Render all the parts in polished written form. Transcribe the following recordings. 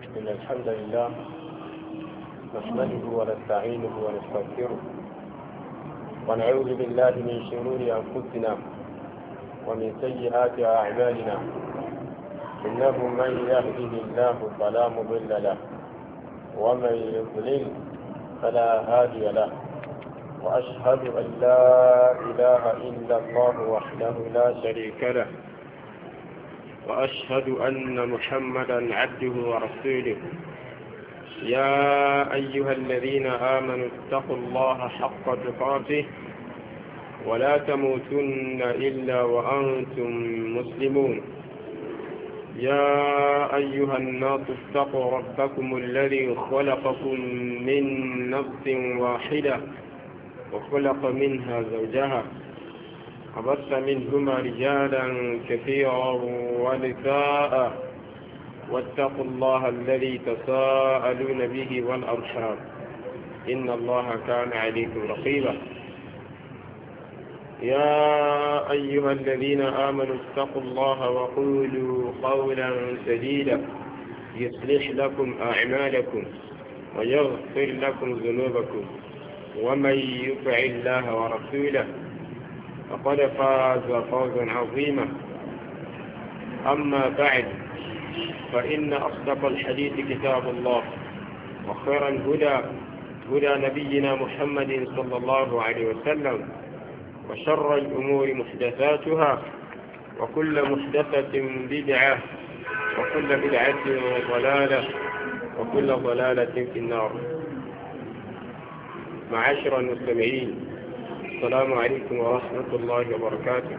إن الحمد لله نحمده ونستعينه ونستغفره ونعوذ بالله من شرور أنفسنا ومن سيئات أعمالنا إنه من يهده الله فلا مضل له ومن يضلل فلا هادي له وأشهد أن لا إله إلا الله وحده لا شريك له وأشهد أن محمدا عبده ورسوله يا أيها الذين آمنوا اتقوا الله حق تقاته ولا تموتن إلا وأنتم مسلمون يا أيها الناس اتقوا ربكم الذي خلقكم من نفس واحدة وخلق منها زوجها وبث منهما رجالا كثيرا ونساء واتقوا الله الذي تساءلون به والأرحام إن الله كان عليكم رقيبا يا أيها الذين آمنوا اتقوا الله وقولوا قولا سديدا يصلح لكم أعمالكم ويغفر لكم ذنوبكم ومن يطع الله ورسوله فقد فاز فوزا عظيما أما بعد فإن أصدق الحديث كتاب الله وخير الهدى هدى نبينا محمد صلى الله عليه وسلم وشر الأمور محدثاتها وكل محدثة بدعة وكل بدعة ضلالة وكل ضلالة في النار. معاشر المستمعين، السلام عليكم ورحمة الله وبركاته.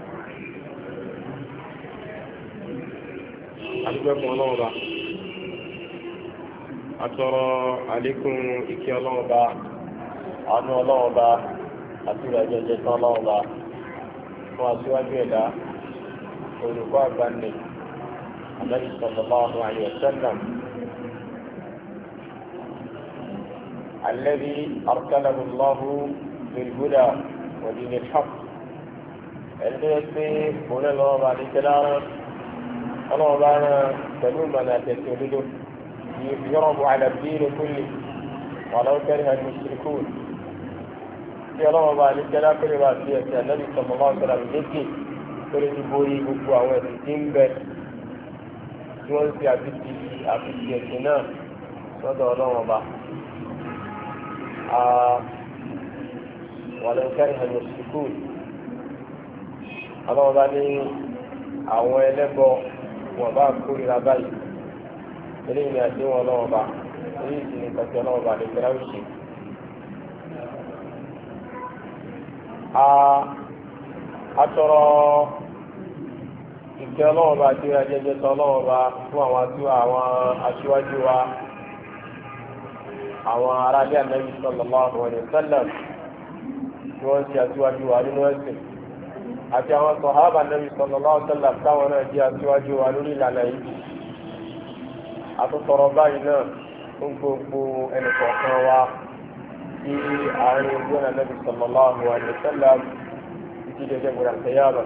أحبكم الله أترى عليكم إكي الله عنو الله أترى جزة الله وأسوى جدا ولقاء بني النبي صلى الله عليه وسلم الذي أرسله الله بالهدى ودين الحق الذي هنا الله بعد كلامه الله بعد كلمنا تسولده يضرب على الدين كله ولو كره المشركون في الله بعد كلام كل ما فيه النبي صلى الله عليه وسلم يجي كل يبوري بقوة وتتنبه سوى في أبتدينا صدى الله بعد ولو كره المشركون الله بعد àwọn ẹlẹ́bọ wọn bá kórìíra báyìí eléyìí ni àdéhùn ọlọ́wọ́ bá eléyìí sì ni kàtí ọlọ́wọ́ bá lè fẹ́ra òṣì. atọrọ ìkẹ́ ọlọ́wọ́ bá tí ó jẹjẹ tọ ọlọ́wọ́ bá fún àwọn aṣíwájú wa àwọn aráàlú Ànábì sallallahu alaihi wasallam tí wọ́n ti aṣíwájú wa nínú ẹ̀sìn àti àwọn sọ̀hábà Ànábì sallallahu alaihi wasallam táwọn náà jẹ́ aṣíwájú wa lórí ìlànà yìí. àtúntọ̀rọ̀ báyìí náà fún gbogbo ẹnìkọ̀ọ̀kan wa tí àárín ojú ọ̀nà Ànábì sallallahu alaihi wasallam títí dẹjẹ́ gbọdọ̀ tẹ̀yàbà.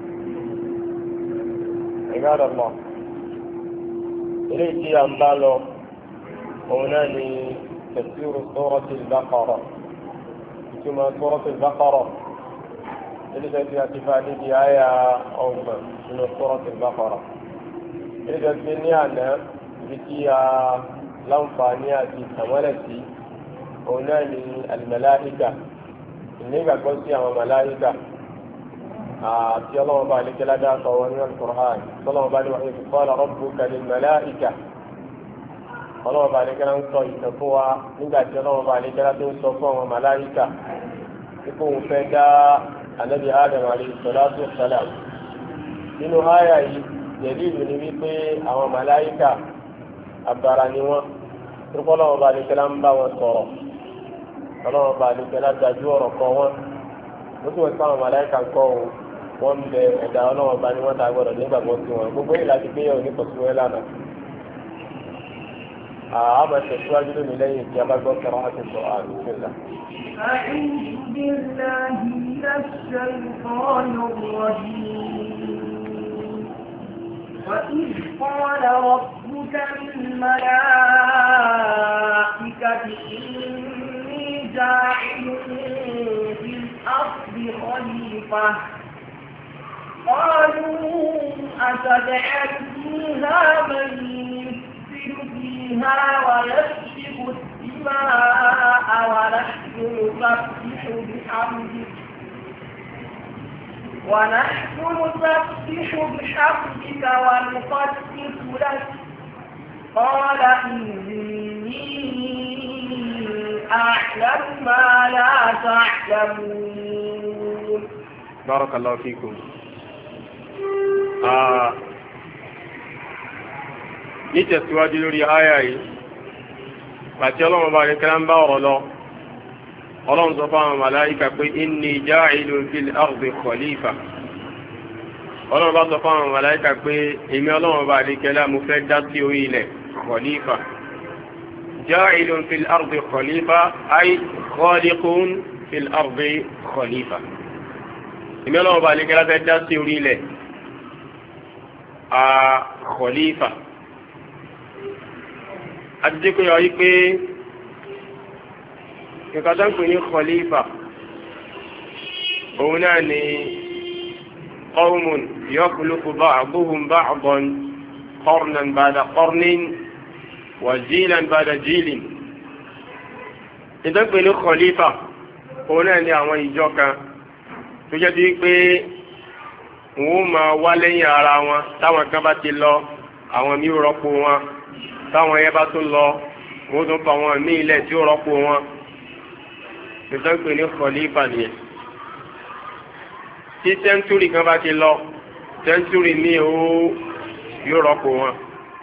Ibadallah, eléyìí tí a ń bá lọ òun náà ni tafsir suratul Baqara, ìtumọ̀ suratul Baqara. إذا في هذه آية أوما من سورة البقرة. إذا الدنيا بتيا لنفانيا في ثمانتي هنا الملائكة. إنك قلت يا ملائكة. في الله بارك لنا قوانين القرآن. صلى الله عليه وسلم قال ربك للملائكة. الله بارك لنا صيفوا. إنك الله بارك لنا صيفوا وملائكة. يكون فدا Ànábì Adam alayhi salatu wassalam. Nínú àyà yìí dẹ̀lílù ni wípé àwọn màláíkà àbàrà ni wọ́n tó lọ́wọ́ bá ní kẹ́lá ń bá wọn sọ̀rọ̀ ọlọ́wọ́ bá ní kẹ́lá dájú ọ̀rọ̀ kọ wọn ó sì wọ́n sáwọn màláíkà kọ́ wọn bẹ ẹ̀dá ọlọ́wọ́ bá ní wọ́n ta gbọ́dọ̀ nígbàgbọ́ sí wọn gbogbo yìí láti gbé yẹ̀wò ní kọ̀síwẹ́ lánàá. àmọ́ tẹ̀síwájú lónìí lẹ́yìn tí a bá gbọ́ kẹrọ àti sọ àdúgbò. أعوذ بالله من الشيطان الرجيم وإذ قال ربك للملائكة إني جاعل في الأرض خليفة قالوا أتجعل فيها من يفسد فيها ويسفك الدماء ونحن نسبح بحمدك ونقدس لك قال إني أعلم ما لا تعلمون. بارك الله فيكم. nítẹ̀síwájú lórí àyà yìí pàtí ọlọ́run bá rí kíra ń bá ọ̀rọ̀ lọ ọlọ́run sọ fáwọn màláíkà pé inni ja'ilun fil ardi khalifa ọlọ́run bá sọ fáwọn màláíkà pé èmi ọlọ́run bá rí kíra mo fẹ́ dá sí orí ilẹ̀ khalifa ja'ilun fil ardi khalifa ay khaliqun fil ardi khalifa èmi ọlọ́run bá rí kíra fẹ́ dá sí orí ilẹ̀ khalifa àti jẹ́ kó yọ yí pé nǹkan tó ń pè ní khalifa òun náà ni qawmun yakhluqu ba'duhum ba'dan qarnan ba'da qarnin wa jilan ba'da jilin. nǹkan tó ń pè ní khalifa òun náà ni àwọn ìjọ kan tó jẹ́ sí pé wọ́n máa wá lẹ́yìn ara wọn táwọn kan bá ti lọ àwọn míì rọ́pò wọn táwọn yẹn bá tún lọ wọ́n tún fa wọn míì ilẹ̀ tí ó rọ́pò wọn nǹkan pè ní khalifa nìyẹn. tí sẹ́ńtúrì kan bá ti lọ sẹ́ńtúrì míì yóò rọ́pò wọn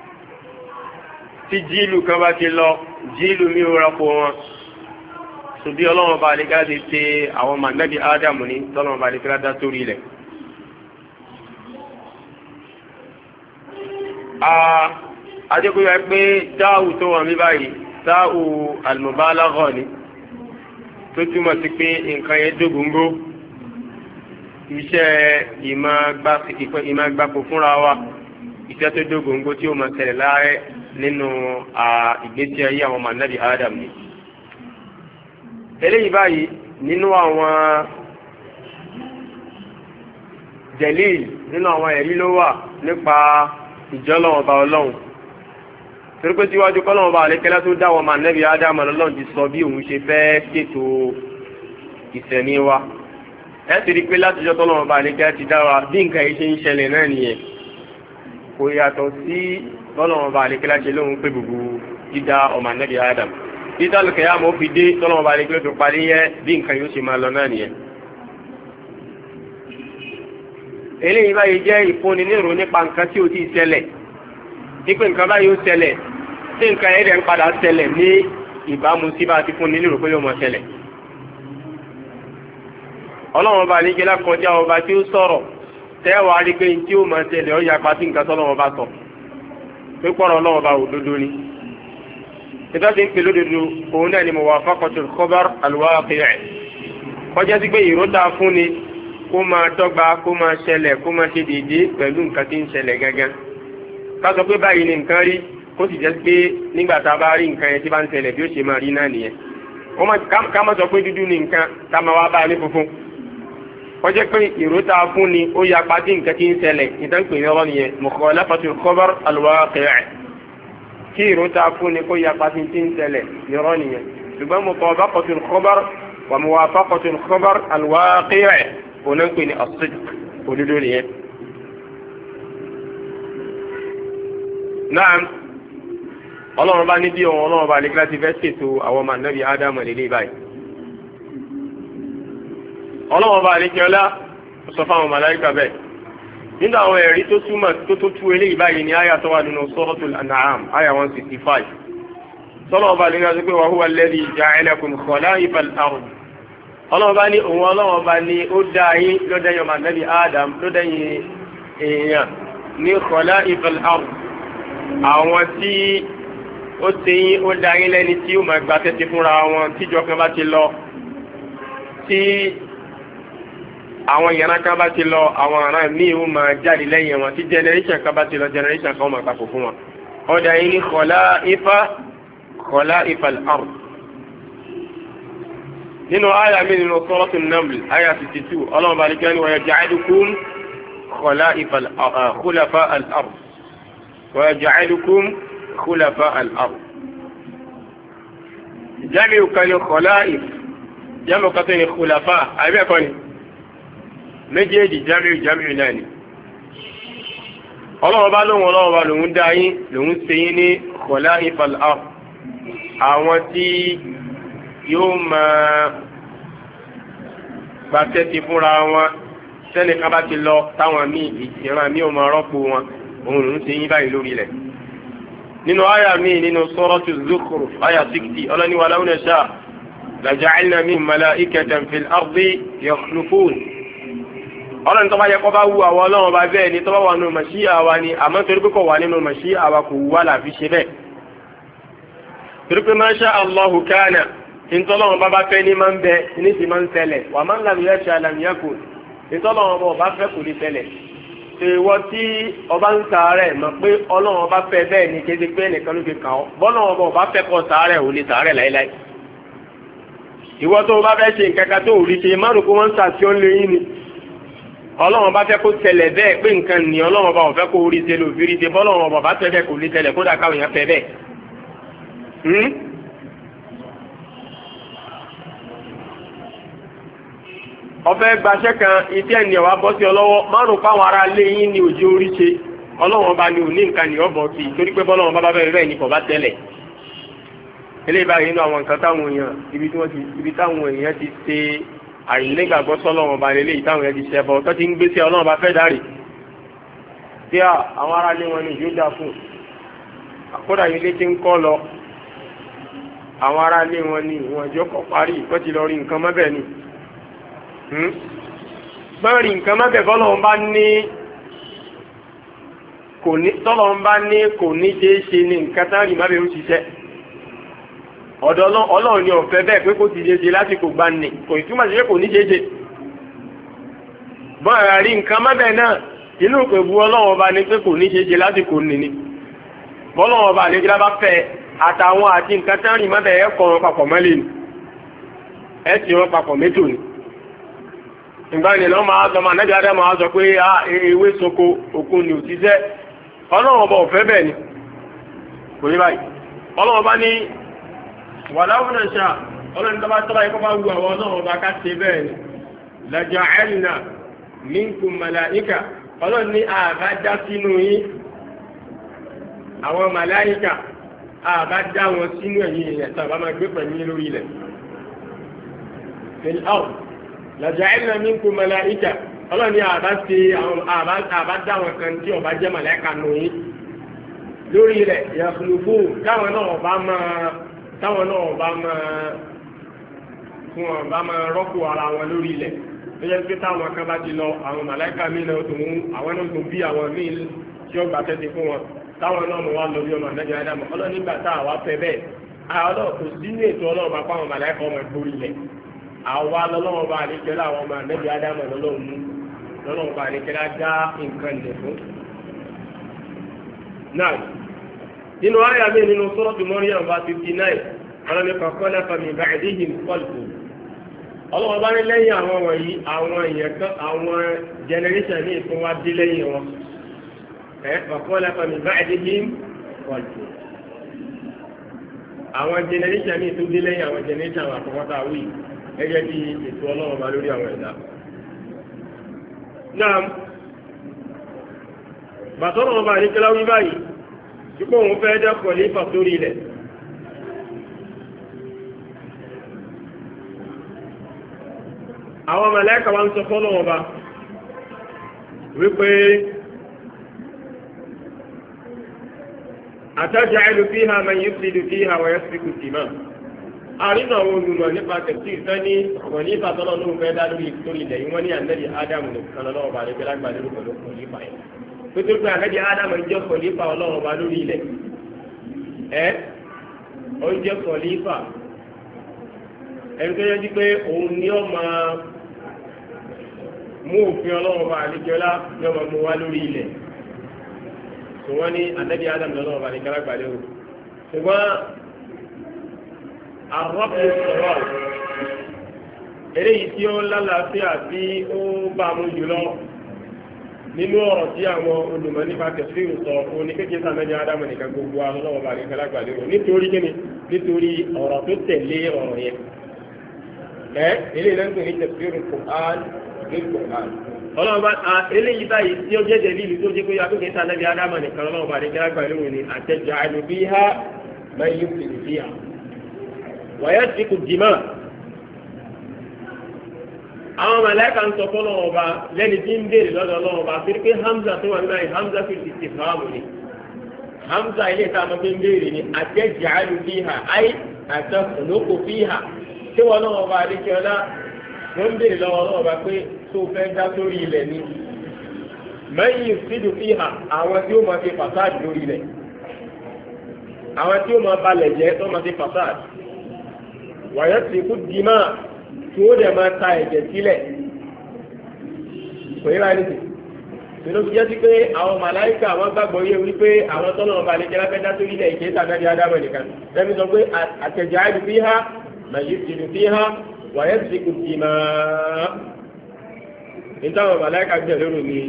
tí jíìlù kan bá ti lọ jíìlù míì ó rọ́pò wọn. ṣùgbọ́n ọlọ́run bá àlekà ti ṣe àwọn mànẹ́bí ádámù ní tọ́lọ́run bá àlekà dá sórí ilẹ̀. adékòyà pé dáhù tó wà mí báyìí dáhù al-mubalagha ni tó túmọ̀ sí pé nǹkan yẹn dógóńgó iṣẹ́ ìmọ̀-gbapò fúnra wa iṣẹ́ tó dógóńgó tí ó máa ṣẹlẹ̀ láàrẹ nínú ìgbésí ayé àwọn mànàbí Adam ni. eléyìí báyìí nínú àwọn dalil nínú àwọn ẹ̀rí ló wà nípa ìjọ́lọ́wọ́ ọba ọlọ́run torí pé síwájú kọ́lọ́wọ́ ọba àlékẹ́lá tó dáwọ́ máa nẹ́bí ádámù ọlọ́run ti sọ bí òun ṣe fẹ́ ṣètò ìsẹ̀mí wa ẹ ti rí i pé látijọ́ kọ́lọ́wọ́ ọba àlékẹ́lá ti dá wa bí nǹkan yìí ṣe ń ṣẹlẹ̀ náà nìyẹn kò yàtọ̀ sí kọ́lọ́wọ́ ọba àlékẹ́lá ṣe lóhun pé gbogbo dídá ọmọ nẹ́bí ádámù dídá lókè yá mọ́ fi dé kọ́lọ́wọ́ ọba àlékẹ́lá tó parí yẹ bí nǹkan yóò ṣe máa lọ náà nìyẹn. eléyìí báyìí jẹ́ ìfúnni nírò nípa nǹkan tí ó ti ṣẹlẹ̀ nípa nǹkan báyìí ó ṣẹlẹ̀ tí nǹkan ẹ̀rẹ̀ ń padà ṣẹlẹ̀ ní ìbámu sí bá ti fúnni nírò pé yóò mọ̀ ṣẹlẹ̀. ọlọ́run ọba àlejò kọjá ọba tí ó sọ̀rọ̀ tẹ́wàá rí pé tí ó mọ̀ ṣẹlẹ̀ ó yapa sí nǹkan tọ́lọ́run ọba sọ pé pọ̀rọ̀ ọlọ́run ọba òdodo ni. ìtọ́ ti ń pè lódodo òun náà ni muwafaqatul khabar al-waqi' kọjá sí pé ìró ta fún ni kó máa dọ́gba kó máa ṣẹlẹ̀ kó máa ṣe déédéé pẹ̀lú nǹkan tí ń ṣẹlẹ̀ gángan. ká sọ pé báyìí ni nǹkan rí kó sì jẹ́ pé nígbà tá a bá rí nǹkan yẹn tí bá ń ṣẹlẹ̀ bí ó ṣe máa rí náà nìyẹn. ká má sọ pé dúdú ni nǹkan tá a máa wá bá a ní funfun. kó jẹ́ pé ìró tá a fún ni ó yapa sí nǹkan tí ń ṣẹlẹ̀ ìtàn pè ní ọ̀rọ̀ nìyẹn mukhalafatul khabar al-waqi' kí ìró tá a fún ni kó yapa sí tí ń ṣẹlẹ̀ ìrọ̀ nìyẹn. ṣùgbọ́n mutabaqatul khabar wa muwafaqatul khabar al-waqi' òun ń pè ní as-sidq òdodo nìyẹn. náà ọlọ́run bá ní bí òun ọlọ́run bá ní kíláàsì fẹ́ ṣètò àwọn ọmọ ànábì ádámù nílé báyìí. ọlọ́run bá ní kíọ́lá sọ fáwọn màláíkà bẹ́ẹ̀. nínú àwọn ẹ̀rí tó túmọ̀ tó tú eléyìí báyìí ní àyà tó wà nínú suratul an'am àyà 165. sọlọ́run bá ní kíláàsì pé wa huwa alladhi ja'alakum khala'ifal ard ọlọ́run bá ní òun ọlọ́run bá ní ó dá yín ló dẹ́yìn ọmọ ànábì Adam ló dẹ́yìn èèyàn ní khala'ifal ard àwọn tí ó ṣe yín ó dá yín lẹ́ni tí ó máa gba tẹ́tí fúnra wọn tíjọ kan bá ti lọ tí àwọn ìran kan bá ti lọ àwọn ìran míì ó máa jáde lẹ́yìn wọn tí generation kan bá ti lọ generation kan ó máa papò fún wọn. ọ̀dà yìí ni khala'ifa al-ard. nínú àyà mi nínú suratul Naml àyà 62 ọlọ́run bá ní kí wọ́n yaj'alukum khulafa al-ard wa yaj'alukum khulafa al-ard. jamiu kan ní khala'if jamiu kan tó ní khulafa àbí ẹ̀kọ́ ni méjèèjì jamiu náà ni. ọlọ́run bá lòun dá yín lòun ṣe yín ní khala'ifa al-ard àwọn tí yóò máa gbàtẹ́ ti fúnra wọn sẹ́ni ká bá ti lọ táwọn míì ìran míì ò máa rọ́pò wọn òun lòun ṣe yín báyìí lórí rẹ̀. nínú àyà míì nínú suratu Zukhruf àyà 60 ọlọ́ni wa law nasha' laja'alna minhum mala'ikatan fil ardi yakhlufun. ọlọ́ni tó bá yẹ kó bá wù àwọn ọlọ́run bá bẹ́ẹ̀ ni tó bá wà nínú màṣíà wa ni àmọ́ torí pé kò wà nínú màṣíà wa kò wù wá láfi ṣe bẹ́ẹ̀. torí pé ma sha Allahu kana ntọ́lọ́wọ́n bá bá fẹ́ ní máa ń bẹ ní sì máa ń ṣẹlẹ̀ wà máa ń lam yasha lam yakun ntọ́lọ́wọ́n bá fẹ́ kò ní ṣẹlẹ̀ ṣèwọ́ tí ọba ń sàárẹ̀ mọ̀ pé ọlọ́wọ́n bá fẹ́ bẹ́ẹ̀ ni kéde pé ẹnìkan ló fi kàn ọ́ bọ́lọ́wọ́n bá fẹ́ kọ́ sàárẹ̀ ò lè sàárẹ̀ láéláé ìwọ tó o bá fẹ́ ṣe nǹkan kan tó ò rí ṣe má rò pé wọ́n ń sàṣọ lé yín ni ọlọ́wọ́n bá fẹ́ kó ṣẹlẹ̀ bẹ́ẹ̀ pé nǹkan ni ọlọ́wọ́n bá fẹ́ kó rí ṣe lòfi rí ṣe bọ́lọ́wọ́n bá fẹ́ kó lè ṣẹlẹ̀ kódà káwọn èèyàn fẹ́ bẹ́ẹ̀ ọfẹ gbaṣẹ́ kan ìdí ẹni ọwà bọ́ sí ọ lọ́wọ́ márùn fáwọn ará ilé yín ní òjò orí ṣe ọlọ́wọ́n bá ní òní nǹkan ní ọ̀bọ̀ sí i torí pé bọ́lọ́wọ́n bá bẹ́ẹ̀ bẹ́ẹ̀ ní kò bá tẹ́lẹ̀ eléyìí báyìí nínú àwọn nǹkan táwọn èèyàn ibi táwọn èèyàn ti ṣe àìnígbàgbọ́ sọ́lọ́wọ́n bá lélẹ́yìí táwọn èèyàn ti ṣe ẹbọ tó ti ń gbé sí ọlọ́wọ́n bá fẹ́ dárì bí àwọn ará ilé wọn ní ìjó dá fún àkódà ilé tí ń kọ́ lọ àwọn ará ilé wọn ní ìwọ̀n ìjọ kọ̀ parí ìkọ́ ti lọ rí nǹkan mọ́bẹ̀ ni bẹ́ẹ̀rì nǹkan mẹ́bẹ̀ bọ́lọ́run bá ní kò ní ṣe é ṣe ní nǹkan tánrì mẹ́bẹ̀ ó ṣiṣẹ́ ọ̀dọ̀ ọlọ́run ni ọ̀fẹ́ bẹ́ẹ̀ pé kó ti ṣe ṣe lásìkò gbá ní kò ìtumọ̀ sí pé kò ní ṣe ṣe bọ́ẹ̀rì nǹkan mẹ́bẹ̀ náà inú ìpèbú ọlọ́run bá ní pé kò ní ṣe ṣe lásìkò nìní bọ́lọ́run bá ní kí lábá fẹ́ àtàwọn àti nǹkan tánrì mẹ́bẹ̀ ẹ̀ kọ́ wọn papọ̀ mẹ́lẹ̀ ni ẹ̀ sì wọn papọ̀ mẹ́tò ni ìgbàanì lọ́ máa sọ máa nẹ́bí adá máa sọ pé ewé soko òkun ni ò ti sẹ́ ọlọ́run ọba ọ̀fẹ́ bẹ́ẹ̀ ni kò ní báyìí ọlọ́run ọba ní wàláwùn náà ṣá ọlọ́run tó bá tọ́ba yìí kó bá wù àwọn ọlọ́run ọba ká ṣe bẹ́ẹ̀ ni laja'alna minkum màláíkà ọlọ́run ní àbá dá sínú yín àwọn màláíkà àbá dá wọn sínú ẹ̀yìn ilẹ̀ tàbá máa gbé pẹ̀lú lórí ilẹ̀ laja'alna minkum màláíkà ọlọ́run ní àbá dá wọn kan tí ọba jẹ́ màláíkà nù yín lórí rẹ̀ yakhlufu táwọn náà bá máa rọ́pò ara wọn lórí ilẹ̀ tó yẹ pé táwọn kan bá ti lọ àwọn màláíkà míì náà àwọn náà tó bí àwọn míì tí ó gbà tẹ́tí fún wọn táwọn náà mọ̀ wá lọ bí ọmọ ànábì Ádámù ọlọ́run nígbà tá àwa fẹ́ bẹ́ẹ̀ àwọn kò sí ní ètò ọlọ́run bá pàwọn màláíkà ọmọ ìgbórí ilẹ̀ àwa lọ́lọ́wọ́ bá àdékẹ́lá àwọn ọmọ ànábì Ádámù lọ́lọ́wọ́ bá àdékẹ́lá dá nǹkan lè fún. náà nínú àyà mi nínú Suratu Maryam bá 59 ọlọ́ni kankan náà fami ba'dihim khalqun ọlọ́wọ́ bá ní lẹ́yìn àwọn wọ̀nyí àwọn èèyàn kan àwọn generation ní ìfún wa dé lẹ́yìn wọn kankan náà fami ba'dihim khalqun àwọn generation ní ìtún dé lẹ́yìn àwọn generation àwọn àkọ́kọ́ta wí gẹ́gẹ́ bí ètò ọlọ́wọ́ bá lórí àwọn ẹ̀dá. náà bàtọ́rọ̀ ọba àríkẹ́lá wí báyìí tí kò wọ́n fẹ́ dẹ́kọ̀ ní fàtórí ilẹ̀ àwọn màláíkà wá ń sọ fọ́nà ọba wípé ataj'alu fiha man yufsidu fiha wa yasfiku dima àrínà àwọn olùmọ̀ nípa tẹ̀sí ìfẹ́ ní ọ̀gbọ̀n ní ìfàtọ́nà ló ń fẹ́ dá lórí ìtòrí ilẹ̀ yìí wọ́n ní ànẹ́bí Ádámù nìkan lọ́wọ́ ọba àríkẹ́lá gbà lórí pẹ̀lú kòlífà yẹn pété pé ànẹ́bí Ádámù jẹ́ kòlífà ọlọ́run ọba lórí ilẹ̀ ó jẹ́ kòlífà ẹni tó yẹ sí pé òun ní ó máa mú òfin ọlọ́run bá àlejòlá yóò máa mú wá lórí ilẹ̀ tó wọ́n ní ànábì Adam lọ́lọ́run bá àlejòlá gbàlẹ́ o ṣùgbọ́n àrọ́pù sọ̀rọ̀ eléyìí tí ó lálàáfíà tí ó bá mú jùlọ nínú ọ̀rọ̀ tí àwọn olùmọ̀ nípa tẹ̀síìrù sọ òní kékeré sàmẹ́ni Ádámù nìkan gbogbo ọlọ́wọ́ bá nìkan lágbàdo rò nítorí kíni nítorí ọ̀rọ̀ tó tẹ̀lé ọ̀rọ̀ yẹn eléyìí náà ń pè ní tẹ̀síìrù Kùránì ní Kùránì ọlọ́wọ́ bá eléyìí báyìí tí ó jẹ́ dẹ̀líìlì tó jẹ́ pé akékeré sàmẹ́ni Ádámù nìkan ọlọ́wọ́ bá nìkan lágbàdo rò ní àtẹ̀jáde fiha man yufsidu fiha wa yasfiku dima àwọn màláíkà ń sọ fọ́nà ọba lẹ́ni tí ń béèrè lọ́dọ̀ ọlọ́run ọba torí pé hamza tó wà nígbà yìí hamza fi ti fàámù ni hamza ilé ìta àmọ́ fi ń béèrè ni àtẹ̀jáàlù fiha ayé àtẹ̀kùnókò fiha tí wọn náà ọba adékẹ́ọ́lá wọ́n ń béèrè lọ́wọ́ ọlọ́run ọba pé tó fẹ́ dá sórí ilẹ̀ ni mẹ́yìn sídù fiha àwọn tí ó máa fi fasad lórí ilẹ̀ àwọn tí ó máa balẹ̀ jẹ́ tó máa fi fasad wàyẹ̀ tí kú dìímà tí ó dẹ̀ máa ta ẹ̀jẹ̀ sílẹ̀ kò yẹ báyìí nìyí tòló fi jẹ́ sí pé àwọn màláìkà wọ́n gbàgbọ́ yé wípé àwọn tọ́nà ọba àlejò láfẹ́ dá sórí ilẹ̀ ìkéta náà di Ádámù nìkan lẹ́mi sọ pé àtẹ̀jẹ̀ àìlú fi há màyí tìlù fi há wàyẹ̀ sì kù tì máa ní táwọn màláìkà gbẹ̀ lóru ni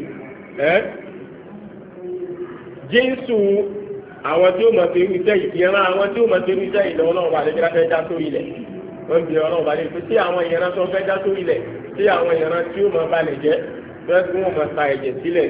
jíǹsù àwọn tí ó mọ̀ sí irúṣẹ́ ìfìyàn àwọn tí ó mọ̀ sí irúṣẹ́ ìlọ́wọ́ náà ọba àlejò láfẹ́ dá sórí ilẹ̀ wọ́n bí ọlọ́run bá lè fi tí àwọn ìyẹran tó fẹ́ dá sórí ilẹ̀ tí àwọn ìyẹran tí ó máa balẹ̀ jẹ́ fẹ́ kí wọ́n máa ta ẹ̀jẹ̀ sílẹ̀.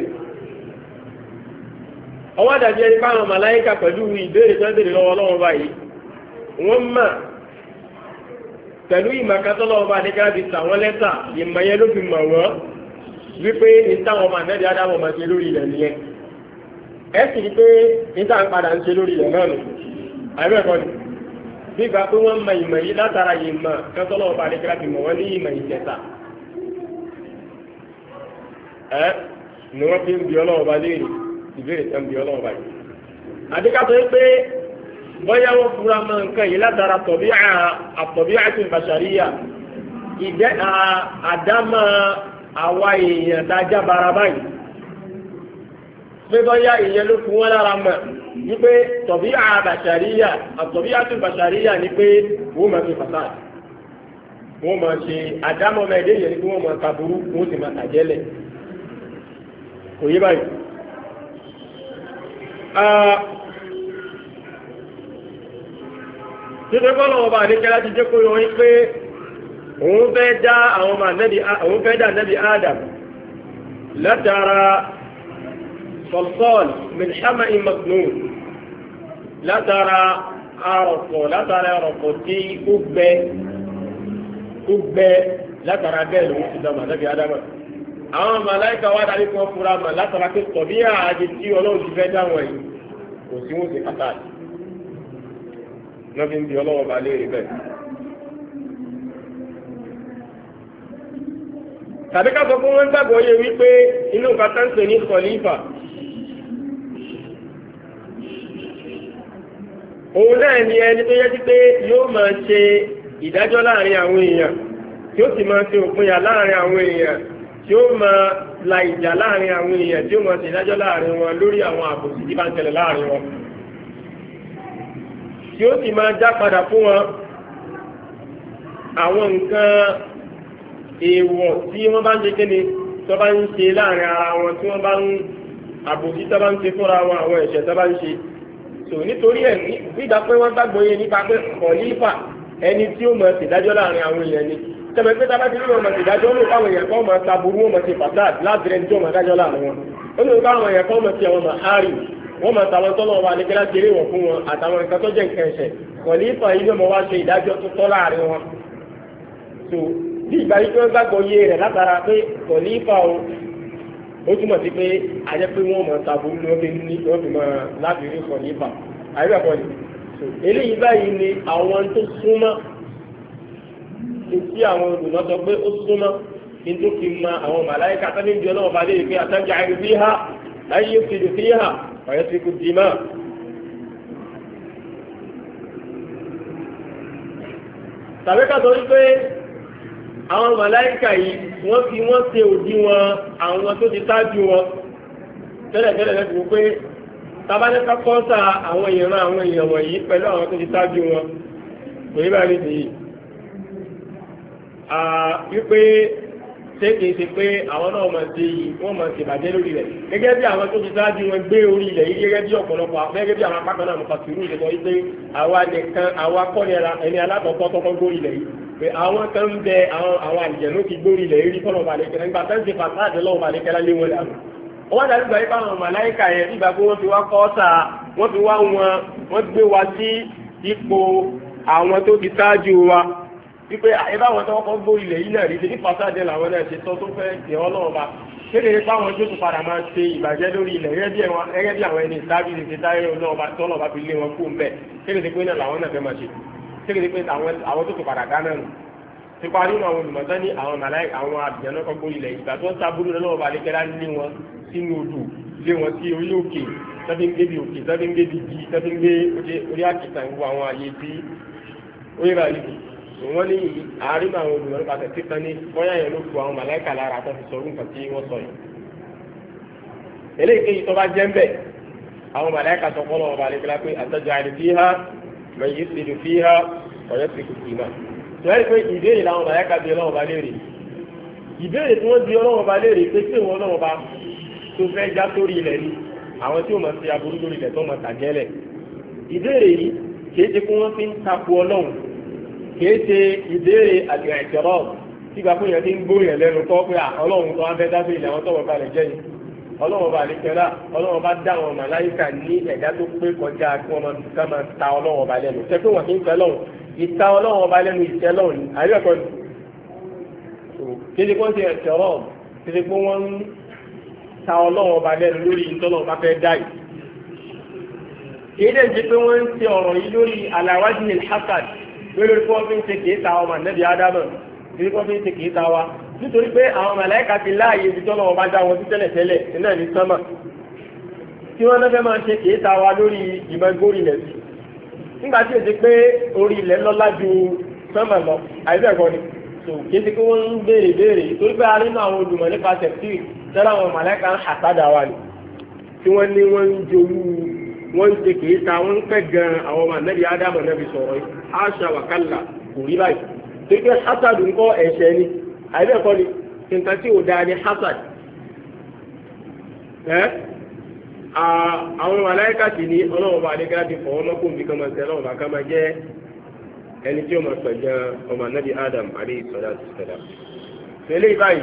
ọwọ́ àdàbí ẹni báwọn màláíkà pẹ̀lú ìbéèrè tó ń béèrè lọ́wọ́ ọlọ́run báyìí wọ́n mà pẹ̀lú ìmọ̀kátọ́lọ́wọ́ bá ní káàdì tàwọn lẹ́tà ìmọ̀ yẹn ló fi mọ̀ wọ́n wípé ìtàwọn ọmọ ànẹ́bí Ádámù máa ṣe lórí ilẹ̀ nìyẹn ẹ sì rí pé ìtà ń padà ń ṣe lórí ilẹ̀ náà nù àbẹ́ẹ̀kọ́ ni gbígbà pé wọ́n mọ ìmọ̀ yìí látara yìí mọ̀ kẹ́tọ́lọ́wọ́ bá adékẹ́lá fi mọ̀ wọ́n ní ìmọ̀ ìjẹta ni wọ́n fi ń bi ọlọ́wọ́ bá léèrè ìbéèrè tán bi ọlọ́wọ́ bá yìí. àdékàtọ̀ yìí pé bọ́yá wọ́n fura mọ́ nǹkan yìí látara àtọ̀bí'atu al-bashariyya ìjẹ́ àdámà àwa èèyàn dájá bara báyìí pé bọ́yá èèyàn ló fún wọn lára mọ̀ wípé tọ̀bí'à bàṣàríyà àtọ̀bí'atu bàṣàríyà ni pé wọ́n máa fi fasad wọ́n máa ṣe àdámọ́ ọmọ ẹ̀dẹ́ yẹn ni pé wọ́n máa taburú wọ́n sì máa tàjẹ́lẹ̀ kò yé báyìí. títí kọ́ lọ́wọ́ bá àdékẹ́lá ti jẹ́ kó yọ wọ́n pé òun fẹ́ dá àwọn ọmọ ànábì Adam látara صلصال من حمأ مسنون لا ترى عرقه تي أبه لا ترى بيل وسدما نبي آدم àwọn màláíkà wá darí kan fura mà látara pé tọ̀bí ààjì tí ọlọ́run ti fẹ́ dáwọn yìí kò sí wọn sí pàtàkì lọ́bí ń di ọlọ́wọ́ bá léèrè bẹ́ẹ̀. tàbí ká sọ fún wọn gbàgbọ́ yẹ wípé inú bàtà ń pè ní kọ̀lífà òun náà ni ẹni tó yẹ sí pé yóò máa ṣe ìdájọ́ láàrin àwọn èèyàn tí ó sì máa ṣe òpinya láàrin àwọn èèyàn tí ó máa la ìjà láàrin àwọn èèyàn tí ó máa ṣe ìdájọ́ láàrin wọn lórí àwọn àbòsí tí bá ń ṣẹlẹ̀ láàrin wọn tí ó sì máa já padà fún wọn àwọn nǹkan èèwọ̀ tí wọ́n bá ń ṣe kéde tó bá ń ṣe láàrin ara wọn tí wọ́n bá ń àbòsí tó bá ń ṣe fúnra wọn àwọn ẹ̀ṣẹ̀ tó bá ń ṣe so nítorí ẹ̀ nígbà pé wọ́n gbàgbọ́ yé nípa pé kọ̀lífà ẹni tí ó máa ṣèdájọ́ láàrin àwọn èèyàn ni tẹ̀mẹ̀ pé tábà tí wọ́n máa ṣèdájọ́ ló káwọn èèyàn kan máa taburú wọ́n máa ṣe fasad lábẹ́rẹ́ tí wọ́n máa dájọ́ láàrin wọn ó lè káwọn èèyàn kan máa ṣe àwọn màhárì wọ́n máa tàwọn tọ́lọ́ wa ní kíláàsì eré wọ̀ fún wọn àtàwọn nǹkan tó jẹ́ nǹkan ẹ̀ṣẹ̀ kọ̀lífà yìí ló máa wá ṣe ìdájọ́ tó tọ́ láàrin wọn so bí ìgbà yìí tó gbàgbọ́ yé rẹ̀ látara pé kọ̀lífà ó túmọ̀ sí pé ajẹ́ pé wọ́n máa taburú ní wọ́n fi máa láti rí kọ̀lífà àyẹ̀kọ́ ni eléyìí báyìí ni àwọn tó súnmọ́ tí àwọn olùmọ̀ sọ pé ó súnmọ́ kí n tó fi ma àwọn màláíkà tábí ń jọ náà bá léyìí pé àtàjà àìrí fi hà láyé yóò fi lè fi hà ọ̀yẹ́ ti kú dì máa. tàbí ká sọ wípé àwọn màláìkà yìí wọ́n fi wọ́n ṣe òdiwọ̀n àwọn tó ti ṣáájú wọn tẹ́lẹ̀tẹ́lẹ̀ lẹ́sìn wọ́n pé tabalẹ́ka kọ́ńtà àwọn èèyàn wọ̀nyí pẹ̀lú àwọn tó ti ṣáájú wọn kò yí báyìí nìyí wípé ṣé kìí ṣe pé àwọn náà máa ṣe yìí wọ́n máa ṣe bàjẹ́ lórí rẹ̀ gẹ́gẹ́ bí àwọn tó ti ṣáájú wọn gbé orí ilẹ̀ yìí gẹ́gẹ́ bí ọ̀pọ̀lọpọ̀ gẹ́gẹ́ bí àwọn apákan náà mo fàṣírù ìṣẹ̀lẹ̀ yìí pé àwa nìkan àwa kọ́ni ẹni alákọ̀ọ́kọ́ tọ́kọ́ gbórí ilẹ̀ yìí pé àwọn kan ń bẹ àwọn àlìjẹ̀nú ti gbórí ilẹ̀ yìí rí fọ́nà balẹ̀kẹ́lá nígbà tó ń ṣe fàṣáàdì lọ́wọ́ balẹ̀kẹ́lá lé wọn dànù. wọ́n dàbí gbà yípa àwọn màláìkà yẹn nígbà pé wọ́n fi wá kọ́ ọ́sà wọ́n fi wá wọ́n gbé wa sí ipò àwọn tó ti ṣáájú wa wípé àyíbáwọn tó kọ́ gbórí ilẹ̀ yìí náà rí ní fàṣáàdì làwọn náà ṣe tọ́ tó fẹ́ tẹ̀ ọ́ lọ́wọ́ bá kéde báwọn tó tún padà máa ṣe ìbàjẹ́ lórí ilẹ̀ gẹ́gẹ́ bí àwọn ẹni ìsáájú ti táyé tọ́lọ́ba fi lé wọn kú ń bẹ̀ kéde pé náà làwọn náà fẹ́ máa ṣe kéde pé àwọn tó tún padà dáná nù tipa nínú àwọn olùmọ̀tá ní àwọn màláì àwọn àbìyànná kan gbórí ilẹ̀ ìgbà tó ń sábúrú lọ́wọ́ balẹ̀ kẹ́lá lé wọn sínú odò lé wọn sí orí òkè tọ́bí ń gbé bí òkè tọ́bí ń gbé bí jí tọ́bí ń gbé orí àkìtà ń wo àwọn àyè tí ó yẹra ìlú wọ́n ní àárín àwọn olùmọ̀tá pàtẹ títan ní bóyá yẹn ló fu àwọn màláìkà lára tó fi sọ orúkọ tí wọ́n sọ yìí. eléyìí tó bá jẹ́ ń bẹ̀ àwọn màláìkà sọ fọ́lọ́ wọn balẹ̀ kẹ́lá pé àtàjà fiha man yufsidu fiha wa yasfiku ad-dima'. Sọ́yẹ́ pé ìbéèrè làwọn màláìka bí ọlọ́wọ́ bá léèrè. Ìbéèrè tí wọ́n bí ọlọ́wọ́ bá léèrè pé tí ìwọ ọlọ́wọ́ bá tó fẹ́ já sórí ilẹ̀ ni àwọn tí ó máa ṣe aburú lórí ilẹ̀ tó máa tàjẹ́lẹ̀. Ìbéèrè yìí kìí ṣe kí wọ́n fi ń takò ọlọ́run. Kìí ṣe ìbéèrè àgbẹ̀rẹ̀kẹ̀rọ̀ tí gbà fún yẹn ti ń gbóyè lẹ́nu kọ́ pé ọlọ́run tó wá fẹ́ dá sí ilẹ̀ àwọn tọ́wọ́ balẹ̀ jẹ́ yìí. Ọlọ́run bá àlekẹ́lá ọlọ́run bá dá àwọn màláìka ní ẹ̀dá tó pé kọjá kí wọ́n máa ta ọlọ́run bá lẹ́nu. Ṣé pé wọ́n ti ń fẹ́ lọ́run ìta ọlọ́run ọba lẹ́nu ìṣẹ́ lọ́run ní àyẹ̀kọ́ ni kéde kó ń ṣe ẹ̀ṣẹ̀ ọ̀rọ̀ kéde kó wọ́n ń ta ọlọ́run ọba lẹ́nu lórí ìtọ́lọ́run bá fẹ́ dá yìí. kéde ń ṣe pé wọ́n ń ṣe ọ̀rọ̀ yìí lórí aláwájú ní hasad lórí kó wọ́n fi ń ṣe kìí ta ọmọ ànábì ádámù lórí kó wọ́n fi ń ṣe kìí ta wa nítorí pé àwọn màláíkà ti láàyè ibi tọ́lọ́run ọba dá wọn sí tẹ́lẹ̀tẹ́lẹ̀ náà ní sánmà tí wọ́n náà fẹ́ máa ṣe kìí ta wa lórí ìmọ̀gbórí ilẹ̀ sí nígbà tí o ti pé orí ilẹ̀ lọ́lá ju sánmà lọ àìbẹ̀kọ́ ni tó kéde kí wọ́n ń béèrè torí pé a nínú àwọn olùmọ̀ nípa tẹ̀sí tẹ́lá àwọn màláìka ń àtàdà wa ni tí wọ́n ní wọ́n ń jowú wọ́n ń ṣe kìí ta wọ́n ń pẹ́ gan àwọn ọmọ ànábì ádámù náà fi sọ̀rọ̀ yìí àṣà wàkàlà kò rí báyìí torí pé hasad ń kọ́ ẹ̀ṣẹ̀ ni àìbẹ̀kọ́ ni nǹkan tí ò dáa ni hasad àwọn màláíkà sì ní ọlọ́run bá adékẹ́lá ti fọwọ́ mọ́kùn bí kọ́mọ sí ọlọ́run bá ká máa jẹ́ ẹni tí ó máa pẹ̀jọ ọmọ anábì Adam alayhi salatu wassalam. tẹ́lẹ̀ báyìí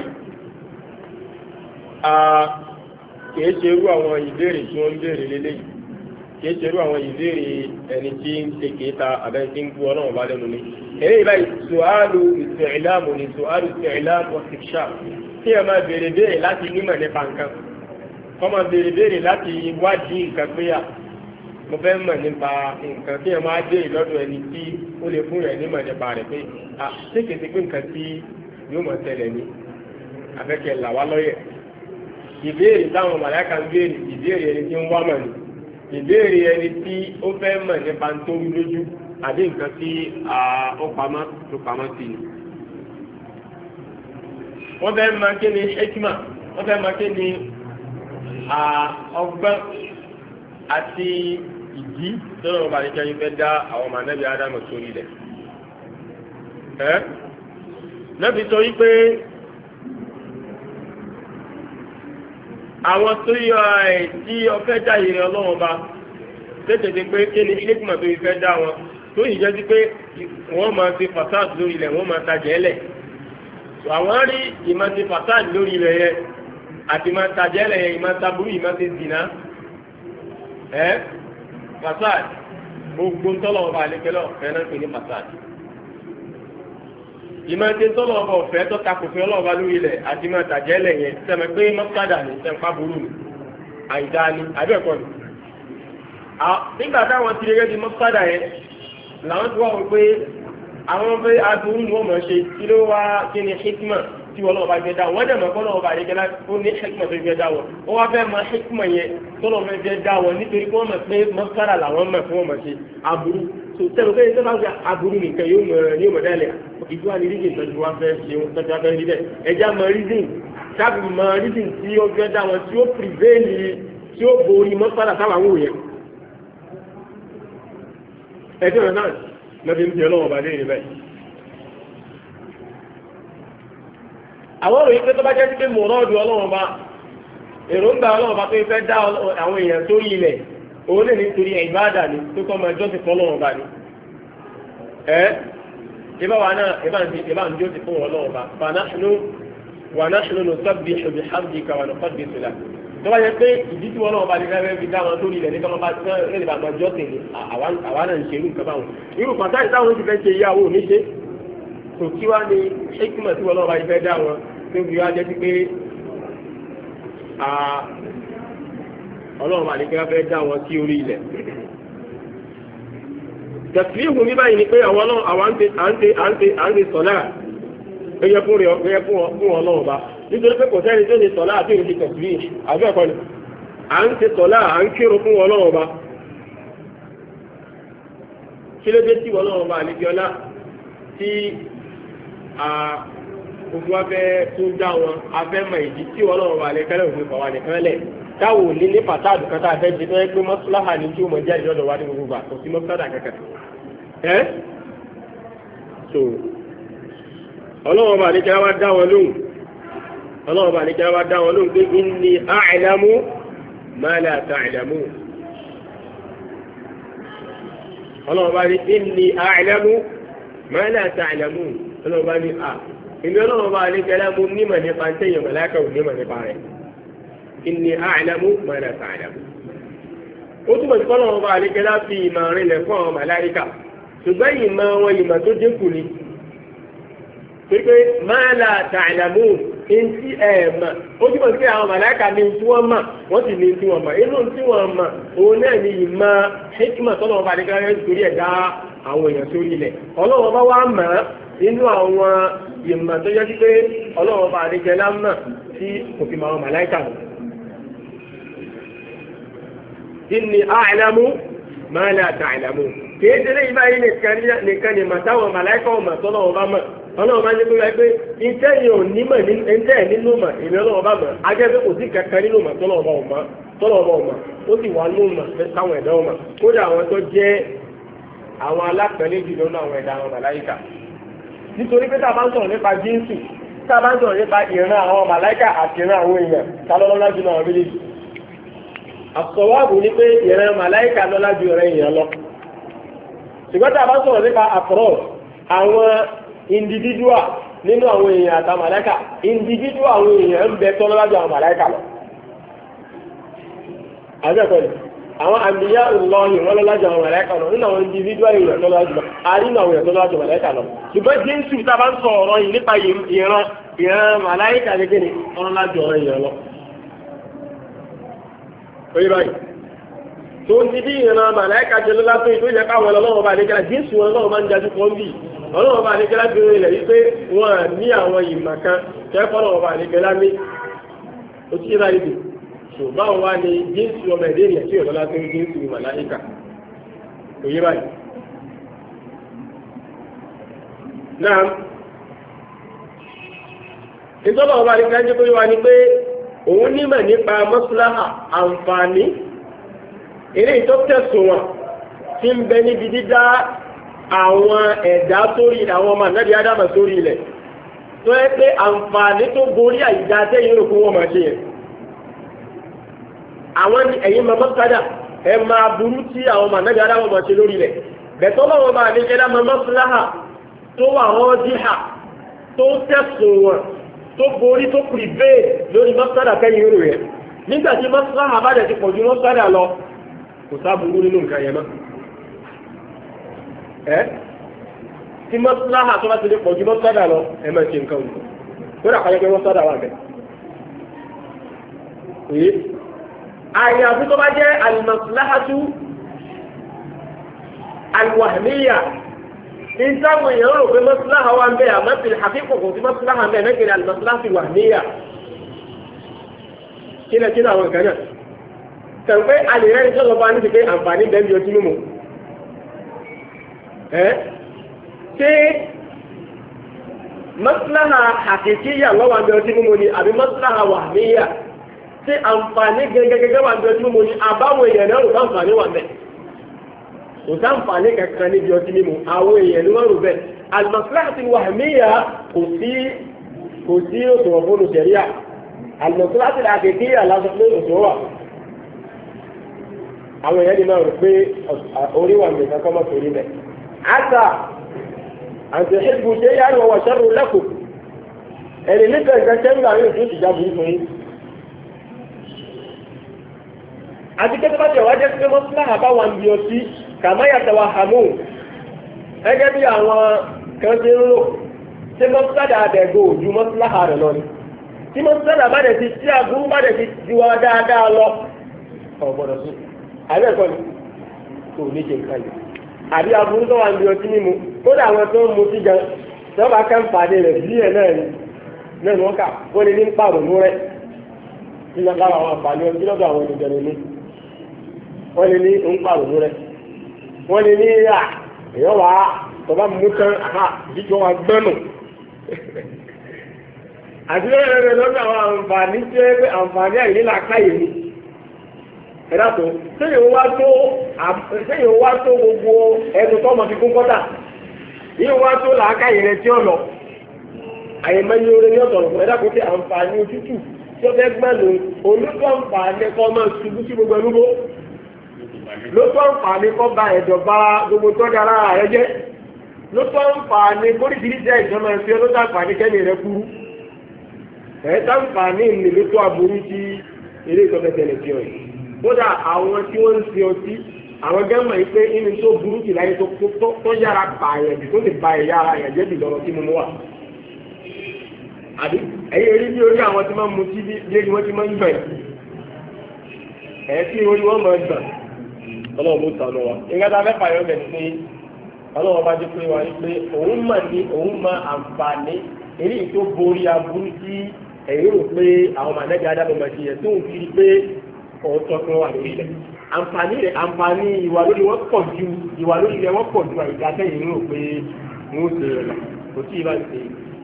kìí ṣe irú àwọn ìbéèrè tí wọ́n ń béèrè lélẹ́yìí kìí ṣe irú àwọn ìbéèrè ẹni tí ń ṣe kìí ta abẹ́ni tí ń gbú ọlọ́run bá lẹ́nu ní. tẹ́lẹ̀ báyìí su'alu isti'lam ni su'alu isti'lam wa istikshaf tí ẹ máa béèrè láti nímọ̀ nípa nǹkan kọ́mọ béèrè láti wádìí nǹkan pé mo fẹ́ mọ̀ nípa nǹkan tí ẹ máa dé ìlọ́dọ̀ ẹni tí ó lè fún rẹ̀ nímọ̀ nípa rẹ̀ pé ṣé kìí ṣe pé nǹkan tí yóò mọ̀ tẹ́lẹ̀ ní afẹ́kẹ́ là wá lọ́yẹ̀. ìbéèrè táwọn màláíkà ń béèrè ìbéèrè ẹni tí ń wá mọ̀ ní ìbéèrè ẹni tí ó fẹ́ mọ̀ nípa tó ń lójú àbí nǹkan tí ó pamọ́ sí ni. wọ́n fẹ́ mọ̀ kí ni hekima wọ́n fẹ́ mọ̀ kí ni ọgbọ́n àti ìdí tọ́lọ́ ọba àdìkẹ́ yìí fẹ́ dá àwọn ọmọ anábì ádámù sórí rẹ̀. lẹ́bi sọ yí pé àwọn tó yọ tí ọfẹ́ dá ìrìn ọlọ́run ọba tètè pé kí ni hikma tó yìí fẹ́ dá wọn tó yìí jẹ́ sí pé wọ́n máa fi fasad lórí ilẹ̀ wọ́n máa tajà ẹlẹ̀. àwọn rí ìmọ̀ ti fasad lórí ilẹ̀ yẹn àti máa tajà ẹlẹ̀ yẹn ìmọ̀ taburú ìmọ̀ ti zìnà fasad gbogbo ntọ́lọ̀ ọba àlekẹ́lẹ́ ọ̀fẹ́ náà pè ní fasad ìmọ̀ ẹ̀jẹ̀ ntọ́lọ̀ ọba ọ̀fẹ́ tó takò fẹ́ ọlọ́ọ̀ba lórí ilẹ̀ àti máa tàjẹ́ lẹ̀ yẹn sẹ́mi pé mọ́tàdà ní sẹ́ńpá burú ni àìdá ni àbẹ́ẹ̀kọ́ ni nígbà táwọn ti rẹ́gẹ́ di mọ́tàdà yẹn làwọn ti wá wọ pé àwọn fẹ́ aburú ni wọ́n mọ̀ ṣe kí ló wá kí ni hikma tí ọlọ́run bá fẹ́ dá wọn dẹ̀ mọ̀ kọ́ ọlọ́run bá yẹ kẹ́lá ó ní hikma tó fẹ́ dá wọn ó wá fẹ́ mọ hikma yẹn tọ́lọ́ fẹ́ dá wọn nítorí pé wọ́n mọ̀ pé mọ́sára làwọn mọ̀ fún wọn mọ̀ ṣe aburú tó tẹ́lẹ̀ pé tó bá fẹ́ aburú nìkan yóò mọ̀ dálẹ̀ ìdúrà ní rídìn tọ́jú wa fẹ́ ṣe wọn tọ́jú wa fẹ́ rí bẹ́ẹ̀ ẹja mọ rídìn sábì mọ rídìn tí ó fẹ́ dá wọn tí ó pìrìvẹ́ẹ̀lì tí ó borí mọ́sára táwọn wò yẹn ẹjọ́ rẹ̀ náà lọ́dí ń bí ọlọ́wọ́ bá léèrè bẹ́ẹ̀. àwọn òròyìn pé tó bá jẹ́ sí pé mọ̀rọ́ọ̀dù ọlọ́wọ́ bá èròǹgbà ọlọ́wọ́ bá tó fẹ́ dá àwọn èèyàn sórí ilẹ̀ òun lè nítorí ìbáàdà ni tó kọ́ ọmọ ẹjọ́ sì fọ́ ọlọ́wọ́ bá ní. ìbá wa náà ìbá ń jó ti fún ọlọ́wọ́ bá wà náà ṣùnú nusabbihu bihamdika wa nuqaddisu lak tó bá yẹ pé ìdí tí wọn náà bá di fẹ́ẹ́ fi dá wọn sórí ilẹ̀ nígbà wọn bá tẹ́ ẹ lè bá máa jọ́ tèmi àwa náà ń ṣe irú nǹkan báwọn irú pàtàkì táwọn ti fẹ́ ṣe ìyàwó níṣe kò kí wá ní hikima tí wọn náà bá di fẹ́ dá wọn tó fi wá jẹ́ sí pé ọlọ́run bá di fẹ́ dá wọn sí orí ilẹ̀. tẹ̀síwìhù mi báyìí ni pé àwọn náà àwọn à ń ṣe sọ̀lá ẹ̀yẹ fún ọlọ́run bá nítorí pé kò sẹ́ni tó ṣe sọ̀lá àti ìrìnlẹ̀ tẹ̀síwì àbí ẹ̀kọ́ ni à ń ṣe sọ̀lá à ń kírun fún ọlọ́run bá kí ló dé tí ọlọ́run bá àlejò ọlá tí gbogbo afẹ́ tó dá wọn afẹ́ mọ ìdí tí ọlọ́run bá àlejò ọlá òfin kọ̀wá nìkan lẹ̀ táwọn ò ní ní pàtàkì kan tá a fẹ́ di tó yẹ pé mọ́sálàhà ni tí ó mọ̀ jáde lọ́dọ̀ wá ní gbogbo gbà kò sí mọ́sálà kankan so ọlọ́run bá àlejò ọlá dá wọn lóhùn ọlọ́run bá àlejò ọlá dá wọn lóhùn pé inni a'lamu ma la ta'lamun ọlọ́run bá ní inni a'lamu ma la ta'lamun ọlọ́run bá ní ìlú ọlọ́run bá àlejò ọlá mú nímọ̀ nípa tẹ́yìn mọ̀láka ò nímọ̀ nípa rẹ̀ inni a'lamu ma la ta'lamun ó túnbọ̀ sí ọlọ́run bá àlejò ọlá fi ìmọ̀ rinlẹ̀ fún àwọn màláíkà ṣùgbọ́n ìmọ̀ wọn ìmọ̀ tó dínkù ni pé ma la ta'lamun ntí mà ó túbọ̀ sí pé àwọn màláíkà ní tí wọ́n mà wọ́n sì ní tí wọ́n mà inú tí wọ́n mà òun náà ní ìmọ̀ hikima tọ́lọ́wọ́n bá dégá rẹ̀ torí ẹ̀ dá àwọn èèyàn sórí ilẹ̀ ọlọ́wọ́n bá wá mà inú àwọn ìmọ̀ tó yẹ sí pé ọlọ́wọ́n bá dégá lámà tí kò fi mọ àwọn màláíkà lọ. inni a'lamu ma la ta'lamun kì í délé ìbáyìí nìkan ni màtáwọn màláíkà ọmọ tọ́lọ́wọ́n bá mà ọlọ́run máa ń jẹ́ pé wáyé pé iṣẹ́ yìí ò nímọ̀ ẹ̀ńtẹ́ nínú mọ̀ èmi ọlọ́run bá mọ̀ ajẹ́ pé kò sí kankan nínú mọ̀ tọ́lọ́run bá ọmọ ó sì wà nínú mọ̀ táwọn ẹ̀dá ọmọ kódà àwọn tó jẹ́ àwọn alápẹ̀lẹ́ jù lọ́nà àwọn ẹ̀dá àwọn màláìkà nítorí pé tá a bá ń sọ̀rọ̀ nípa jíǹsì tá a bá ń sọ̀rọ̀ nípa ìran àwọn màláìkà àti ìran àwọn èèyàn tá lọ́lá jù náà méjèèjì àsọwáàbù ni pé ìran màláìkà lọ́lá ju ìran èèyàn lọ ṣùgbọ́n tá a bá ń sọ̀rọ̀ nípa àkọ́rọ̀ àwọn individual nínú àwọn èèyàn àtàwọn màláíkà individual àwọn èèyàn ń bẹ tọ́lọ́ lájọ àwọn màláíkà lọ. àbẹ́ẹ̀kọ́ ni àwọn àmìyá ìlọrin wọn lọ́lájọ àwọn màláíkà lọ nínú àwọn individual èèyàn tọ́lọ́ lájọ àrínú àwọn èèyàn tọ́lọ́ lájọ màláíkà lọ. ṣùgbọ́n jésù tá a bá ń sọ ọ̀rọ̀ yìí nípa ìran màláíkà gẹ́gẹ́ ni tọ́lọ́ lájọ ọ̀rọ̀ èèyàn lọ. oye báyìí tó ń ti bí ìran màláíkà jẹ lọ́lá tó ìtó yẹ káwọn ọlọ́wọ́ bá nígbà jésù ọlọ́wọ́ máa ń jájú kan bíi ọlọ́wọ́ bá nígbà bíi ilẹ̀ yìí pé wọ́n ní àwọn ìmọ̀ kan kẹ́kọ̀ọ́ ọlọ́wọ́ bá nígbà ní ó ti yẹ báyìí dùn ṣùgbọ́n wá ní jésù ọmọ ẹ̀dẹ́ ènìyàn tí ọ̀dọ́lá tó ń jésù màláíkà kò yé báyìí. náà ìtọ́lọ̀ ọba nígbà jẹ́ pé wá ní pé òun nímọ̀ nípa mọ́sálásà àǹfààní eré ìtọ́tẹ̀sùn wọn tí ń bẹ níbi dídá àwọn ẹ̀dá sórí àwọn ọmọ ànábì ádámà sórí ilẹ̀ tó yẹ pé àǹfààní tó borí àyíká tẹ́yìn rò fún wọn máa ṣe yẹn. àwọn ẹ̀yin mọ́mọ́ sádà ẹ máa burú tí àwọn ọmọ ànábì ádámà máa ṣe lórí ilẹ̀ bẹ̀tọ́ lọ́wọ́ máa ní kẹ́lá mọ́mọ́ fúláhà tó wà wọ́n díhà tó tẹ̀sùn wọn tó borí tó pìrìbé lórí mọ́sádà tẹ́yìn rò yẹn nígbà tí mọ́sálà bá dẹ̀ ti pọ̀ ju mọ́sádà lọ kò sáburú nínú nǹkan yẹn mọ́ tí mọ́sálà tó bá ti lè pọ̀ ju mọ́sádà lọ ẹ máa ṣe nǹkan òun tó dà kọjá pé mọ́sádà wà bẹ́ẹ̀. àyàfi tó bá jẹ́ al-maslahatu al-wahmiyya ìsáwọn èèyàn rò pé mọ́síláhà wà ń bẹ àmọ́ fi àkíkọ̀ kò sí mọ́síláhà ń bẹ lẹ́gbẹ̀rẹ̀ àlùmọ́síláhà fi wà níyà kí ni àwọn nǹkan náà tẹ̀ pé alẹ́ rẹ̀ tó lọ́ba ní ti pé àǹfààní bẹ́ẹ̀ bí ọtí mímu ṣé mọ́síláhà àkíkíyà lọ́wọ́ àbí ọtí mímu ni àbí mọ́síláhà wà níyà ṣé àǹfààní gẹ́gẹ́gẹ́gẹ́ wà bí ọtí mímu ni àbáwọn èèyàn náà rò bá àǹfààní wà bẹ́ẹ̀ kò sáǹfààní kankan níbi ọtí mímu àwọn èèyàn ni wọ́n rò bẹ́ẹ̀ al-maslahatu al-wahmiyya kò sí òṣùwọ̀n fún olùsẹ̀ríà al-maslahatu al-haqiqiyya lásán pé òṣùwọ̀n wà àwọn èèyàn ni máa rò pé orí wà nìkan kọ́ mọ́ torí bẹ́ẹ̀. àtà àti ìṣègùn ṣe yá ni wọ́n wà sharrun lakum ẹni nípa nǹkan ṣẹ́ ń gbà yóò tún ìjà burú fún yín. àti kẹ́tọ́ bá tẹ̀ wá jẹ́ pé mọ́síláhà bá wà ń bí ọtí kàmá yàtọ̀ wà hàmú gẹ́gẹ́ bí àwọn kan ṣe ń rò ṣé mọ́síláhà àdẹ̀gò ojú mọ́síláhà rẹ̀ lọ ni tí mọ́síláhà bá dẹ̀ ti tí aburú bá dẹ̀ ti di wa dáadáa lọ ọ̀gbọ́dọ̀ sí àbẹ́ẹ̀kọ́ ni kò ní ṣe nǹkan yìí àbí aburú tó wà ń bí ọtí mímu kódà àwọn tó ń mu sí gan tí wọ́n bá kẹ́ ń pàdé rẹ̀ bí ẹ̀ náà ni wọ́n kà ó lè ní ń pàrònú rẹ̀ nínú lára àwọn àǹfààní ọtí lọ́dọ̀ àwọn ènìyàn ní wọ́n lè ní ń pàrònú rẹ̀ wọ́n lè ní à èèyàn wà á tọ́ba mú tán ìdíjọ́ wa gbẹ́nu àti lọ́dọ̀ lọ́dọ̀ àwọn àǹfààní tí àǹfààní àìníla káyè ni ẹ̀dá tó sẹ́yìn wá tó gbogbo ẹnu tó ọmọ fi kún kọ́tà yìí wá tó làákàyè rẹ tí ó lọ àyèmẹ́ni orin ní ọ̀tọ̀ ọ̀fọ̀ ẹ̀dá kò tẹ àǹfààní òtútù tí ó fẹ́ gbẹ́nu olùkọ́ àǹfààní kọ́ máa ṣubú sí gbogbo ẹlúgbó ló tó àǹfààní kọ́ ba ẹ̀dọ̀ bá gbogbo tó dára rẹ jẹ́ ló tó àǹfààní kórìtìrìtì ìjọba ẹ̀fẹ́ ló tó àǹfààní kẹ́mi rẹ kúrú ẹ̀ẹ́dá àǹfààní ìlú ló tó aburú tí eré ìtọ́fẹ́tẹ̀lẹ̀ fi hàn yìí kódà àwọn tí wọ́n ń ṣe ọtí àwọn gẹ́mọ̀ yìí pé inú tó burú jù láyé tó yára pààyàn jù tó lè ba ẹ̀yà ara yẹn jẹ́ jù lọ́rọ̀ tí mo mú wà. àbí ẹ̀yìn orí bí orí àwọn tí máa ń mu tí bí ẹni wọ́n ti máa ń gbà yìí ẹ̀ tí orí wọn máa ń gbà ọlọ́run ló sànù wa. ìgbà tá a fẹ́ pààyàn bẹ̀ ni pé ọlọ́run bá jẹ́ pé wà ní pé òun mà ní òun mọ àǹfààní eré tó borí aburú tí ẹ̀yìn rò pé àwọn mànẹ́gà adábọ̀mọ̀ ti yẹ tó ń fi pé ọ̀tọ̀ tó wà lórí ilẹ̀ àǹfààní ìwà lórí wọn pọ̀ ju ìwà lórí ilẹ̀ wọn pọ̀ ju àyíká sẹ́yìn rò pé wọ́n ṣe rẹ̀ lọ kò tí ì bá ṣe.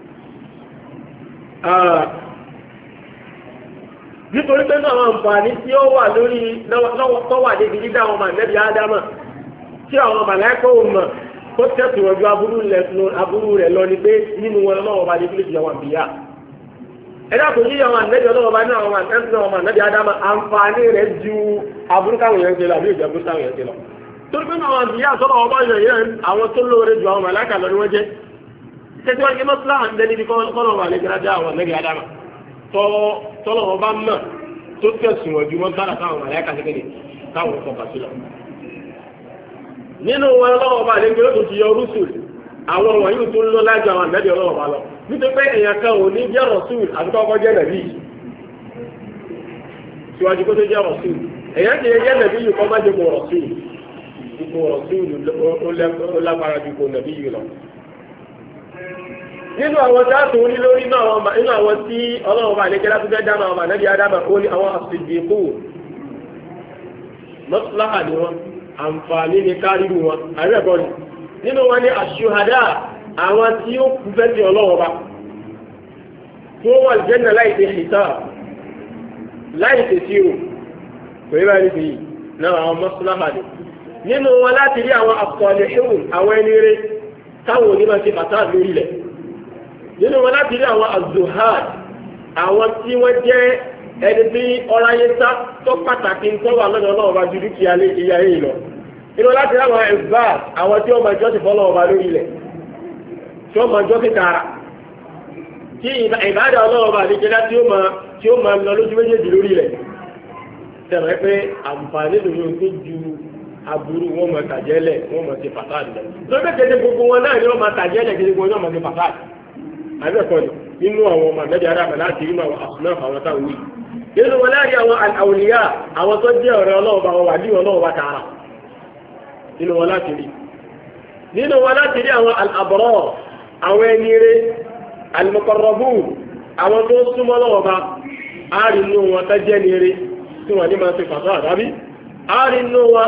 nítorí pé náà àǹfààní tí ó wà lórí tó wà débi dídá àwọn mànẹ́bí ádámà tí àwọn màláíkà ò mọ̀ tó tẹ̀síwájú aburú rẹ̀ lọ ni pé nínú wọn lọ́wọ́ bá dé kílè fi àwọn àbíyá. ẹ̀dá kò yí àwọn ànẹ́bí ọlọ́wọ́ bá ní àwọn ànẹ́bí ádámà àǹfààní rẹ̀ ju aburú káwọn yẹn ń ṣe lọ àbí ìjọ aburú káwọn yẹn ń ṣe lọ. torí pé àwọn àbíyá sọ́dọ̀ ọba yẹn àwọn tó lóore ju àwọn màláíkà lọ ni wọ́n jẹ́. ṣé tí wọ́n ti mọ́sílá à ń dẹ́ níbi kọ́nà wà lẹ́gbẹ̀rẹ́ dá àwọn ànẹ́bí ádámà tọ́lọ̀ ọba mọ̀ tó tẹ̀sùn ọ̀jú wọn dára táwọn màláíkà ṣẹ́kẹ́ni táwọn ọkọ̀ pàṣẹ lọ. nínú wọn ọlọ́wọ́ bá lẹ́gbẹ̀rẹ́ tó ti yọ rúṣùl àwọn wọ̀nyí tó ń lọ lájọ àwọn ànẹ́bí ọlọ́wọ́ bá lọ nítorí pé èèyàn kan ò ní jẹ́ rọ̀ṣùl àbíkọ́ ọkọ̀ jẹ́ nàbí síwájú kó tó jẹ́ rọ̀ṣùl èèyàn ti jẹ́ nàbí yìí kọ́ má jẹ́ kó rọ̀ṣùl ipò rọ̀ṣùl ó lágbára ju kó nàbí yìí lọ. nínú àwọn táàtù ní lórí nínú àwọn tí ọlọ́wọ́ bá lẹ́gbẹ̀rẹ́ tó fẹ́ dáná àwọn ànẹ́bí adámà ó ní àwọn àṣìdìkú mọ́síláhà ni wọn àǹfààní ní káríru wọn àrẹ́bọ̀ ni nínú wọn ni àṣùhàdá àwọn tí ó kú fẹ́ ti ọlọ́wọ́ bá tí wọ́n wà jẹ́nà láìsí ìṣìṣà láìsí síro kò yẹ báyìí fi náà àwọn mọ́síláhà ni nínú wọn láti rí àwọn àkọọ̀lẹ̀ṣẹ́wò àwọn ẹni rere táwọn onímọ̀ ti bàtà lórí rẹ̀ nínú wọn láti rí àwọn azuhad àwọn tí wọ́n jẹ́ ẹni tí ọláyé sá tó pàtàkì ń tọ́wọ́ àlọ́dọ̀ ọlọ́wọ́ bá ju dúkìá lé ìyá yìí lọ nínú láti rí àwọn ẹ̀fà àwọn tí wọ́n máa jọ́ sí fọ́lọ́wọ́ bá lórí rẹ̀ tí wọ́n máa jọ́ sí tààrà tí ìbádà ọlọ́wọ́ bá lè jẹ́lá tí ó máa lọ lójú méjèèjì lórí rẹ̀ tẹ̀rẹ̀ pé àǹfààní lòun tó ju aburú wọn máa tàjẹ́lẹ̀ wọn máa ṣe fàtàdì lọ. lórí kéde gbogbo wọn náà ni wọn máa tàjẹ́lẹ̀ kéde gbogbo wọn máa ṣe fàtàdì. àbẹ̀kọ́ ni nínú àwọn ọmọ àmẹ́bí aráàmà láti inú àwọn àfúnáà àwọn táwọn wí. nínú wọn láàrin àwọn àwòlíyà àwọn tó jẹ́ ọ̀rẹ́ ọlọ́wọ́ bá wọn wà ní ọlọ́wọ́ bá tààrà nínú wọn láti rí. nínú wọn láti rí àwọn al-abrar àwọn ẹni rere al-muqarrabun àwọn tó súnmọ́ lọ́wọ́ bá a rí inú wọn tó jẹ́ ní rere tí wọ́n ní máa ṣe fàṣọ àdábí a rí inú wọn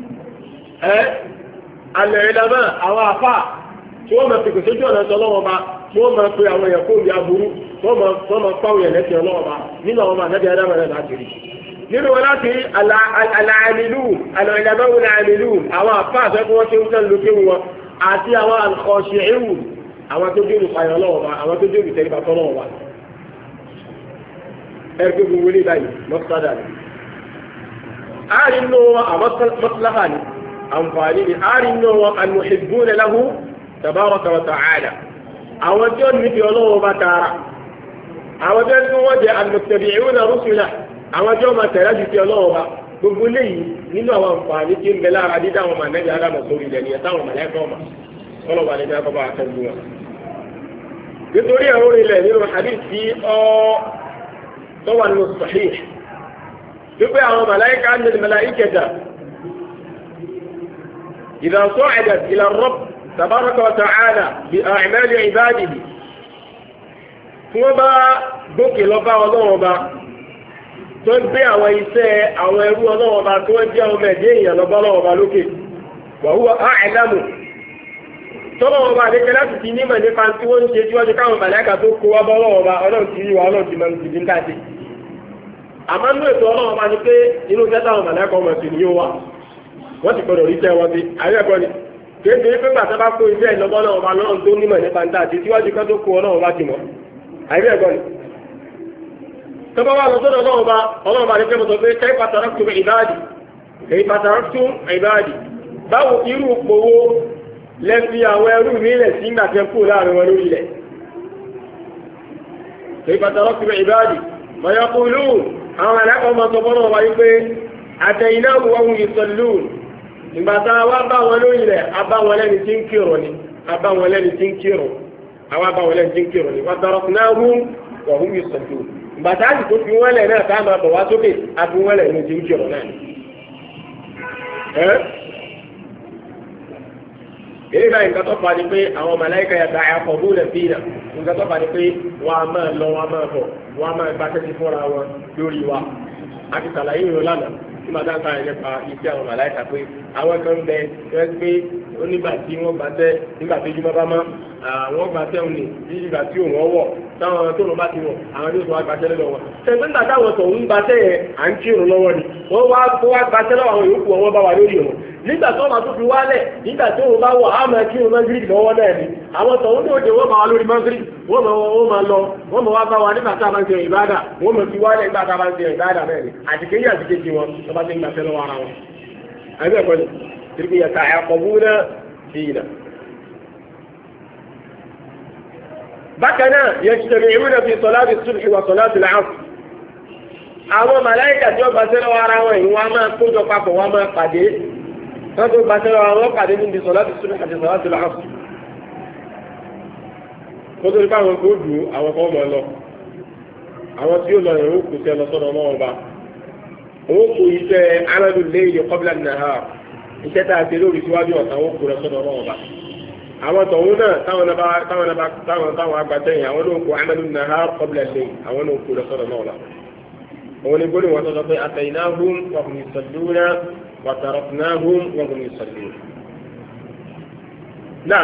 al-ulama àwọn àfà tí wọ́n máa fi kò sójú ọ̀nà tó lọ́wọ́ bá tí wọ́n máa pe àwọn èèyàn kó ìyá burú wọ́n máa pàwọn èèyàn lẹ́sìn ọlọ́wọ́ bá nínú àwọn ọmọ ànábì Ádámù rẹ̀ láti rí nínú wọn láti rí al-amilun al-ulama al-amilun àwọn àfà àfẹ́kọ́ wọn kéwú náà lókè wọn àti àwọn al-khashi'un àwọn tó dé olùpayọ̀ lọ́wọ́ bá àwọn tó dé olùtẹ̀lébà tọ́ lọ́wọ́ bá ẹgbẹ́ gbogbo ilé báyìí mọ́sálà ni àárín nù wọn àmọ́ mọ́sálà ni àǹfààní ni àárín nù wọn al-muhibbuna lahu tabaraka wa ta'ala àwọn tí ó níbi ọlọ́wọ́ bá tààrà àwọn tí wọ́n jẹ́ al-muttabi'una rusula àwọn tí wọ́n máa tẹ̀lé ju ti ọlọ́wọ́ bá gbogbo léyìí nínú àwọn àǹfààní tí ń bẹ lára dídá àwọn mànẹ́bí alámọ̀ sórí ilẹ̀ nìyẹn táwọn màlẹ́kọ̀ ọmọ ọlọ́wọ́ àlejò akọ́bà àtẹ̀jú wọn. nítorí àwọn orílẹ̀ nínú hadith tí tó wà nínú sahih wípé àwọn màláíkà ń lè màláíkà idha sa'adat ila ar-rabb tabaraka wa ta'ala bi a'mali ibadihi tí wọ́n bá gòkè lọ bá ọlọ́wọ́ bá tó gbé àwọn iṣẹ́ àwọn ẹrú ọlọ́wọ́ bá tó jẹ́ ọmọ ẹ̀dẹ́ èèyàn lọ bá ọlọ́wọ́ bá lókè wa huwa a'lamu tọ́lọ́wọ́ bá lékẹ́ láti ti nímọ̀ nípa tí wọ́n ń ṣe tí wọ́n ti káwọn màláíkà tó kó wá bọ́ ọlọ́wọ́ bá ọlọ́run ti rí wa ọlọ́run ti máa ń ti káàdé àmọ́ nínú ètò ọlọ́wọ́ bá ní pé inú iṣẹ́ táwọn màláíkà ọmọ sí ni yóò wà wọ́n ti gbọdọ̀ rí iṣẹ́ wọn sí ayẹ́kọ́ ni kéde pé gbàtà bá kó iṣẹ́ ìlọ́bọ́ ọlọ́wọ́ bá lọ́run tó nímọ̀ nípa níta àti síwájú kan tó kó ọlọ́wọ́ bá ti mọ̀ ayẹ́kọ́ ni tọ́bọ́ wà lọ́sọ́dọ̀ ọlọ́wọ́ bá ní pé mo sọ pé kayfa taraktum ibadi báwo irú òpòwó lẹ́fi àwọn ẹrú mi rẹ̀ sí ìgbà tẹ́ kú láàrin wọn lórí ilẹ̀. kayfa taraktum ibadi ma yaqulun àwọn ẹ̀lẹ́kọ̀ọ́ máa sọ fọ́nà wáyé pé ataynahum wa hum yusallun ìgbà tá a wá bá wọn lórí ilẹ̀ a bá wọn lẹ́ni tí ń kírun ni a bá wọn lẹ́ni tí ń kírun àwọn bá wọn lẹ́ni tí ń kírun ni wa taraknahum wa hum yusallun ìgbà tá a sì tó fi wọ́n lẹ̀ náà ká máa bọ̀ wá sókè a fi wọ́n lẹ̀ ní tí ń kírun náà ni. èyí báyìí nǹkan tó fà ní pé àwọn màláíkà yàtọ̀ àyàfọ̀bù rẹ̀ fi nà nǹkan tó fà ní pé wọ́n á máa lọ wọ́n á máa bọ̀ wọ́n á máa gba tẹ́sí fúnra wọn lórí wa a ti sàlàyé ìrò lánàá tí màá dáńtà yẹn nípa iṣẹ́ àwọn màláíkà pé àwọn kan bẹ ẹ pé onígbà tí wọ́n gbà tẹ́ nígbà tó jùmọ̀ bá mọ́ àwọn gbà tẹ́ òní nígbà tí òun ọwọ́ táwọn tó lọ bá ti wọ̀ àwọn yóò tó wá gbà tẹ́ lọ́wọ́ wọn. ṣèpé nígbà táwọn tó ń gbà tẹ́ yẹn à ń kírun lọ́wọ́ ni wọ́n wá gbà tẹ́ lọ́wọ́ àwọn yòókù wọn bá wà lórí wọn nígbà tó máa tó fi wálẹ̀ nígbà tó wọn bá wọ̀ á máa kírun mọ́gírì lọ́wọ́ náà ni àwọn tó ń dòde wọ́n máa wá lórí mọ́gírì wọ́n máa lọ wọ́n máa wá bá wa nígbà tá a máa ń ṣe ìbádà wọ́n máa fi wálẹ̀ nígbà tá a máa ń ṣe ìbádà náà ni àtìkéyí àtìkéjì wọn tó bá ti ń gbà tẹ́ lọ́wọ́ ara wọn. àbí ẹ̀kọ́ ni tìrìkì yàtà àkọ́bùnà dìínà. bákan náà yajtami'una fi salati subhi wa salati al-'asr. àwọn màláíkà tí wọ́n gbà tẹ́ lọ́wọ́ ara wọn yìí wọ́n á máa kójọ papọ̀ wọ́n á máa pàdé wọ́n tó gbà tẹ́lẹ̀ àwọn pàdé níbi salati subhi àti salati al-'asr. kótó nípa àwọn tó dùn àwọn kan mọ̀ lọ àwọn tí ó lọ yẹn ó kù sí ẹlọ sọ́dọ̀ ọlọ́wọ́ bá òun kù iṣẹ́ amalu layli qabla an-nahar iṣẹ́ tá a ṣe lórí síwájú ọ̀sán ó kù lọ sọ́dọ̀ ọlọ́wọ́ bá àwọn tọ̀hún náà táwọn agbátẹ́yìn àwọn ló kù amalu an-nahar qabla al-layl àwọn ló kù lọ sọ́dọ̀ ọlọ́wọ́ bá òun ni gbólóhùn wọn sọ pé ataynahum wa hum yusalluna wa taraknahum wa hum yusallun. Naam.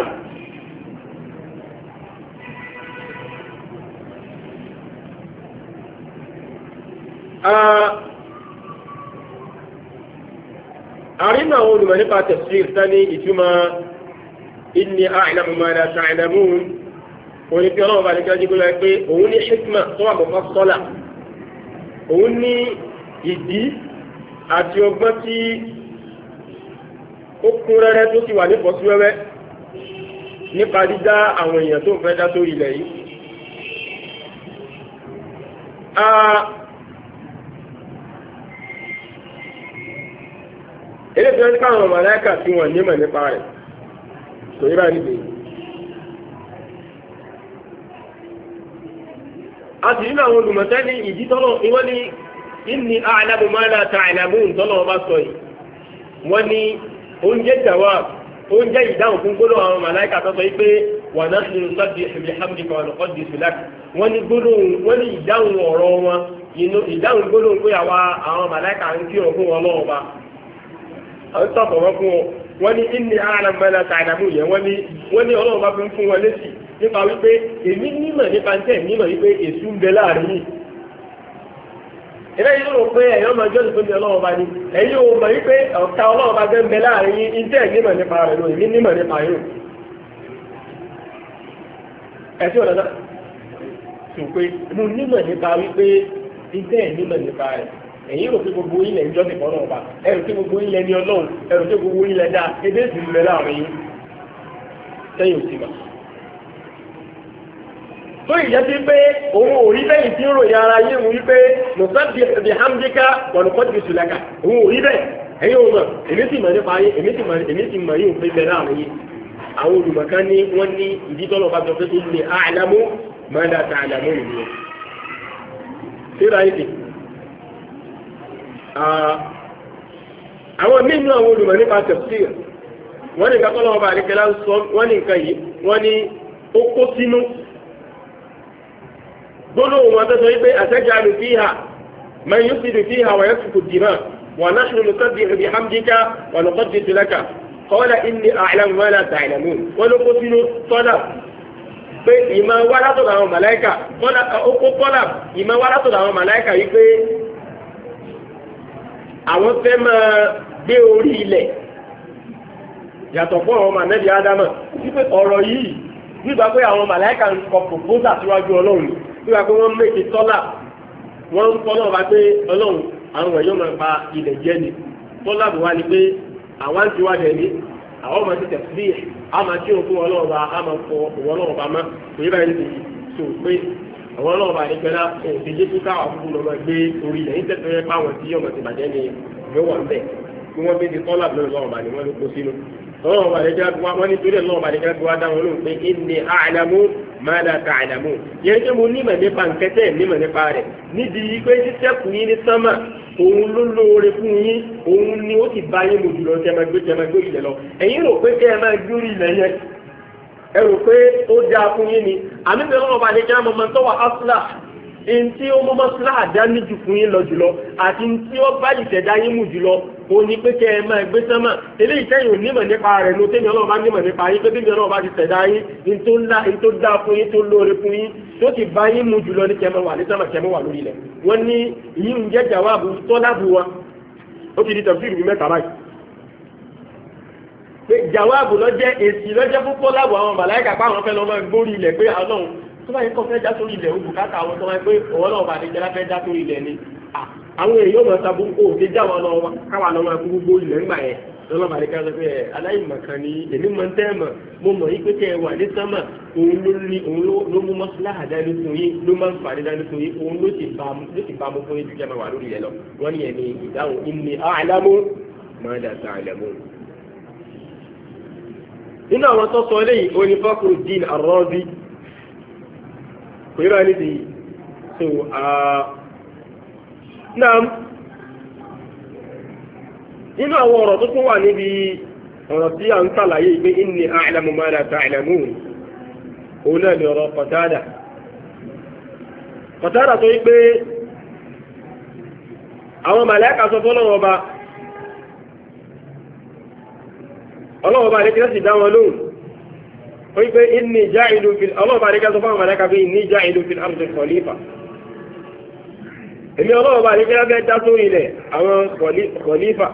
àrínà àwọn olùmọ̀ nípa tafsir sani ìtumọ̀ inni a'lamu ma la ta'lamun òní tí ọlọ́run bá ní kíláàjú gbọ́dọ̀ pé òun ní hikma tó wà mufassala òun ní ìdí àti ọgbọ́n tí ó kún rẹ́rẹ́ tó ti wà ní fọ́síwẹ́wẹ́ nípa dídá àwọn èèyàn tó ń fẹ́ dá sórí ilẹ̀ yìí. ilé tí wọ́n ti káwọn màláíkà tí wọ́n nímọ̀ nípa rẹ̀ kò yíra níbi. a sì nínú àwọn olùmọ̀tẹ́ ní ìdí tọ́lọ̀ ìwọ́n ní inni a'lamu ma la ta'lamun tọ́lọ̀ ọba sọ yìí wọ́n ní oúnjẹ jawab ó ń jẹ́ ìdáhùn fún gbólóhùn àwọn màláìkà tó sọ pé wa nahnu nusabbihu bihamdika wa nuqaddisu lak wọ́n ní gbólóhùn wọ́n ní ìdáhùn ọ̀rọ̀ wọn ìdáhùn gbólóhùn pé àwọn màláìkà ń kírun fún wọn lọ́wọ́ bá àwọn sọ̀tọ̀ wọn fún wọn wọ́n ní inni a'lamu ma la ta'lamun yẹn wọ́n ní ọlọ́run bá fi ń fún wọn létí nípa wípé èmi nímọ̀ nípa ń tẹ̀ nímọ̀ wípé èṣù ń bẹ láàrin yìí eléyìí ló pé ẹ̀yọ́ máa jọ́sìn fún mi ọlọ́run bá ní ẹ̀yin ò mọ̀ wípé ọ̀tá ọlọ́run bá gẹ́ ń bẹ láàrin yìí ń tẹ̀ nímọ̀ nípa rẹ̀ lọ èmi nímọ̀ nípa yìí ẹ̀sìn ọ̀dọ́dọ́ tó pé mo nímọ̀ nípa wípé ń tẹ̀ nímọ̀ nípa rẹ̀ ẹ̀yin rò pé gbogbo ilẹ̀ ń jọ́sìn fún ọlọ́run bá ẹ̀rù pé gbogbo ilẹ̀ ní ọlọ́run ẹ̀rù pé gbogbo ilẹ̀ dá ebí èsì ń bẹ láàrin yìí sẹ́yìn òsì mà tó ìjẹ́ sí pé òun ò rí bẹ́yìn tí ń ròyìn ara yé mu wípé nusabbihu bihamdika wa nuqaddisu laka òun ò rí bẹ́ẹ̀ ẹ̀yin ò mọ̀ èmi sì mọ̀ nípa ayé èmi sì mọ̀ yóò pé bẹ́ẹ̀ láàrin yìí àwọn olùmọ̀kan ní wọ́n ní ìdí tọ́lọ̀ bá sọ pé inni a'lamu ma la ta'lamun nìyẹn. síra yìí àwọn mímu àwọn olùmọ̀ nípa tafsir wọ́n ní nǹkan tọ́lọ̀ bá àdékẹ́lá ń sọ wọ́n ní nǹkan yìí wọ́n ní ó kó sínú gbólóhùn wọn tó sọ wípé ataj'alu fiha man yufsidu fiha wa yasfiku ad-dima' wa nahnu nusabbihu bihamdika wa nuqaddisu laka qala inni a'lamu ma la ta'lamun wọn ló kó sínú tọ́lá pé ìmọ̀ wá látọ̀dọ̀ àwọn màláìkà tọ́lá ìmọ̀ wá látọ̀dọ̀ àwọn màláìkà yìí pé àwọn fẹ́ máa gbé orí ilẹ̀ yàtọ̀ fún àwọn mànẹ́bí ádámà wípé ọ̀rọ̀ yìí nígbà pé àwọn màláìkà ń kọ proposal síwájú ọlọ́run nígbà pé wọ́n méjì tọ́lá wọ́n ń tọ́lá ọba pé ọlọ́run àwọn ẹ̀yọ́ máa pa ilẹ̀ jẹ́ ni tọ́lá bò wá ni pé àwọn ń tiwá dẹ̀ ní àwọn ọmọ ti tẹ̀ sí ẹ̀ á máa tí òkú ọlọ́run bá á máa fọ òwò ọlọ́run bá má kò yẹ báyìí ti sọ pé àwọn ọlọ́run bá ní pẹ́lá òfin jẹ́ kí káwá fúnfún lọ́mọ gbé orí ilẹ̀ nítorí pé páwọn tí ọmọ ti bàjẹ́ ni yóò wà ń bẹ̀ kí wọ́n bí ti tọ́lá lọ́run lọ́run bá ní wọ́n ló kó sínú ọlọ́run bá lẹ́jọ́ wọ́n ní torí ọlọ́run bá lẹ́jọ́ wá dáhùn lóhùn pé inni a'lamu ma la ta'lamun yẹn tí mo nímọ̀ nípa nkẹ́tẹ́ nímọ̀ nípa rẹ̀ nídìí pé títẹ́kù yín ní sánmà òun ló lóore fún yín òun ni ó sì bá yín mo jùlọ tẹ́ máa gbé ilẹ̀ lọ ẹ̀yin rò pé kẹ́ ẹ máa gbórí ilẹ̀ yẹn ẹ rò pé ó dáa fún yín ni àmì bẹ́ẹ̀ ọlọ́run bá lẹ́jọ́ àmọ́ tó wà áfúlà ntí ó mọ́ mọ́sálà àdání jù fún yín lọ jùlọ àti ntí ó bá ìṣẹ̀dá yín mú jùlọ ó ní pé kẹ́ ẹ máa gbé sánmà eléyìí tẹ́yìn ò nímọ̀ nípa rẹ̀ ló tẹ́mi ọlọ́run bá nímọ̀ nípa yín pé tẹ́mi ọlọ́run bá ti ṣẹ̀dá yín ntó dá fún yín tó lóore fún yín tó ti bá yín mú jùlọ ní kẹ́mẹ́ wà ní sánmà kẹ́mẹ́ wà lórí ilẹ̀ wọ́n ní yìí ń jẹ́ jàwáàbù tọ́lábù wa ó ti di tafsir bí mẹ́ta báyìí pé jàwáàbù lọ́jẹ́ èsì lọ́jẹ́ fún tọ́lábù àwọn màláìkà pàwọn fẹ́ lọ́mọ gbórí ilẹ̀ pé ọlọ́run tó bá yẹ kọ́ fẹ́ já sórí ilẹ̀ ó bùkátà àwọn tó wáyé pé ọwọ́ náà bá lè jẹ́ láfẹ́ já sórí ilẹ̀ ni àwọn èèyàn mọ̀ sábú kó o ti já wọn lọ káwa lọ́mọ ẹkú gbogbo ilẹ̀ ńgbà yẹn lọ́mọ bá lè ká sọ pé aláìmọ̀kan ni èmi mọ̀ ń tẹ́ mọ̀ mo mọ̀ yí pé kẹ́ ẹ wà ní sánmà òun ló mú mọ́síláhà dání fún yín ló máa ń fàdé dání fún yín òun ló sì bá mú fún yín ju jẹ́ máa wà lórí ilẹ̀ lọ wọ́n ní ẹni ìdáhùn inni a'lamu ma la ta'lamun. nínú àwọn tó sọ eléyìí oní Fakhruddin Ar-Razi kòyíra ní ti so náà nínú àwọn ọ̀rọ̀ tó tún wà níbi ọ̀rọ̀ tí a ń sàlàyé pé inni a'lamu ma la ta'lamun òun náà ni ọ̀rọ̀ Qatada tó yí pé àwọn màláíkà sọ fún ọlọ́wọ́ bá lè kí láti dá wọn lóhùn wípé inni ja'ilu fil ọlọ́wọ́ bá ríkà sọ fún àwọn màláíkà pé inni ja'ilu fil ardi khalifa èmi ọlọ́wọ́ bá ríkà fẹ́ dá sórí ilẹ̀ àwọn khalifa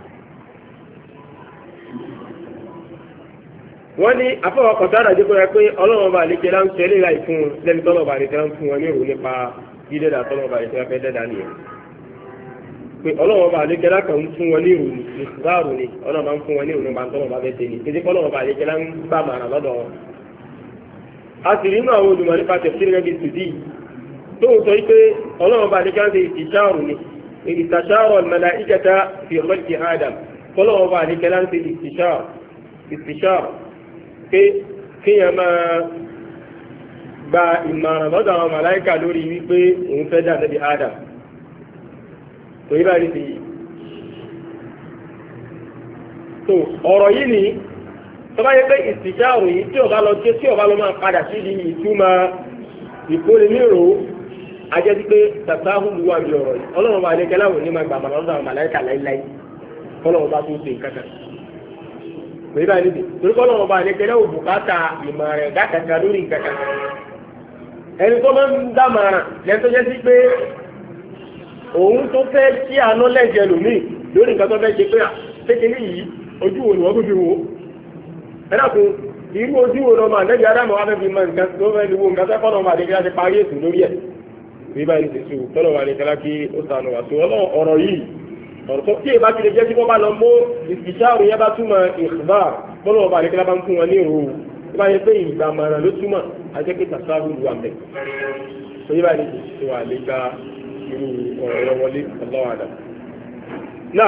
wọ́n ní afọwọ́ Qatada jẹ́ kóra pé ọlọ́wọ́ bá ríkà lá ń tẹ́lẹ̀ láì fún wọn lẹ́nu tọ́lọ́wọ́ bá ríkà ń fún wọn ní ìrò nípa dídẹ́dà tọ́lọ́wọ́ bá ríkà fẹ́ dẹ́dà nìyẹn pé ọlọ́wọ́ bá àlékẹ́lá kan ń fún wọn ní ìròyìn ìsìláàrù ni ọlọ́wọ́ bá ń fún wọn ní ìròyìn bàtọ́lọ́ bá fẹ́ ṣe ni kéde kọ́lọ́wọ́ bá àlékẹ́lá ń bá màrà lọ́dọ̀ wọn. a sì rí inú àwọn olùmọ̀ nípa tẹ̀síìrì rẹ̀ bíi tùdí tó ń sọ pé ọlọ́wọ́ bá àlékẹ́lá ṣe ìtìṣàrù ni ìtìṣàrù al-malaikata fi khalqi Adam kọ́lọ́wọ́ bá àlékẹ́lá ṣe ìtìṣàrù pé kéèyàn máa gba ìmọ̀ràn lọ́dọ̀ àwọn màláìkà lórí wípé òun fẹ́ dà níbi Adam tó yíba ní ti yìí tó ọ̀rọ̀ yìí ni tó bá yẹ pé ìsìṣàrò yìí tí ọba lọ máa padà sí di ìtumọ̀ ìkórè nírò ajẹ́ sí pé tàbáhùn wà ní ọ̀rọ̀ yìí ọlọ́run bá lẹ́kẹ́ láwọn onímọ̀ gbà máa lọ́dọ̀ àwọn màláìkà láíláí ọlọ́run bá tún ṣe nǹkan kan pé báyìí nìdí torí ọlọ́run bá lẹ́kẹ́ láwọn bùkátà ìmọ̀ rẹ̀ dákàkà lórí nǹkan kan ẹni tó máa ń dámàrà lẹ́nu tó jẹ́ sí pé òun tó fẹ́ kí àánú lẹ́jẹ̀ lòmíì lórí nǹkan tó fẹ́ ṣe pé kékeré yìí ojú wo ni wọ́n fi wò ẹ dàkún irú ojú wo lọ́mọ àlẹ́bí adámọ̀ wá fẹ́ fi mọ nǹkan tó fẹ́ lu nǹkan tó kọ́nà ọmọ àdékẹ́lá ti parí ètò lórí ẹ̀ bí báyìí ti sùn tọ́lọ̀ wà àdékẹ́lá kí ó sànù wà tó ọ̀rọ̀ yìí ọ̀rọ̀ tó tí èbá ti lè jẹ́ tí wọ́n bá lọ mọ́ ìṣàrò yẹn bá túmọ̀ ìṣùbà tọ́lọ̀ ọmọ àdékẹ́lá bá ń fún wọn ní ìrò tó bá yẹ pé ìgbà màrà ló túmọ̀ àjẹ́ pé tàṣàrù wà mẹ́ tó yẹ báyìí ti sùn wà lè gba irú ọ̀rọ̀ wọlé ọlọ́wọ́ àdá. náà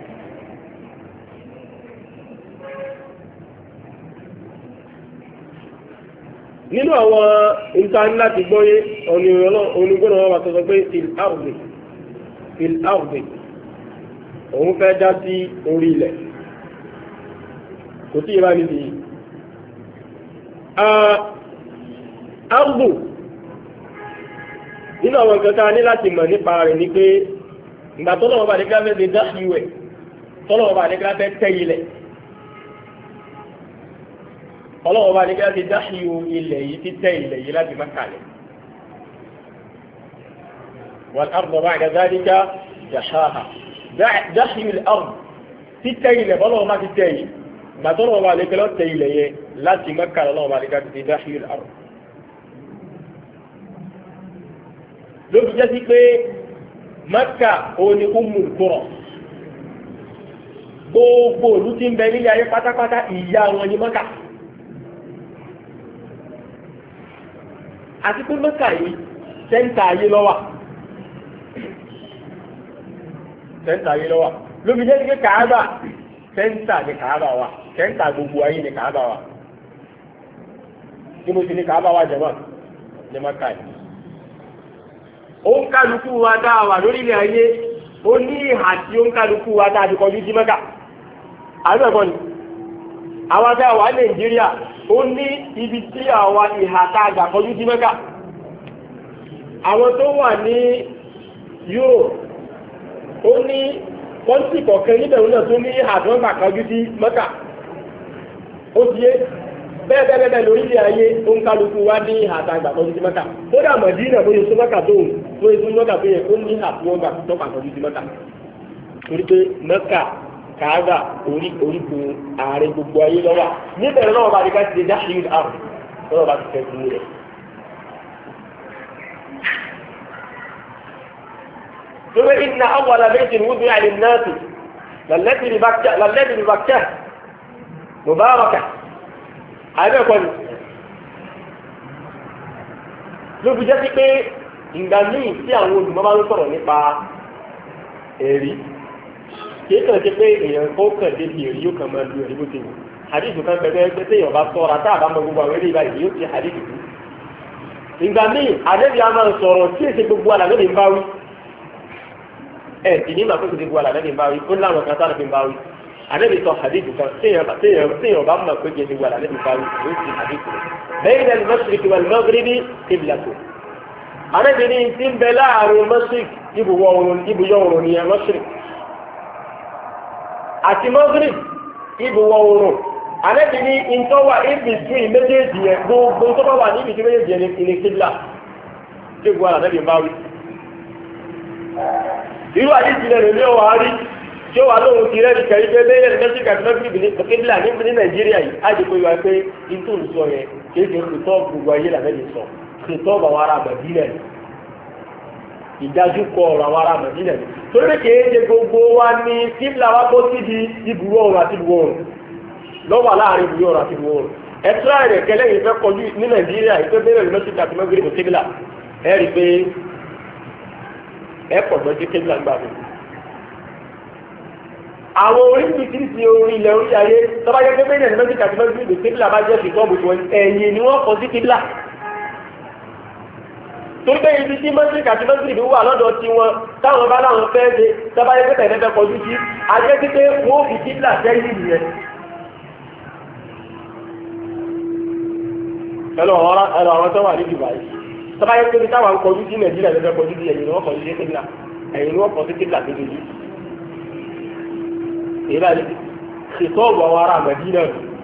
nínú àwọn nǹkan láti gbọ́yé onígbọ́nà wọn wà sọ pé fil ardi òun fẹ́ dá sí orí ilẹ̀ kò tí ìbá níbi ardu nínú àwọn nǹkan tá ní láti mọ̀ nípa rẹ̀ ni pé ìgbà tọ́lọ́wọ́ bá nígbà fẹ́ lè dá ìwẹ̀ tọ́lọ́wọ́ bá nígbà fẹ́ tẹ́ ilẹ̀ ọlọ́wọ́ bá nígbà ti dáhìí ilẹ̀ yìí ti tẹ́ ilẹ̀ yìí láti Mákà lẹ̀ wal arda ba'da dhalika dahaaha dáhìí al-ard ti tẹ́ ilẹ̀ bọ́lọ́wọ́ bá ti tẹ́ yìí ìgbà tọ́lọ́wọ́ bá nígbà tẹ́ ilẹ̀ yẹn láti Mákà lọ́wọ́ bá nígbà ti dáhìí al-ard. ló fi jẹ́ sí pé Mákà òun ni Ummul Qura gbogbo olú ti ń bẹ nílé ayé pátápátá ìyá wọn ni Mákà. àti pé Mákà yìí sẹ́ńtà ayé lọ́wà ló fi jẹ́ sí pé Kàábà sẹ́ńtà ni Kàábà wà sẹ́ńtà gbogbo ayé ni Kàábà wà kí mo ti ní Kàábà wà jẹ́mọ̀ ní Mákà yìí. ó ń kálukú wa dá wà lórílẹ̀ ayé ó ní ìhà tí ó ń kálukú wa dá àdìkọjú sí Mákà àbẹ̀kọ́ ni àwọn afẹ́ wà Nàìjíríà ó ní ibi tí àwọn ìhà tá a gbà kọjú sí Mákà àwọn tó wà ní Europe ó ní kọ́ńtì kọ̀ọ̀kan níbẹ̀ náà tó ní ìhà tó ń gbà kọjú sí Mákà ó ti yé bẹ́ẹ̀ lórílẹ̀ ayé ó ń kálukú wá ní ìhà tá a gbà kọjú sí Mákà kódà Mádínà bóyá tó Mákà tó Mákà tó yẹ ó ní ìhà tó ń gbà tó gbà kọjú sí Mákà torí pé Mákà Kàábà orígun ààrẹ gbogbo ayé lọ́wọ́ níbẹ̀rẹ̀ náà bá dìgbà ti dé dáhìí àrùn lọ́wọ́ bá ti fẹ́ fún rẹ̀. Sọ́wọ́ inna awwala baytin wudi'a lin-nasi lalladhi bi Bakkah mubarakah. Àbẹ̀kọ́ ni. Ló fi jẹ́ sí pé ìgbà míì tí àwọn olùmọ̀ bá ń sọ̀rọ̀ nípa ẹ̀rí. Kìí kàn ṣe pé èèyàn kó kàn débi èrí yóò kàn máa lu ẹ̀rí bó ti wù. Hadithu kan bẹ̀rẹ̀ pé téèyàn bá sọ̀rọ̀ àtà àbámọ̀ gbogbo àwọn eré ìbáyìí yóò ti hadithu kú. Ìgbà míì àdébí a máa sọ̀rọ̀ tí èsì gbogbo àlàdébí ń bá wí. Sì ní màá kó gbogbo àlàdébí ń bá wí ó láwọn kan sáré fi ń bá wí. Àdébí sọ hadithu kan téèyàn bá mọ̀ pé kí gbogbo àlàdébí ń bá wí yóò ti hadithu rẹ̀. Bayna al-mashriqi wal-maghribi qiblatun. Àdébí ní ti ń bẹ láàrin mashriq ibùyọ̀ oòrùn ní mashriq àti Maghrib ibùwọ̀ oòrùn alẹ́bí ní ìtọ́wà ìbìtún méjèèjì yẹn gbogbo tó bá wà ní ìbìtún méjèèjì yẹn ní kíbla tí gbogbo àlàdẹ́bí bá wí. irú àdíjìnlẹ̀ rẹ̀ ní ọwà rí tí ó wà lóhun ti rẹ̀ kẹ̀rí pé bẹ́ẹ̀ lẹ́sìn kàtí Maghrib ní kíbla ní Nàìjíríà yìí á jẹ́ pé wá pé ìtún sọ yẹn kì í ṣe kìtọ́ gbogbo ayé làbẹ́bí sọ kìtọ́ bàwọn ará Mádínà ìdájú kọ ọ̀rọ̀ àwọn ará Mádínà ni torí kéèké gbogbo wa ní kíbla wa bó sí di ibùwọ̀ oòrùn àti ibùwọ̀ oòrùn lọ́wọ́ láàrin ibùwọ̀ oòrùn àti ibùwọ̀ oòrùn ẹ̀tọ́ rẹ̀ kẹlẹ́ yìí fẹ́ kọjú ní Nàìjíríà ìpé bẹ́rẹ̀ lọ́sí àti Maghrib ní kíbla ẹ̀ rí pé ẹ̀ pọ̀ lọ́jọ́ kíbla gbà mí. àwọn oríṣiríṣi orí ilẹ̀ orí ayé tọ́ba jẹ́ pé bẹ́rẹ̀ lọ́sí àti Maghrib ní kíbla bá jẹ́ fìtọ́ọ̀bù tí wọ́n ẹ̀yìn ni wọ́n kọ sí kíbla torí pé ibi tí mọ́sílì àti mọ́sílì wà lọ́dọ̀ tí wọn táwọn bá láwọn fẹ́ ṣe sábàáyé pé tẹ̀lé fẹ́ kọjú sí ajẹ́ pípé wọ́n fi kíbla sẹ́yìn nìyẹn ẹlọ àwọn tó wà ní Dubai tọ́ba yẹn tóbi táwọn ń kọjú sí Nàìjíríà lọ́dọ̀ kọjú sí ẹ̀yìn ni wọ́n kọjú sí kíbla ẹ̀yìn ni wọ́n kọjú sí kíbla tó dojú. èyí bá ṣètò ọ̀gbọ̀n àwọn ará Mẹdínà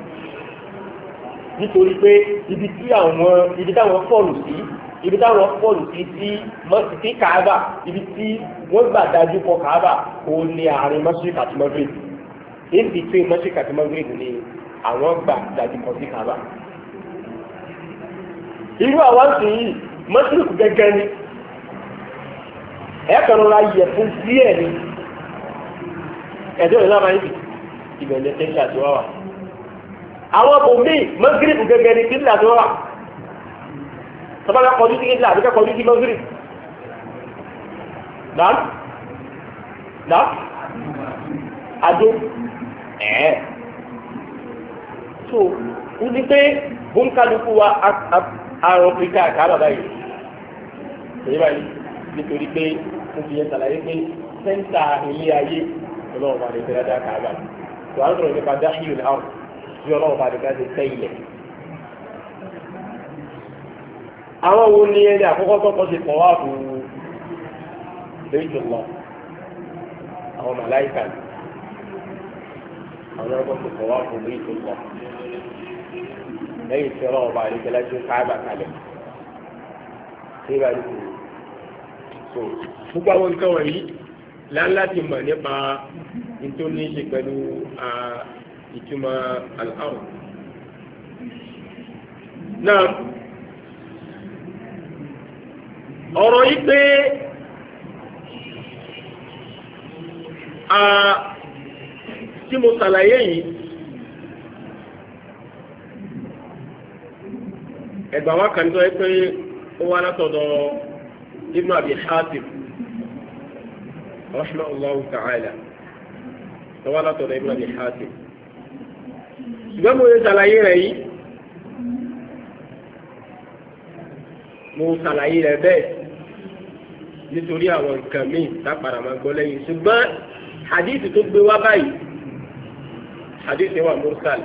nítorí pé ibi táwọn fọ́ọ̀lù sí Kaaba ibi tí wọ́n gbà dájú kọ Kaaba ó ní àárín Mashriq àti Maghrib in between Mashriq àti Maghrib ni àwọn gbà dájú kọ sí Kaaba. irú àwọn sì yìí Mashriq gẹ́gẹ́ ni ẹ̀ẹ́kan ra yẹ fún díẹ̀ ni ẹ̀dọ́ ìlànà máa ń bì ìbẹ̀lẹ̀ tẹ́lẹ̀ àti wáwà. àwọn bòmíì Maghrib gẹ́gẹ́ ni kíbla àti wáwà sábà bá kọjú sí kíbla àti ká kọjú sí Maghrib. Náà adó so ó ní pé bóńkálukú wa àrùn Áfíríkà àkàrà báyìí èyí báyìí nítorí pé ó fi yẹn ṣàlàyé pé sẹ́ńtà ilé ayé ọlọ́run bá lè fẹ́ dáadáa kàába tó à ń sọ̀rọ̀ nípa dáhìlì náà tí ọlọ́run bá lè fẹ́ ṣe tẹ́ ilẹ̀. àwọn wo ni ẹni àkọ́kọ́ tọ́kọ́ ṣe pọ̀ wá fún Baytullah àwọn màláìkà àwọn ọkọ̀ ṣe pọ̀ wá fún Baytullah lẹ́yìn tí ọlọ́run bá lè fẹ́ láti kàába kalẹ̀ ṣé bá lè fún so gbogbo àwọn nǹkan wọ̀nyí láti mọ̀ nípa tó ní ṣe pẹ̀lú ìtumọ̀ al-ard. náà ọ̀rọ̀ yìí pé tí mo ṣàlàyé yìí ẹgbà wa kan tó ẹ pé ó wá látọ̀dọ̀ Ibn Abi Hatim rahimahullahu ta'ala tọ́wọ́ látọ̀dọ̀ Ibn Abi Hatim ṣùgbọ́n mo ṣàlàyé rẹ̀ yìí mo ṣàlàyé rẹ̀ bẹ́ẹ̀ nítorí àwọn nǹkan míì tápàrà máa gbọ́ lẹ́yìn ṣùgbọ́n hadith tó gbé wá báyìí hadith wà mursal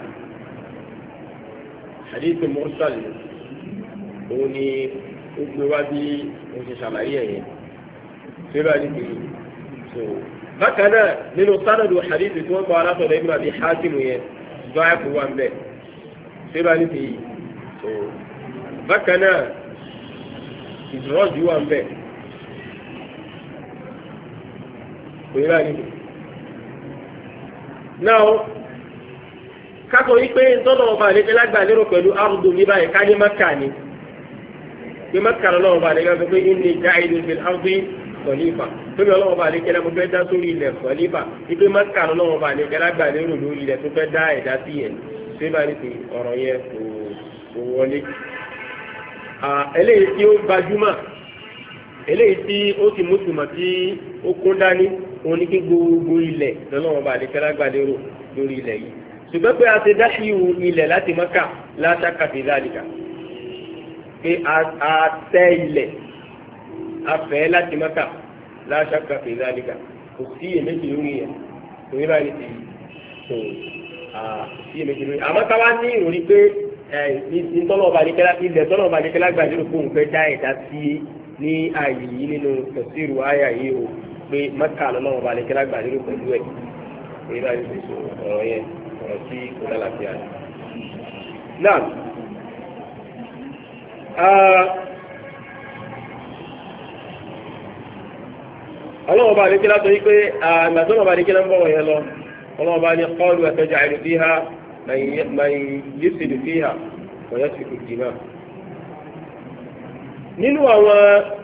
hadith mursal òun ni ó gbé wá bí mo ṣe ṣàlàyé ẹ̀yẹn ṣé bá ní kìí so bákan náà nínú sanadu hadithi tí wọ́n kọ́ alásọ̀rọ̀ Ibn Abi Hatim yẹn dọ́ọ̀fù wà ń bẹ̀ ṣé bá ní kìí so bákan náà ìdúrọ́jú wà ń bẹ̀ kò yẹ bá ní kìí. náà kákò yí pé ntọ́nà ọba àlejò lágbà lérò pẹ̀lú arúgbó ní báyìí ká ní Mákà ni pé Mákà lọ́wọ́ ọba àlejò sọ pé inni ja'ilun fil ardi khalifa tóbi ọlọ́wọ́ bá lè kẹ́lẹ́ mo fẹ́ dá sórí ilẹ̀ khalifa ipe Mákà lọ́wọ́ bá lè kẹ́lẹ́ àgbà lérò lórí ilẹ̀ tó fẹ́ dá ẹ̀dá sí yẹn ṣé bá ní ti ọ̀rọ̀ yẹn kò wọlé. eléyìí tí ó gbajúmọ̀ eléyìí tí ó ti mùsùlùmọ̀ tí ó kún dání òun ní kí gbogbo ilẹ̀ lọ́wọ́ bá lè kẹ́lẹ́ àgbà lérò lórí ilẹ̀ yìí ṣùgbọ́n pé a ti dá sí ilẹ̀ láti Mákà la shakka fi dhalika pé a tẹ́ ilẹ̀ afẹ́ láti Mákà la shakka fi dhalika kò sí èméjì lórí yẹn òun bá ní ti tó sí èméjì lórí àmọ́ ká wá ní ìròyìn pé ìtọ́lọ́ọ̀bà nìkẹ́lá ilẹ̀ tọ́lọ́ọ̀bà nìkẹ́lá gbàdúrà fún òun fẹ́ dá ẹ̀dá sí ní ààyè yìí nínú tafsiru àyà yìí o pé Mákà lọ́lọ́ọ̀bà nìkẹ́lá gbàdúrà pẹ̀lú ẹ̀ òun bá ní ti sọ ọ̀rọ̀ yẹn ọ̀rọ̀ sí kò lálàáfíà náà. ọlọ́wọ́ bá àdékẹ́lá tó yí pé àgbàtọ́nà bá àdékẹ́lá ń bọ̀ wọ̀nyẹn lọ ọlọ́wọ́ bá ní qalu ataj'alu fiha man yufsidu fiha wa yasfiku ad-dima'. nínú àwọn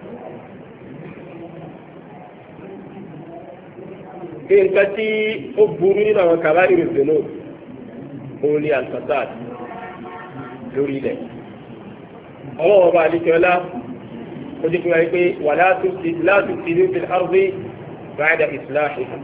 nǹkan tí ó burú nínú àwọn kaba'iru dhunub òun ni al-fasad lórí ilẹ̀ ọlọ́wọ́ bá àdékẹ́lá ó jẹ́ kúrò pé wà látú sí ní fi ardi ba'da islahiha.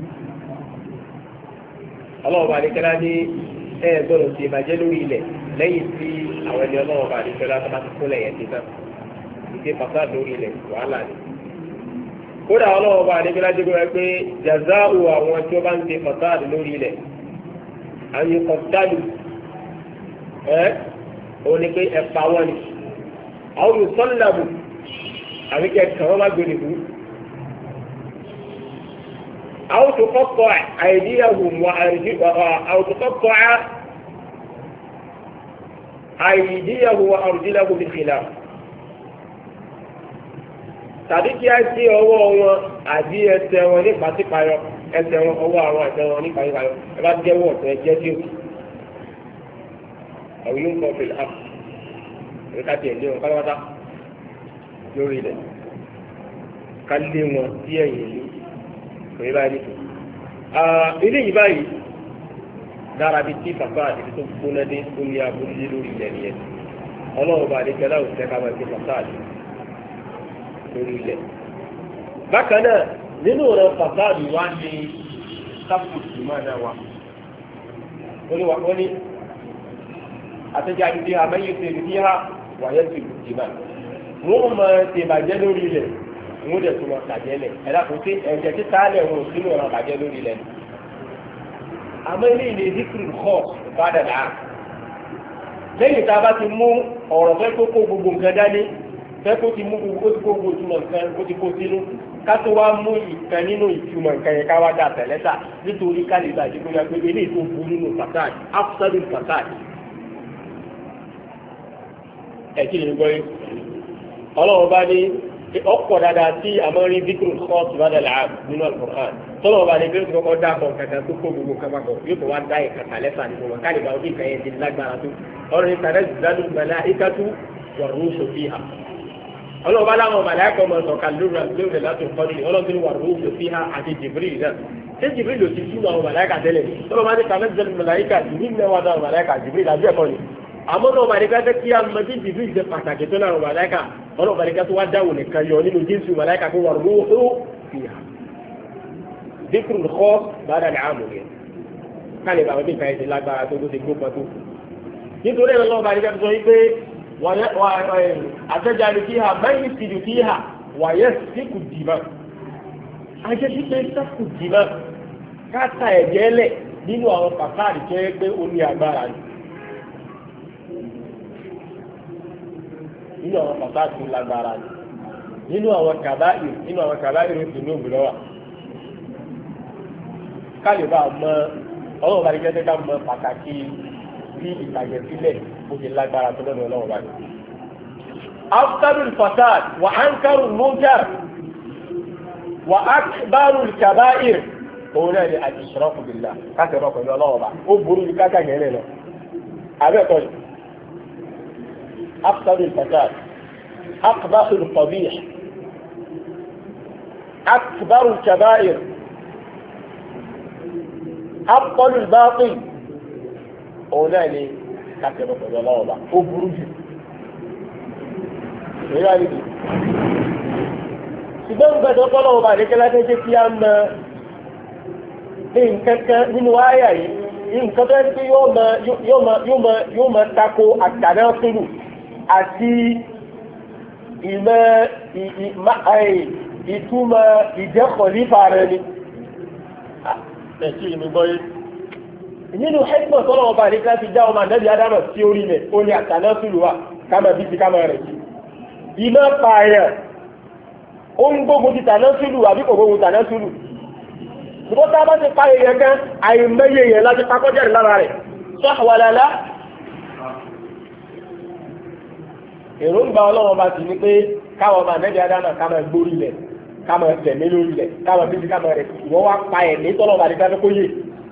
ọlọ́ọ̀bà àdékẹ́lá ní gbọ́dọ̀ ti ìbàjẹ́ lórí ilẹ̀ lẹ́yìn tí àwọn ẹni ọlọ́ọ̀bà àdékẹ́lá tó bá ti kúnlẹ̀ yẹn ti náà ìdí fasad lórí ilẹ̀ wàhálà ni. kódà ọlọ́ọ̀bà àdékẹ́lá jẹ́ kúrò pé jaza'u àwọn tí ó bá ń ti fasad lórí ilẹ̀ an yuqtalu òun ni pé ẹ̀pà wọn ni àwọn olùsọ́nìlàbù àbí kẹ̀kẹ́ wọn má gbèrè fún. àwọn tó kọ́kọ́ àìdíyàwó wa àrùdíyàwó bí kìlá tàbí kí á sí ọwọ́ wọn àbí ẹsẹ̀ wọn ní pàṣípàyọ ẹsẹ̀ wọn ọwọ́ àwọn ẹsẹ̀ wọn ní pàṣípàyọ ẹ bá jẹ́wọ́ ọ̀tọ̀ ẹjẹ́ tí ó kù àwọn yóò ń kọ́ fìlà áàpù èyí ká tiẹ̀ lé wọn pátápátá lórí ilẹ̀ ká lé wọn sí ẹ̀yìn ìlú kò ní báyìí nìkan. ilé yìí báyìí dára bíi tí bàbá àti tó gbóná dé tó ní abúlé lórí ilẹ̀ nìyẹn ọlọ́run bá àdékẹ́ láwùjọ tẹ́ ká máa ti bàbá àti lórí ilẹ̀. bákan náà nínú ọ̀rọ̀ bàbá àti wá ní sáfùtù máa náà wà wọ́n ní àtẹ̀jáde bí abẹ́yẹ ṣe rí ha wàyẹ̀ ti lù jìmá wọ́n máa ṣe bàjẹ́ lórí ilẹ̀ wọ́n dẹ̀ tún wọn bàjẹ́ lẹ̀ ẹ̀dá kò sí ẹ̀jẹ̀ títà lẹ̀ wọn ò sínú ọ̀rọ̀ bàjẹ́ lórí ilẹ̀ ni. àmọ́ ilé ilé zikiri kọ́ padà dà lẹ́yìn tá a bá ti mú ọ̀rọ̀ fẹ́ kó kó gbogbo nǹkan dání fẹ́ kó ti mú gbogbo ó ti kó gbogbo ìtumọ̀ nǹkan ó ti kó sínú ká tó wá mú ìkan nínú ìtumọ̀ nǹkan yẹn ká wá dà tẹ̀lẹ́tà nítorí ká lè bàjẹ́ kó yá pé eléyìí tó burú nínú fasad afsadul fasad ẹ̀kí ni gbọ́ yìí ọlọ́run bá ní ọ̀pọ̀ dáadáa tí a máa ń rí díkùrù sọ́ọ̀tù bá dàlẹ́ ààbò nínú Al-Qur'an tọ́lọ́run bá ní bí ó ti kọ́kọ́ dá bọ̀ kàkà tó kó gbogbo kápákọ̀ yóò tó wá dá ìkàkà lẹ́fà nínú wọn káàdì bá orí ìkàyẹ̀ ti lágbára tó ọ̀rọ̀ ní sàrẹ́ ìdánù màláíkàtù wà rúṣù fíhà ọlọ́run bá láwọn màláíkà ọmọ sọ̀kà lórí láti kọ́ni ọlọ́run wà rúṣù fíhà àti Jibril náà ṣé Jibril ò ti túnú àwọn màláíkà tẹ́lẹ̀ tọ́lọ́ bá ní sàrẹ́ ìdánù màláíkà Jibril náà wà dáwọn màláíkà Jibril àbí ẹ̀kọ́ ni àmọ́ náà màláíkà fẹ́ kí a mọ bí Jibril ṣe pàtàkì tó náà màláíkà ọlọ́run màláíkà tó wá dáwò nìkan yọ nínú jíǹsù màláíkà tó wà rúṣù fíhà ذكر الخاص بعد العام yẹn káàlì bàbá bí nǹkan ẹ̀sìn lágbára tó ti gbó pàtó nítorí ẹ̀rọ lọ́wọ́ bàbá sọ wípé àtẹ́jáde fi hà mẹ́rin ti dùn fi hà wàyẹ́ síkù dìbà ajẹ́ sí pé sákù dìbà káta ẹ̀jẹ̀ lẹ̀ nínú àwọn pàtàkì tó yẹ pé ó ní agbára ni nínú àwọn pàtàkì tó lágbára ni nínú àwọn kàbáyìrì tó ní òbí lọ́wọ́ kálíbà mọ ọlọ́run bá rí gẹ́gẹ́ ká mọ pàtàkì bí ìtàgẹ̀ sílẹ̀ ó ti lágbára tó lọ́dọ̀ ọlọ́run bá rí. aftarul fasad wa ankarul munkar wa akbarul kaba'ir òun náà ni al-ishraku billah káṣẹ̀ bá pẹ̀lú ọlọ́run bá ó burú ní káṣà yẹn lẹ̀ lọ. abẹ́ẹ̀kọ́ ni aftarul fasad akbarul qabih akbarul kaba'ir akọlù ìbáàpín òun náà ni káṣẹ̀bọ̀ pẹ̀lú ọlọ́wọ́ bá ó burú jù ìrírá nìdí ṣùgbọ́n gbẹ̀dọ̀ pọ́lọ́wọ́ bá lékẹ́ láti jẹ́ kí á mọ nǹkankan nínú àyà yìí nǹkan tó yẹ kí yóò mọ tako àtànáfílù àti ìtumọ̀ ìjẹ́kọ̀ọ́lífà rẹ̀ ni ẹ̀kí ìmú gbọ́yé nínú hekmọ̀ tọ́lọ̀ ọba àríká ti já ọmọ ànẹ́bí adámà sí orí ilẹ̀ ó ní àtànáfìlú wa kámà bí ti kámà rẹ̀ sí iná pààyàn ó ń gbógun ti tànáfìlú àbí kò gbógun tànáfìlú ṣùgbọ́n tá a bá ti pa èèyàn kan àìmọye èèyàn láti pakọ́jà lára rẹ̀ sọ́hàwàlálá èròǹgbà ọlọ́wọ́ bá ti ní pé káwọn ọmọ ànẹ́bí adámà kámà gbórí ilẹ̀ kama tẹ̀mí lórí rẹ̀ kama bíbí kama rẹ̀ wọ́n wá pa ẹ̀ ní tọ́lọ̀ bàdí káfẹ́ kó yé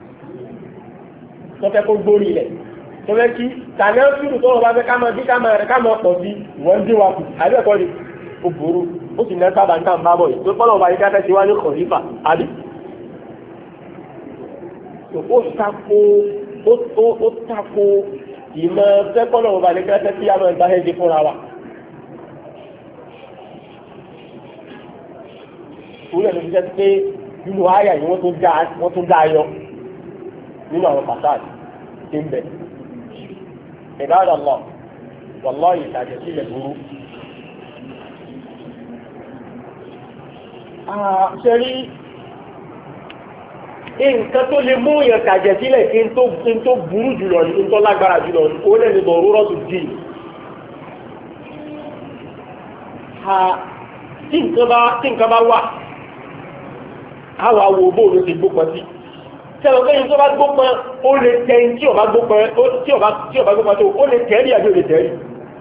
tọ́fẹ́ kó gbórí rẹ̀ tọ́fẹ́ kí tàní ọ́fíìrù tọ́lọ̀ bá fẹ́ kama bí kama rẹ̀ kama pọ̀ sí wọ́n dín wa kù àbẹ́ẹ̀kọ́ ni ó burú ó sì náà sábà ń tàn bá bọ̀ yìí tó tọ́lọ̀ bàdí káfẹ́ ti wá ní kọ̀rífà àbí. ó tako ìmọ̀ fẹ́kọ́lọ̀ bàdí káfẹ́ tí a máa gbá ẹ̀ fúnra wa. orí ẹ̀ ló fi jẹ́ pé nínú àyà yìí wọ́n tún dá ayọ̀ nínú àwọn pàtàkì tí ń bẹ̀. ìbára lọ wọ́lọ́ ìtàjẹ̀ sílẹ̀ burú. ṣe rí nǹkan tó lè mú yàn kàjẹ́ sílẹ̀ kí n tó burú jùlọ ní n tó lágbára jùlọ ní ó lè ní bọ̀rúrọ̀ tó dì tí nǹkan bá wà àwọn awo bóòlù ti gbópọn sí sẹ́wọ̀n pé tó bá gbópọn ó lè tẹ́ tí ọba gbópọn tó ó lè tẹ́rì àbí ó lè tẹ́rì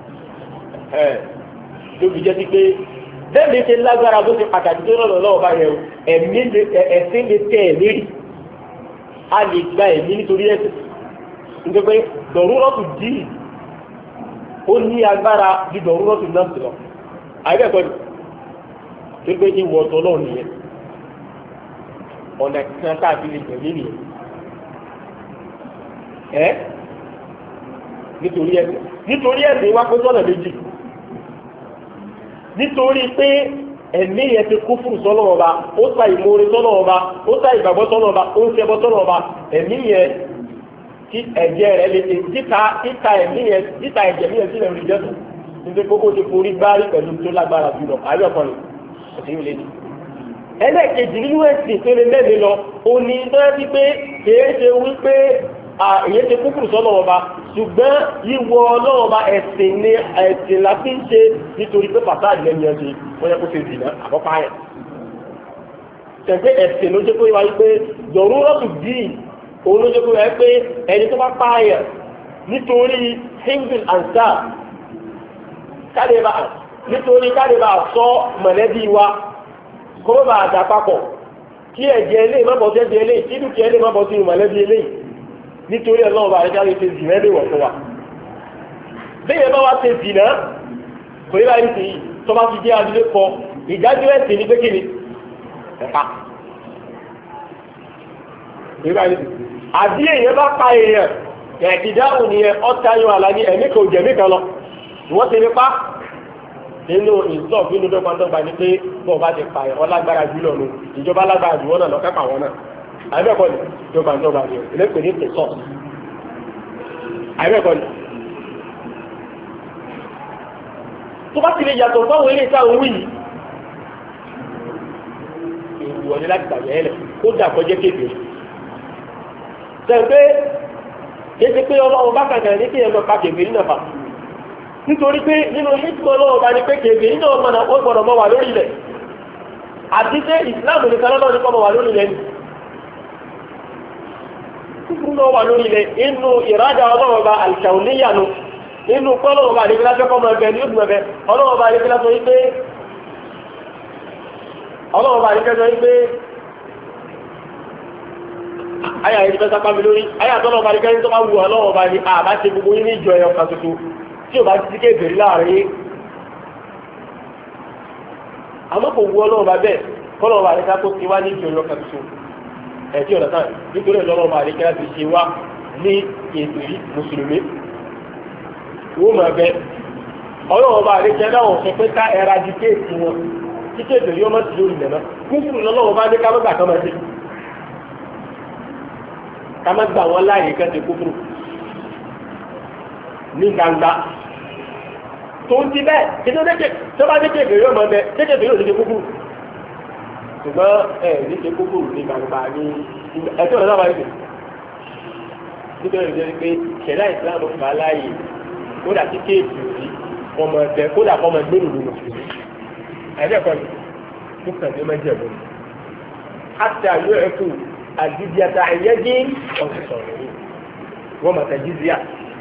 lóbi jẹ́ sí pé bẹ́ẹ̀ni ṣe lágbára tó ṣe pàtàkì tó rọrùn lọ́wọ́ bá yẹn ẹ̀sìn lè tẹ́ ẹ̀ lérí a lè gba ẹ̀mí nítorí ẹ̀sìn nítorí pé dọ̀rúrọ́tù dì ó ní agbára ju dọ̀rúrọ́tù náà sí lọ àìbẹ̀kọ́ ni tó gbé ìwọ̀ ọ̀tọ̀ náà nìyẹn ọ̀nà kan káàkiri lè tẹ̀lé nìyẹn nítorí ẹ̀sìn wá pé sọ́nà méjì nítorí pé ẹ̀mí yẹn ti kú fún sọ́nà ọba ó sa ìmoore sọ́nà ọba ó sa ìgbàgbọ́ sọ́nà ọba ó ń ṣẹbọ sọ́nà ọba ẹ̀mí yẹn tí ẹ̀jẹ̀ rẹ̀ lè títa ẹ̀jẹ̀ mi yẹn sílẹ̀ rí jẹ́sùn nítorí kókó ti forí gbárí pẹ̀lú tó lágbára jùlọ àríọ̀kan ni ẹ̀sìn yóò lé ní. ẹlẹ́ẹ̀kejì nínú ẹ̀sìn tó lè lẹ́ni lọ òní náà ti pé kìí ṣe wípé èyí ti kúkúrú sọ́nà ọba ṣùgbọ́n yíwọ ọlọ́ọba ẹ̀sìn ni ẹ̀sìn la fi ń ṣe nítorí pé pàtàkì lẹ́nu ẹ̀sìn wọ́n yẹ kó ṣe dìnnà àkọ́kọ́ ayẹ̀. tẹ̀gbẹ́ ẹ̀sìn ló jẹ́ pé wáyé pé dọ̀rúrọ́tù díì òun ló jẹ́ pé wáyé pé ẹni tó bá pààyàn nítorí single and star nítorí kádébà sọ mọ̀lẹ́bí wa kó bá àdá papọ̀ kí ẹ̀jẹ̀ ilé mọ́bọ̀ sí ẹ̀jẹ̀ ilé kí dúkìá ilé mọ́bọ̀ sí mọ̀lẹ́bí ilé nítorí ọlọ́run bá àríkà lè ṣe jìnà lè wọ̀ fún wa. bẹ́ẹ̀ bá wá ṣe jìnà kò yíra ní sèyí tó bá fi jẹ́ adúlé kọ ìdájọ́ ẹ̀sìn ní pé kí ni ẹ̀ka. àbí èèyàn bá pa èèyàn ìdáhùn nìyẹn ọ̀tá yóò àlàyé ẹ̀mí kò jẹ̀mí kan lọ ìwọ́n ti ní pa nínú ìsọ̀ nínú dọ́gbandọ́gba ni pé bọ́ọ̀ bá ti pa ẹ̀ ọlágbára jùlọ nù ìjọba lágbára jù wọ́n náà lọ kápá wọn náà àìbẹ̀kọ́ ni dọ́gbandọ́gba ni ẹlẹ́pẹ̀ ní tẹ̀sọ̀ àìbẹ̀kọ́ ni. tó bá ti lè yàtọ̀ fáwọn ilé ìta òwú yìí èèwọ̀ ni láti tàbí ẹ̀lẹ̀ ó dà kọjá kéde sẹ́ńpé kéde pé ọlọ́run bá kàkà ní kí ẹ lọ pa kèbè nínú àpá nítorí pé nínú hikmọ̀ ọlọ́run bá ní pé kèbè nínú ọmọ náà ó gbọ́dọ̀ mọ́ wà lórí ilẹ̀ àti pé ìsìláàmù nìkan lọ́dọ̀ ní kọ́ mọ́ wà lórí ilẹ̀ ni kúkúrú náà wà lórí ilẹ̀ inú ìrajà ọlọ́run bá àlìkàwùníyànú nínú kọ́lọ́run bá nígbà tó kọ́ mọ́ ẹgbẹ́ ní ìdùnnú ẹgbẹ́ ọlọ́run bá nígbà tó wípé ayà yìí fẹ́ sápá mi lórí ayà tọ́lọ́ bá ní kẹ́rin tó bá wù ọlọ́wọ́ bá ní àbá ṣe gbogbo yín ní ìjọ ẹ̀yọ kan tuntun tí ò bá ti ké bèrè láàrin àmọ́ kò wù ọlọ́wọ́ bá bẹ́ẹ̀ kọ́lọ́ bá ní ká tó ti wá ní ìjọ ẹ̀yọ kan tuntun ẹ̀tí ọ̀nà tán nítorí ọlọ́wọ́ bá ní kẹ́rin ti ṣe wá ní ètòrí mùsùlùmí wọ́n máa bẹ ọlọ́wọ́ bá ní kẹ́rin náà sọ pé ká eradicate wọn títí ètòrí ọmọ ti lórí ilẹ̀ náà kúkúrú lọ́wọ́ bá ní ká mọ́gbà kan máa ṣe kama gba wọn láàyè kẹsì kúkúrú ní gbangba tó ń ti bẹ́ẹ̀ títí dékè tó bá dékè bèrè ọmọ bẹ dékè bèrè òní ṣe kúkúrú ṣùgbọ́n ní ṣe kúkúrú ní gbangba ní ẹ̀tọ́ ọ̀nà náà wáyé nítorí ìdílé pé ṣẹ̀dá ìsìlámù gbà láàyè kódà tí kéèkì rí ọmọ ẹgbẹ́ kódà ọmọ ẹgbẹ́ lòlù lọ ẹ̀dẹ́kọ̀ ni tó kàn ní mẹ́jẹ̀ bọ́ àti àyọ̀ ẹ̀kú àdìdíyàtà ẹ̀yẹ́dí ọ̀sọ̀rọ̀ yìí wọ́n mọ̀ tẹ̀ jíríà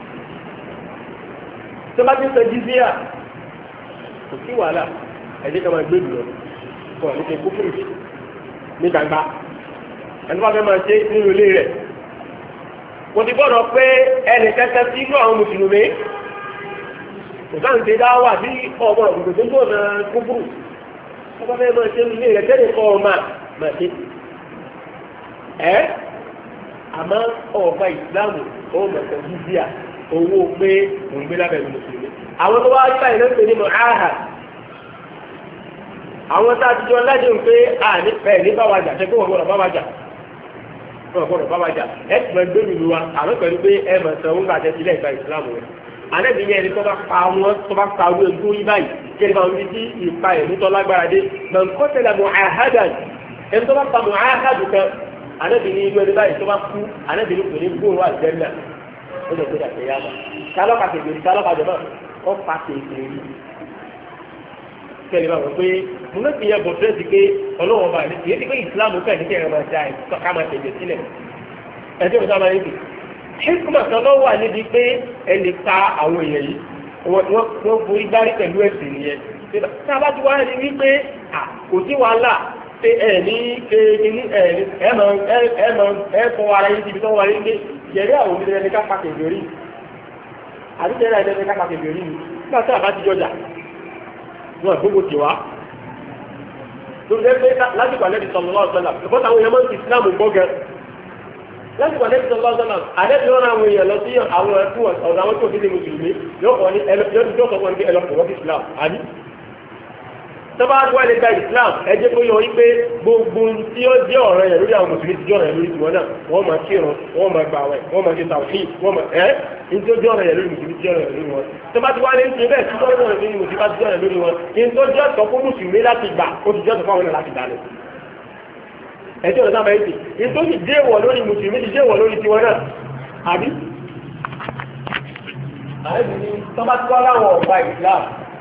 tó bá ti sọ jíríà kò sí wàhálà ẹ̀dí kan máa gbé lọ fún ọ̀nì kẹ́ kúkúrú ní gbangba ẹni bá fẹ́ máa ṣe nínú ilé rẹ̀ kò ti gbọ́dọ̀ pé ẹnì kẹ́kẹ́ sí inú àwọn mùsùlùmí kò sáà ń ṣe dá wà sí ọ̀bọ̀n òkùnkùn tó ń bọ̀ náà kúkúrú wọ́n bá fẹ́ máa ṣe nínú ilé rẹ̀ tẹ́lẹ̀ kọ́ ọ máa ṣe àmọ́ ọ̀pá ìsìláàmù ó mọ̀tò jíjíà owó pé òun gbé lábẹ́ ìlú mùsùlùmí. àwọn tó wá rí báyìí ló ń pè ní mọ̀háhà àwọn tá a ti jọ ládé ń pé ẹ̀ ní báwájà ṣe kó wọ́n gbọ́dọ̀ báwájà ẹ̀ tì máa gbé ìlú wa àmọ́ pẹ̀lú pé ẹ mọ̀ sọ ńgbà tẹ́ sílẹ̀ ìgbà ìsìláàmù rẹ̀. àlẹ́bí yẹn ni tó bá pa wọn tó bá pa owó ojú yí báyìí kí ẹ bá wọn fi ìpa ẹ̀ nítọ́ lágbára dé mọ̀nkọ́tẹ̀lẹ̀ mọ̀háhàdàn ẹni tó bá pa mọ̀háhàdù kan anábìrin irú ẹni báyìí tó bá kú anábìrin kò ní gbóòórùn àjẹ́nà ó lè gbé dàgbé yá ma kálọ́pàá kékeré kálọ́pàá jọ náà ó pa kékeré kẹ́lẹ́ bá wọ pé mo náà ti yẹ bọ̀ fẹ́ẹ́ ti pé ọlọ́wọ́n bá ní kìí ti pé ìsìlámù fẹ́ẹ́ ní kí ẹ̀rọ máa da ẹ̀ ká máa tẹ̀lé sílẹ̀ ẹ̀jẹ̀ mi sábà níbi hikma kan lọ́ wà níbi pé ẹ lè ta àwọn èèyàn yìí wọ́n forí gbárí pẹ̀lú ẹ̀sìn nìyẹn tí a bá ti wá ní wípé kò sí wàhálà pé ẹ̀ ní kéèké ẹ̀ fọ ara yín síbi tó wà ní pé yẹ̀rí àwọn òmìnira ẹni ká pàkè lórí àbí yẹ̀rí àwọn ẹni ká pàkè lórí ni nígbà tí a bá ti jọjà wọn gbogbo ti wá lórí ẹgbẹ́ lásìkò àlẹ́bí sallallahu alaihi wasallam ìfọ́ táwọn èèyàn máa ń fi ìsìlámù gbọ́ gẹ lásìkò àlẹ́bí sallallahu alaihi wasallam àlẹ́bí wọn àwọn èèyàn lọ sí àwọn ẹ̀kú ọ̀dọ̀ àwọn tó fi lè mùsùlùmí yóò kọ́ ní yóò sọ fún ẹni ẹlọ́pọ̀ wọ́n fi ìsìlámù àbí tọ́ba wà lè gba islam ẹ jẹ́ kó yọ wípé gbogbo tí ó jẹ́ ọ̀rọ̀ yẹn lórí àwọn mùsùlùmí ti jẹ́ ọ̀rọ̀ yẹn lórí tiwọn náà wọ́n máa kírun wọ́n máa gbààwẹ̀ wọ́n máa ṣe tàwùsí wọ́n máa ní tí ó jẹ́ ọ̀rọ̀ yẹn lórí mùsùlùmí ti jẹ́ ọ̀rọ̀ yẹn lórí wọn tọ́ba ti wá lé ní bẹ́ẹ̀ tí tọ́ba ti wọ́n lórí mùsùlùmí ti jẹ́ ọ̀rọ̀ yẹn lórí wọn ní tó jẹ́ ọ̀tọ̀ fún mùsùlùmí láti gbà ó ti jẹ́ ọ̀tọ̀ fún àwọn láti gbà lọ. ẹjọ́ ọ̀rọ̀ sábà yìí ní tó ti dé wọ̀ lórí mùsùlùmí ti dé wọ̀ lórí tiwọn náà àbí. tọ́ba ti wá láwọn ọ̀gbà islam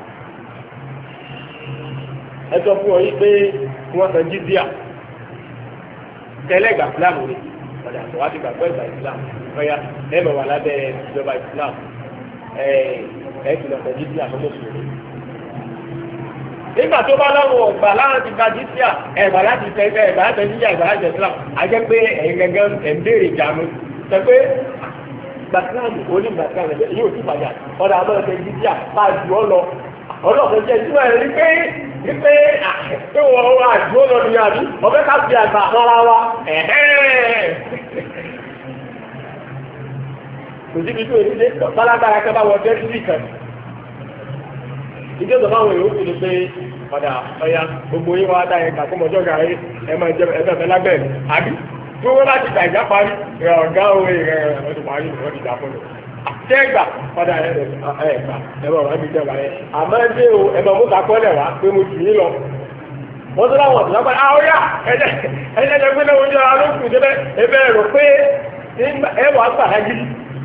ẹ sọ fún ọ yìí pé wọ́n san jíjíà tẹ́lẹ̀ gbà fúlàmù rẹ̀ ọ̀dà àtọ̀ wá ti gbà pẹ́ ìgbà ìsìlámù ọ̀yà ẹ bẹ̀ wà lábẹ́ ìjọba ìsìlámù ẹ ti lọ san jíjíà fún mùsùlùmí. nígbà tó bá lọ́wọ́ ọ̀gbà láwọn ti gba jíjíà ẹ̀gbà láti tẹ ẹ̀gbà láti tẹ jíjíà ẹ̀gbà láti tẹ ìsìlámù àjẹ́ pé ẹ̀yin gẹ́gẹ́ ẹ̀ ń béèrè ìjànú sọ pé gbàsílámù onígbàsílámù yóò ti padà ọ̀dà àbọ̀ tẹ jíjíà bá a jù ọ lọ ọlọ́ọ̀fẹ́ jẹ́ ìtumọ̀ ẹ̀ ní pé wọ́n wá àdúró lọ ní àbí ọ̀fẹ́ ká fi àgbà ara wa kò síbi tó èyí dé bálágbára kẹ́ bá wọ tẹ́sítì kan ìjọba báwọn èèyàn kò ní pé padà ọ̀ya gbogbo yín wá dá ẹ̀ka kó mọ̀jọ́ gàrí ẹ̀ máa jẹ ẹ̀fẹ̀ lábẹ́ ẹ̀ àbí tí wọ́n láti gbà ìjà parí ọ̀gá òwe ọdún parí wọ́n ti dà fún mi. Tẹ́gbà padà ẹ̀gbà ẹ̀rọ ọ̀rọ̀ ẹ̀mí jẹba yẹn. Àmọ́ ẹgbẹ́ o ẹ̀mọ̀ mú kakọ́lẹ̀ wá pé mo jù yín lọ. Wọ́n tó láwọn ọ̀dọ́ lápá àwòyá ẹ̀jẹ̀ pé lóun jẹ́ alókùn débẹ̀ ẹ̀bẹ̀ rò pé ẹ̀wọ̀ àgbàdá gidi.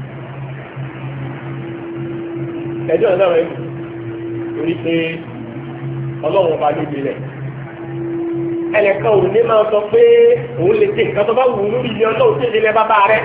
Ẹjọ́ náà rẹ̀ torí pé ọlọ́run ọba ló gbilẹ̀. Ẹnìkan ò ní máa sọ pé òun lè ṣe nǹkan tó bá wù ú lórí ilé ọlọ́run tí ìdílé bàbá rẹ̀.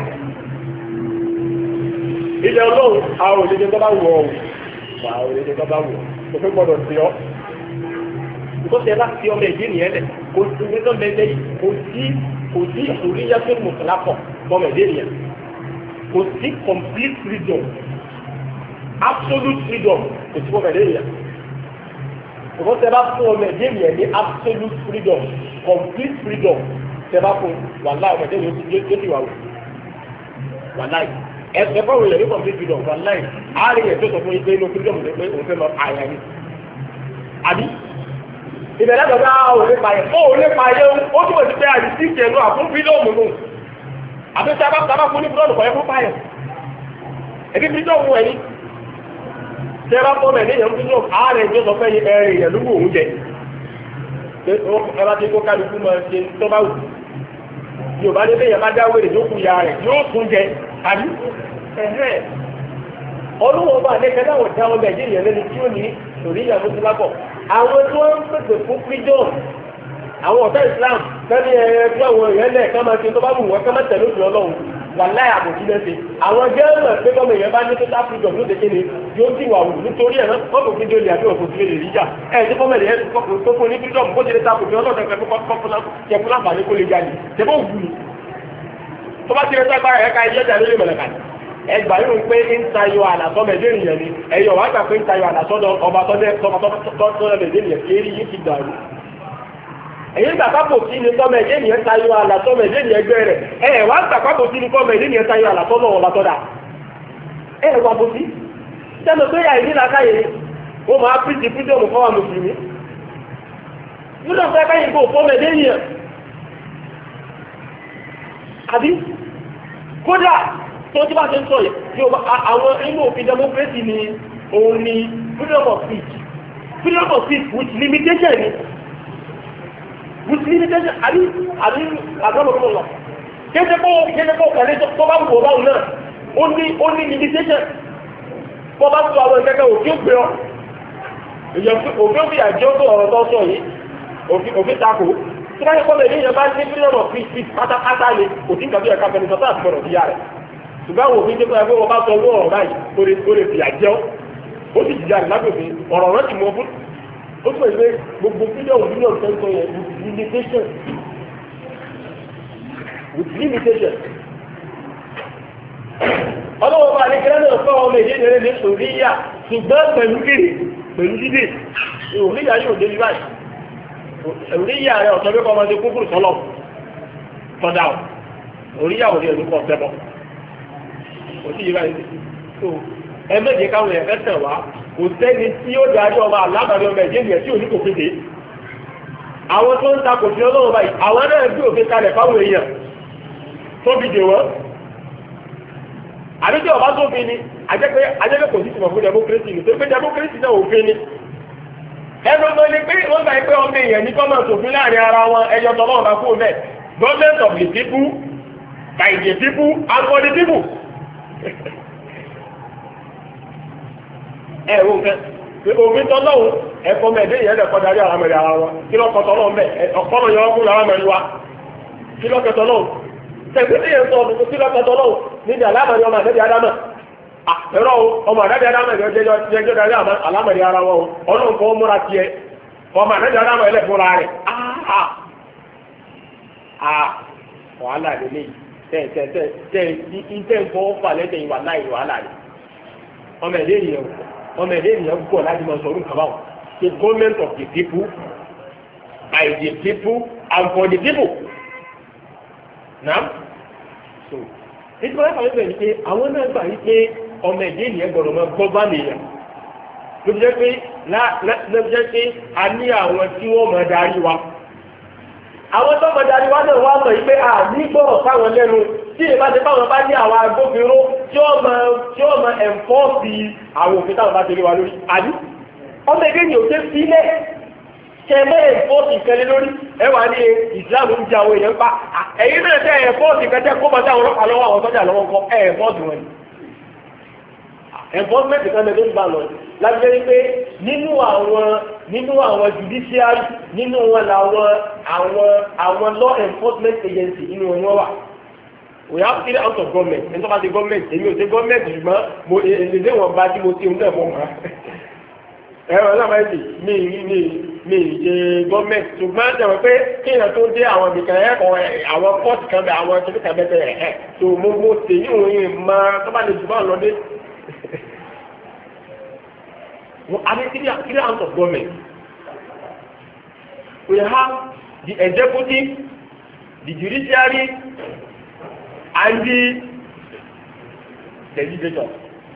Ilé ọlọ́run àwọn òlejò tó bá wù ọ́ wà òlejò tó bá wù ọ́ kò fẹ́ gbọ́dọ̀ sí ọ́. Ìkọ́sẹ̀ bá fi ọmọ ẹ̀dín nìyẹn lẹ̀ kò sí nígbà mẹ́lẹ́ kò sí ìsòríyá tó mọ̀ lápọ̀ ọmọ ẹ̀dín nìyẹn. Kò sí complete freedom absolute freedom kò sí ọmọ ẹ̀dín nìyẹn. Ìkọ́sẹ̀ bá fún ọmọ ẹ̀dín nìyẹn ní absolute freedom complete freedom tẹ bá fún wàhálà ọmọ ẹ̀dín nìyẹn yóò ti wà wò wàhálà yìí. Ẹsẹ̀ fún òun lè ní complete freedom for life. Àárín yẹn tó sọ fún yín pé inú freedom lè pé òun fẹ́ lọ àyà ni. Àbí? Ìbẹ̀rẹ̀ lọ́dọ̀ òun lè pààyàn. Ó lè pààyàn ó túbọ̀ sí pé àdìsí ìṣẹ̀ lọ àfún freedom nù. Àbí sábà fún ní freedom kọ̀ọ̀yẹ́ fún pààyàn. Ẹbí freedom wọ̀ ẹ̀yìn. Ṣé bá fọ́ mẹ́rin èèyàn freedom àárín tó sọ fẹ́ yín ẹ̀rìn èèyàn lúgbò òun jẹ. Ẹ bá ti kó kálukú máa ṣe tó bá wù. Yorùbá ní bẹ́ẹ̀ bá dáwọ́ èrè yókù ya rẹ̀ yóò tún jẹ àbí ọlọ́wọ́ bá lẹ́kẹ́ láwọn ìdá ọmọ ẹ̀jẹ̀ yẹn lẹ́nu tí ó ní torí ìyàwó ti lápọ̀ àwọn tí wọ́n ń pèsè fún freedom àwọn ọ̀tá Islam lẹ́ni ẹ̀rẹ́ tí àwọn èèyàn lẹ̀ ká máa ṣe tó bá wù wọ́n ká máa tẹ̀lé òfin Ọlọ́run wà láì àbòjú lẹ́sẹ̀ àwọn gẹ́rẹ́ pé kọ́mọ èèyàn bá ní total freedom ló dékè ni yóò sì wà wù nítorí ẹ̀ wọ́n kò fi délé àbí òkú fi lè rí jà ẹ̀ tí kọ́mọ èèyàn tó fún ní freedom bó ti lè ta kò fi ọlọ́dọ̀ kẹfún láǹfààní kó lè jáde tẹ́bọ̀ wù ní tó bá ti rẹ sọ́gbàrà ẹ̀ka ẹ̀yẹ́ jà lórí mọ̀lẹ́kà ẹgbà yóò pé ń tayọ àlàsọ́ mẹ́dẹ́rìyàn ni ẹ̀yọ̀ wá gbà pé ń tayọ àlàsọ́dọ̀ ọba tọ́lẹ̀ mẹ́dẹ́rìyàn kéèrí yìí ti dàrú èyí gbà pápò tí ní tọ́ mẹ́dẹ́rìyàn tayọ àlàsọ́ mẹ́dẹ́rìyàn ẹgbẹ́ rẹ̀ ẹ̀ wá gbà pápò tí ní tọ́ mẹ́dẹ́rìyàn tayọ àlàsọ́dọ̀ ọba tọ́dà ẹ̀ wà bó sí sẹ́nu pé àìní làákàyè ó máa píríṣì fídíọ̀mù fọ́wà mùsùlùmí nínú ọ̀sẹ̀ káyìn kò fọ́ mẹ́dẹ́rìyàn àbí kódà tó tí bá ṣe ń sọ yẹ tí àwọn inú òfin democracy ni òun ni freedom of speech with limitation ni àbí àgbọ̀mọ̀gbọ̀mọ̀ lọ kéde kó kàlẹ́ tó bá wù ọ́ báwọn náà ó ní limitation bọ́ bá tó àwọn ìkẹ́kẹ́ òfin ó gbé ọ òfin ó fi àjọ tó ọ̀rọ̀ tó sọ yìí òfin takò tí wọ́n yẹ kọ́ lè ní ìyẹn bá ní freedom of speech pátápátá ni òfin kàbí ẹ̀ka fẹ́ni sọ́tà àti gbọ́dọ̀ bíyà rẹ̀ ṣùgbọ́n àwọn òfin tó kọ́ ẹgbẹ́ wọn bá sọ owó ọ̀rọ̀ báyìí ó lè fi àjẹ́ ó sì jìjà rẹ̀ lágbègbè ọ̀rọ̀ rẹ̀ ti mọ fún ó tún pèsè gbogbo freedom tó ń sọ yẹn with limitation ọlọ́wọ́ bá ní kílẹ̀ náà fọ́ ọmọ èdè ìrẹ́ ní sòríyà ṣùgbọ́n pẹ̀lú kiri pẹ̀lú dídè òríyà yóò dé ní báyìí òríyà rẹ̀ ọ̀sán bí kò ọmọdé kúkúrú sọ́lọ̀ tọ́dà òríyà òde ẹ̀dùn kọ̀ tẹ́bọ̀ kò sí ìrẹ́ tó ẹ méje káwọn ẹ̀ fẹ́ wá kò sẹ́ni tí ó darí ọmọ alábàárí ọmọ ẹ̀jẹ̀ ìrẹ́ tí ò ní kò kéde àwọn tó ń ta kò sí ọlọ́wọ́ báyìí àwọn náà gbé òfin kalẹ̀ fáwọn èèyàn tó fi dè wọ́n àbí tí ọba tó fi ni ajẹ́pẹ́ kò sí ìtumọ̀ fún democracy ni torí pé democracy náà òfin ni ẹnu ló ní pé wọ́n gbà pé ọmọ èèyàn ní kọ́mọ̀ sòfin láàrin ara wọn ẹjọ́ tọ́lọ́ ọba kú bẹ́ẹ̀ government of the people by the people and for the people. ẹ wo nǹkan òfin tọ́lọ́hún ẹ̀kọ́ mẹ́ẹ̀dé yẹn lẹ́kọ́ darí àlámẹ̀rẹ̀ ara wọn kí lọ́kọ̀ tọ́lọ́hún bẹ́ẹ̀ ọ̀pọ̀lọ̀ yọ ọkùnrin àlámẹ̀rẹ̀ wa kí lọ́kọ̀ tọ́lọ́hún tẹ̀gbẹ́sẹ̀ yẹn sọ ọdún kí lọ́kọ̀ tọ́lọ́hún níbi àlámẹ̀rẹ̀ ọmọ àdẹ́bí adámẹ̀ ẹ̀rọ ọmọ àdẹ́bí adámẹ̀ jẹjọ́ darí àlámẹ̀rẹ̀ ara wọn ọlọ́run kọ́ múra tiẹ̀ ọmọ àdẹ́bí adámẹ̀ ẹlẹ́ fúnra rẹ̀ wàhálà lélẹ̀ tẹ̀ fọ́ fà lẹ́tẹ̀ ìwà láì wàhálà rẹ̀ ọmọ ẹ̀dẹ́ ènìyàn gbọ́ láti máa sọ̀rọ̀ nǹkan báwọn the government of the people by the people and for the people náà so nítorí wọn fàwọn ìbẹ̀rẹ̀ pé àwọn náà gbà yí pé ọmọ ẹ̀dẹ́ ènìyàn gbọ́dọ̀ máa gbọ́ bá nìyẹn ló jẹ́ pé a ní àwọn tí wọ́n máa darí wa àwọn tó máa darí wa náà wá mọ̀ yí pé a ní gbọ́rọ̀ sáwọn lẹ́nu tí ìbá ti báwọn bá ní àwọn agbófinró tí ó máa ẹ̀ǹfọ́ọ̀sì àwọn òfin táwọn bá ti rí wa lórí àbí ọmọ ẹgbẹ́ yìí ò tẹ́ sílẹ̀ kẹmẹ́ ẹ̀ǹfọ́ọ̀sì ìkẹlẹ̀ lórí ẹwà ní ìsìláàmù ń jẹ àwọn èèyàn pa ẹ̀yìn náà tẹ́ ẹ̀ǹfọ́ọ̀sì kẹtẹ́ kó bá táwọn ọlọ́pàá lọ́wọ́ àwọn sọ́jà lọ́wọ́ kọ ẹ̀ǹfọ́ọ̀sì wọn ẹ̀ǹfọ́ọ̀sì kan lẹ́gbẹ́ gbà lọ lábẹ́ wípé nínú àwọn judiciary nínú wọn làwọn àwọn law enforcement agency nínú wọn wà. We have three out of government ẹni tó bá ti government èmi ò ti government ṣùgbọ́n mo èlé wọn bá tí mo ti ń tẹ̀ mọ́ mọ́ ẹ̀rọ alábàáyé mi ṣe government ṣùgbọ́n jẹ̀wọ́ pé kí èèyàn tó dé àwọn ibìkan ẹ̀kọ́ àwọn court kan bẹ àwọn tó kàn bẹ́ẹ̀ ẹ̀ tó mo tèyí òun yìí máa tó bá lè jù bá lọ dé. I mean three out of government we have the executive the judiciary and the legislature.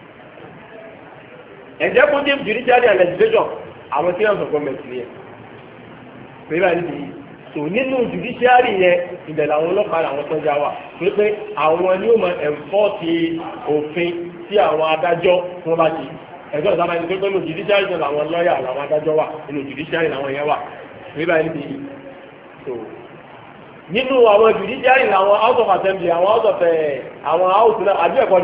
Executive, judiciary and legislature àwọn tí wọ́n sọ gọ́ọ̀mẹ̀ntì ni ẹ̀. Pẹ̀lú àìsí yìí, so nínú judiciary yẹn ibẹ̀ làwọn ọlọ́pàá làwọn sọ́jà wà. Pé àwọn ni ó máa enforce òfin tí àwọn adájọ́ wọ́n bá ti. Ẹ̀jọ́ ìsámá ẹni pé nínú judiciary náà làwọn lọ́ọ̀yà làwọn adájọ́ wà nínú judiciary làwọn yẹn wà. Pẹ̀lú àìsí yìí, so nínú àwọn judiciary àwọn house of assembly àwọn house of àwọn house náà àbí ẹ̀kọ́ ni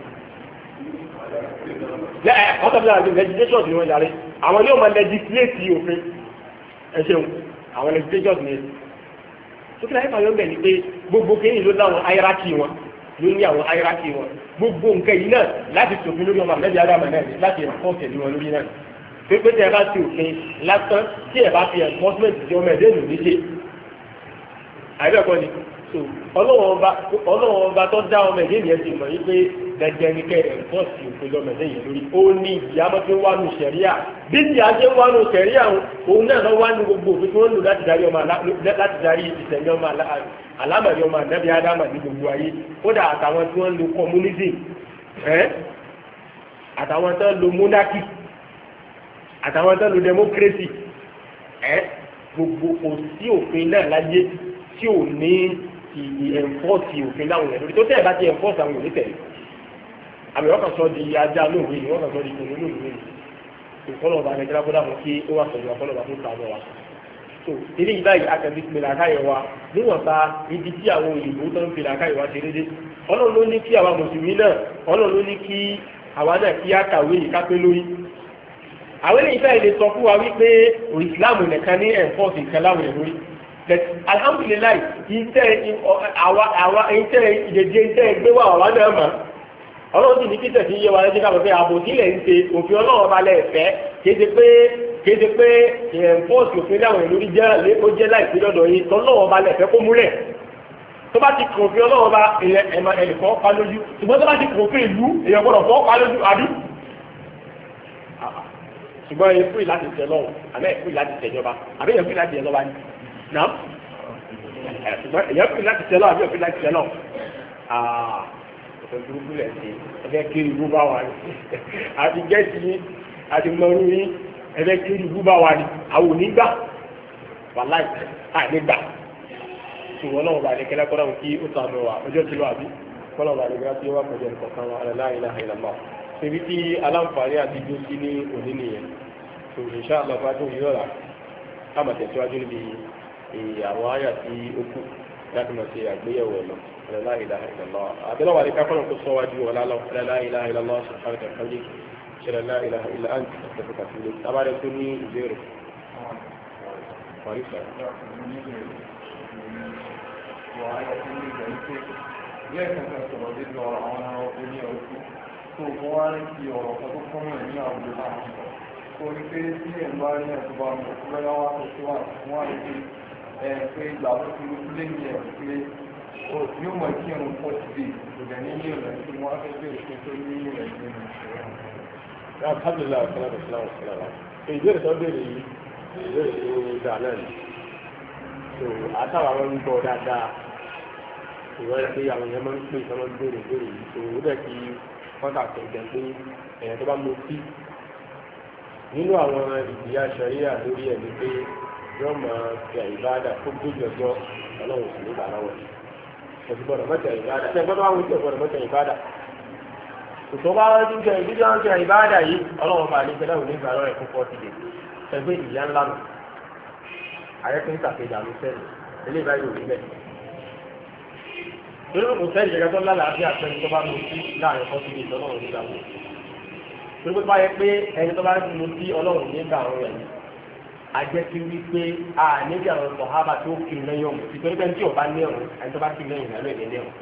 house of assembly legislation ni wọ́n darí àwọn yóò máa legislate òfin ẹ ṣeun àwọn legislation ni sókè láyé fàyọ̀ bẹ̀ ni pé gbogbo kéyìn ló láwọn hierarchy wọn ló ní àwọn hierarchy wọn gbogbo nǹkan yìí náà láti ṣòfin lórí ọmọ àmẹ́bí adáma náà láti enforce ẹ̀dùn wọn lórí náà pé tẹ́ ẹ bá ti òfin lásán tí ẹ bá fi enforcement ti ọmọ ẹ̀dẹ́ ìlú níṣe àìbẹ̀kọ́ ni so ọlọ́wọ́n ọba tó dá ọmọ ẹ̀dẹ́ ìyẹn ti mọ̀ yí pé dẹ̀dẹ̀ ní kẹ́ ẹ̀fọ́ọ̀sì òfin lọ́mọ ẹ̀dẹ́ yẹn lórí ó ní ìyàmọ́ tó wà nù sẹ̀ríà bí ìyá ṣe ń wà nù sẹ̀ríà òun náà lọ wà nù gbogbo òfin tí wọ́n lò láti darí ìsẹ̀mí ọmọ alámọ̀rí ọmọ ànábì ádámà ní gbogbo ayé kódà àtàwọn tí wọ́n lo communism àtàwọn tó lo monarchy àtàwọn tó lo democracy gbogbo kò sí òfin náà láyé tí ò ní ẹ̀ǹfọ́ọ̀sì òfin láwọn èèyàn lórí tó tẹ̀ bá ti ẹ̀ǹfọ́ọ̀sì àwọn èèyàn tẹ̀lé àmì wọ́n kàn sọ di ajá lóòwe ni wọ́n kàn sọ di kòmó lóòwe ni ìfọ́nà ọba nàìjíríà bọ́dà mọ́ kí ó wà pẹ̀lú ọpọlọba tó ta ọba wa so eléyìí báyìí akẹ́bí fi làákàyè wa níwọ̀nba ibi tí àwọn òyìnbó tó ń fi làákàyè wa ṣe déédéé ọlọ́run ló ní kí àwa mùsùlùmí náà ọlọ́run ló ní kí àwa náà kí á kàwé yìí ká pé lórí. àwọn eléyìí báyìí lè sọ fún wa wípé ìsìláàmù nìkan ní ẹ̀ńfọ́ọ̀sì nǹkan láwọn èèyàn lórí. alhamdulilayi ìtẹ́ ìdèdè ìtẹ́ gbé wà wà náà mọ̀ ọlọ́run sì ní kí tẹ̀sí yé wa lẹ́jọ́ ká mọ̀ pé àbòsílẹ̀ ń ṣe òfin ọlọ́run ọba lẹ́ẹ̀fẹ́ kéde pé ẹ̀ńfọ́ọ̀sì òfin láwọn èèyàn lórí ó jẹ́ láìpẹ́ lọ́dọ̀ yìí tọ́lọ́run ọba lẹ́ẹ̀fẹ́ kó múlẹ̀ tó bá ti kò fi ọlọ́wọ́ bá ẹnìkan pa lójú ṣùgbọ́n tó bá ti kò fi ìlú èèyàn gbọ́dọ̀ fọ́ pa lójú àbí. ṣùgbọ́n èèyàn fún ìláti tẹ̀ lọ́wọ́ àmọ́ èèyàn fún ìláti tẹ̀jọba àbí èèyàn fún ìláti tẹ̀ lọ́wọ́ ni nà ṣùgbọ́n èèyàn fún ìláti tẹ̀ lọ́wọ́ àbí èèyàn fún ìláti tẹ̀ lọ́wọ́ ọ̀sẹ̀ burúkú lẹ̀ sí ẹgbẹ́ kiri ibú bá wà ní àti gẹ́ẹ̀sì yín àti mọ̀rú yín ẹgbẹ́ kiri ibú bá wà ní àwọn onígbà wà láì àìnígbà ṣùgbọ́n náà wà ní kẹ́lẹ́ kọ́nà kí ó sàmì wà ọjọ́ tí lọ àbí kọ́nà wà ní kẹ́lẹ́ tí ó wà pẹ̀lú ẹnìkọ̀ọ̀kan wa la ilaha illallah ṣebí tí aláǹfààní àti jó sí ní òní nìyẹn tó insha Allah bá tó yíyọ́ rà á mà tẹ̀síwájú níbi àwọn àyà tí ó kù láti mọ̀ sí àgbéyẹ̀wò ẹ̀ lọ la ilaha illallah àbẹ́lẹ̀ wà ní káfọ́nà kó sọ wájú wọn lálọ́ la ilaha illallah subhanaka wa bihamdik ṣẹlẹ̀ la ilaha illa anta astaghfiruka wa atubu ilayk tábàdé tó ní ìbéèrè lẹ́ẹ̀kan kan sọ̀rọ̀ nínú àwọn oní ọtí tó wọ́n wá ní ti ọ̀rọ̀ kan tó kọ́mọ̀ ní àwùjọ náà tó ní pé tí ẹ̀ ń bá ní ẹ̀tọ́ bá mọ̀ tó lọ́yà wá tó tó wà wọ́n á ní pé ìgbà tó ti lé ní ẹ̀ pé yóò mọ̀ kí ẹ̀rùn pọ̀ sí i kò dẹ̀ ní yíyọ̀ rẹ̀ tí wọ́n á fẹ́ bẹ̀rẹ̀ pé tó ní yíyọ̀ rẹ̀ nínú ìṣẹ̀rẹ̀. alhamdulilayi ìbéèrè tó béèrè yìí ìbéèrè tó dáa náà ni àtàwọn àwọn ń gbọ́ dáadáa ìwọ́n pé àwọn èèyàn máa ń pè sọ́mọ́ béèrè yìí tó ó dẹ̀ kí kọ́ńtà tó jẹ́ pé èèyàn tó bá mú sí nínú àwọn ìjìyà ṣàríà lórí ẹ̀ ní pé yóò máa fi àyíbáàdà tó gbójú ọjọ́ ọlọ́run sì nígbà lọ́wọ́ ẹ̀sìn gbọ́dọ̀ mọ́tì àyíbáàdà ṣe gbọ́dọ̀ àwọn ìṣẹ̀ gbọ́dọ̀ mọ́tì àyíbáàdà òtún bá wọn ti ń jẹ ìdíjọ́ ń jẹ àyíbáàdà yìí ọlọ́run bá ní gbẹ́dọ̀ nígbà lọ́wọ́ ẹ̀kú 40 days ẹgbẹ́ ìyá ńlá nù ayẹ́pẹ́ ń tàkejì àlù sẹ́ẹ̀lì eléyìí báyìí ò rí bẹ́ẹ̀. torí kò sẹ́ẹ̀lì gẹ́gẹ́ tó lálàáfíà pẹ́ni tó bá mú sí láàrin 40 days ọlọ́run nígbà wọn. torí pé báyẹ̀ pé ẹni tó bá mú sí ọlọ́run nígbà wọn rẹ̀ àjẹsí wípé a níbi àwọn sọ̀hábà tó kì í lẹ́yìn ọ̀hún nítorí pé tí ò bá ní ọ̀hún ẹni tó bá kì í lẹ́yìn ìlànà ìdílé ọ̀hún.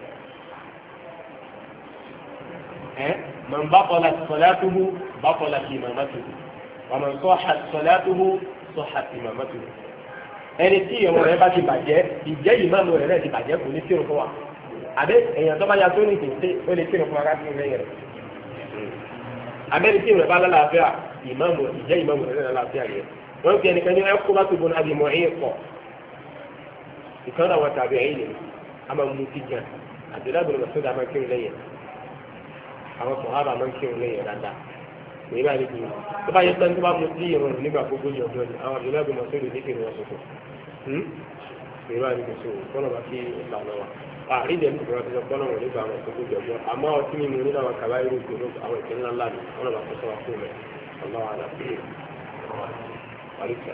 من بطلت صلاته بطلت إمامته ومن صحت صلاته صحت إمامته ẹni tí ìrun rẹ̀ bá ti bàjẹ́ ìjẹ́ ìmáàmù rẹ̀ náà ti bàjẹ́ kò ní kírun fún wa àbẹ èèyàn tó bá ya tó ní ìdíje ó lè kírun fún wa káàkiri lẹ́yìn rẹ̀ abẹ́ni tí ìrun rẹ̀ bá lálàáfíà ìmáàmù ìjẹ́ ìmáàmù rẹ̀ náà lálàáfíà yẹ wọ́n fi ẹnìkan ní ẹ̀kọ́ bá tóbi náà àbímọ ẹ̀yìn pọ̀ ìkànnì àwọn tàbí ẹ̀yìn ni a máa mú ti jàn àdúrà mọ̀sọ́dà máa kírun lẹ́yìn àwọn sọ̀hábà máa ń kírun lẹ́yìn dáadáa èyí bá níbi tó bá yẹ pé tó bá mú sí ìrun nígbà gbogbo yìí ọjọ́ ni àwọn àdúrà mọ̀sọ́dà ní kírun wọn sọ̀tọ̀ èyí bá níbi sọ kọ́nà bá kí ìlànà wa àrídẹ̀ ní ìgbà tó sọ kọ́nà wọn nígbà àwọn gbogbo yìí ọjọ́ àmọ́ ọtí mímu nínú àwọn kàbá irú ìgbòho àwọn ìpínlẹ̀ ńlá ńlá ni kọ́nà bá kó sọ wa fún mi ọlọ́wọ́ àdá àríkà.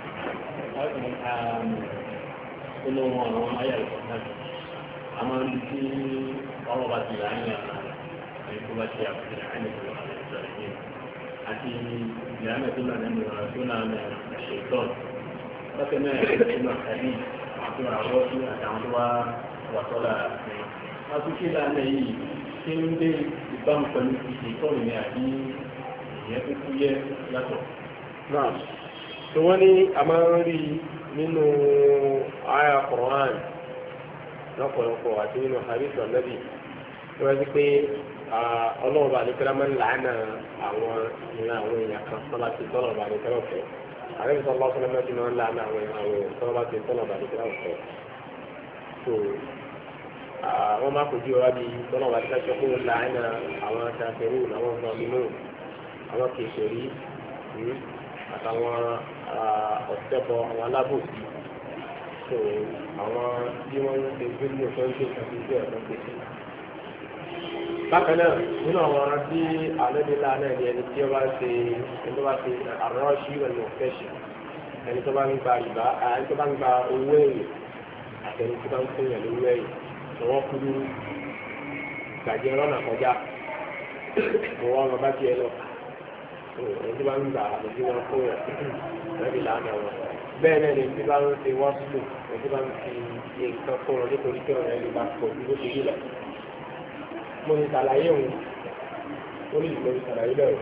Nínú àwọn ayé àìsàn a máa ń tí ọ̀rọ̀ bá ti rà ní àná ẹni tó bá ṣe àfihàn ẹni tó wà lọ́sọ̀ ẹ̀yìn àti ìyáàmẹ́ tó náà nínú ọ̀rọ̀ tó náà mẹ́ ṣètọ́ lọ́sẹ̀ náà nínú àkàní àti àwọn tí àtàwọn tó wà sọ́lá ẹ̀yìn. wọ́n tún ṣe lánàá yìí ṣé ń dé ìbámu pẹ̀lú ìṣètọ́ ìní àbí ìyẹn tó kú yẹ látọ̀. náà tí wọ́n ní a máa ń rí nínú àyà Qur'an lọ́pọ̀lọpọ̀ àti nínú hadith Ànábì wọ́n ti pé ọlọ́run bá nìkan máa ń làánà àwọn èèyàn kan tó bá ti tọ́lọ̀ bá nìkan ọ̀fẹ́ àrẹ́bí sọ́lá ọ̀sán náà ti máa ń làánà àwọn èèyàn tó bá ti tọ́lọ̀ bá nìkan ọ̀fẹ́ tó wọ́n máa kojú ọ̀rá bíi tọ́lọ̀ bá nìkan ṣọ́kó làánà àwọn aṣàfẹ́rù àwọn ọ̀sán nínú àwọn kèfèrí àtàwọn ọ̀sẹ̀bọ̀ àwọn alábòsí so àwọn tí wọ́n ń ṣe gbẹ́lú ọ̀sọ́ńtò àti ìgbé ọ̀sán gbèsè. bákan náà nínú àwọn ọ̀rọ̀ tí àlẹ́bílá náà ní ẹni tí ó bá ṣe àrọ́ṣí ìwẹ̀lú ọ̀fẹ́ṣì ẹni tó bá ń gba ìbá ẹni tó bá ń gba owó ẹ̀yìn àti ẹni tó bá ń fún yàn lówó ẹ̀yìn lọ́wọ́ kúrú gbàjẹ́ rọ́nà kọjá mo wá ọmọ bá tiẹ̀ lọ ẹni tó bá ń gbà àti tí wọ́n fún yàn lẹ́bi làánà wọn bẹ́ẹ̀ náà ni tí bá ń ṣe wọ́n sùn ẹni tó bá ń fi nǹkan fún wọn nítorí kí ọ̀rẹ́ ẹni bá pọ̀ ju bó ṣe yí lọ. mo ní ṣàlàyé òun ó ní ìgbọ́ ìṣàlàyé bẹ́ẹ̀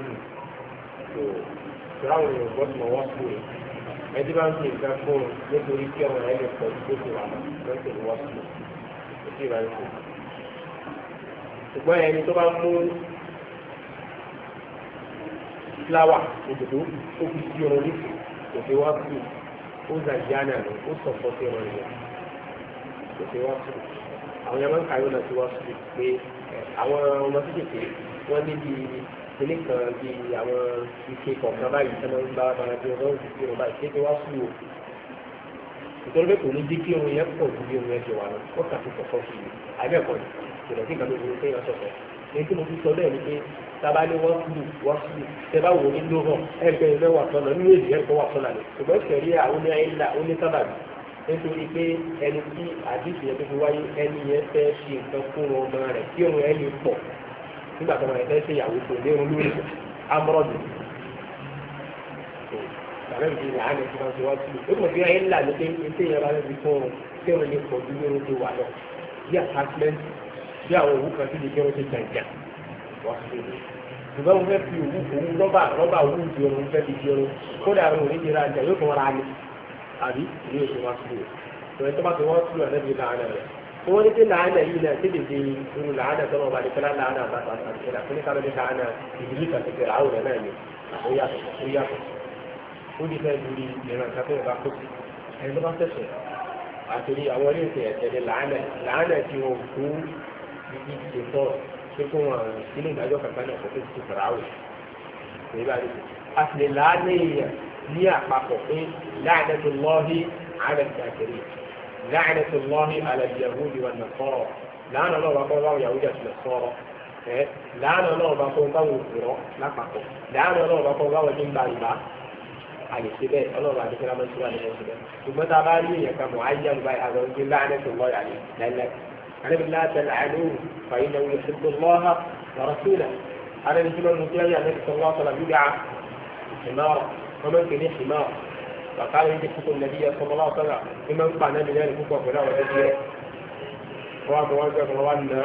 ìráwọn èèyàn gbọ́dọ̀ mọ̀ wọ́n sùn ẹni tí bá ń fi nǹkan fún wọn nítorí kí ọ̀rẹ́ ẹni pọ̀ ju bó ṣe wà lọ lọ́sẹ̀ ni wọ́n sùn kò sí ìráyè fún un. ṣùgbọ́n ẹni tó bá ń mú fúláwà òdòdó ó fi sí ọ̀rọ̀ nípò kò sí wá sùn ó zàyíánà lọ ó sọ̀pọ̀ sí ọ̀rọ̀ yẹn kò sí wá sùn. àwọn yàrá ń kàwé náà ti wá sùn pé àwọn ọmọ kékeré wọ́n níbi ilé kan bí àwọn ike kọ̀ọ̀kan báyìí tí wọ́n ń bá bara bí ọ̀rọ̀ òsì ọ̀rọ̀ báyìí kéde wá sùn o. ìtọ́jú pé kò ní dí kí irun yẹn pọ̀ ju bí irun yẹn ti wà lọ ó kà sí kọ̀ọ̀kan sí i àbẹ́ẹ̀kọ́ ni kò lọ sí ìgbà tó ti kéèyàn sọ̀tọ̀ èyí tí mo fi sọ bẹ́ẹ̀ ni pé tábà ní wọ́n sùn tẹ bá wò ní lóhàn ẹgbẹ́ ilé wà sọ́nà nínú èdè ẹ̀kọ́ wà sọ́nà ni ṣùgbọ́n ìṣẹ̀rí àwọn ní àìlà ó ní sábàbí nítorí pé ẹni tí àdìsí yẹn tó fi wáyé ẹni yẹn fẹ́ ṣe nǹkan fún ọmọ rẹ̀ kí òun ẹ̀ lè pọ̀ nígbà tó máa fẹ́ ṣe ìyàwó tó lérun lórí amúrọ̀dù tàbí ìdí ìlànà tí wọ́n ti wá sí i ó mọ̀ sí àìlà ní pé ètò ìyẹn bá lẹ́bi fún un kí òun lè pọ̀ ju lérun tó wà lọ bí attachment bí àwọn òwú kan sí ibi kí wọ́n ti jàǹjà wá sí i ṣùgbọ́n mo fẹ́ fi òwú rọ́bà òwú di ọrùn fẹ́ fi di ọrùn kódà àwọn òní ra àjà yóò tún ra ni àbí ìlú èso wá sí i tòun tó bá fi wọ́n sílẹ̀ lẹ́bi làánà rẹ̀ wọ́n ní pé làánà yìí náà tètè di irú làánà tó lọ́wọ́ àdìpẹ́ làánà àbàtà àti ìlànà ká lóde làánà ìdílé kan tètè rà áwòrán náà ni ó yàtọ̀ ó di fẹ́ lórí ìran ìkápẹ́ ìbá kó sí ẹni tó bá tẹ̀sẹ̀ àtòrí àwọn ilé ìsìn ẹ̀tẹ̀lẹ̀ làánà tí wọ́n kú ibi ìṣètò pé kó wọn sínú ìdájọ́ kankan náà kó tó ti fara wò èyí bá dé a sì lè láàánú èèyàn ní àpapọ̀ pé la'natullahi 'ala al-kafirin la'natullahi 'ala al-yahudi wan-nasara láàánú náà wà kó báwọn yahudi àti nasara láàánú náà wà kó báwọn òkúrọ̀ lápapọ̀ láàánú náà wà kó báwọn ní gbàgbà àyèsí bẹ́ẹ̀ ọlọ́run àdìsí lámọ́ sí wà ní ẹ̀sìn bẹ́ẹ̀ ṣùgbọ́n tá a bá rí èèyàn kan mọ̀ ayé àlùbá àwọn ọ̀gbìn la'natullahi 'alayhi lẹ́lẹ́ النبي لا تلعنوه فإنه يحب الله ورسوله هذا الجمل المتلى النبي صلى الله عليه وسلم يدعى حمار ومن كان حمار فقال يدعو النبي صلى الله عليه وسلم بمن قال من ذلك كفر فلا وجديه رواه موجه رواه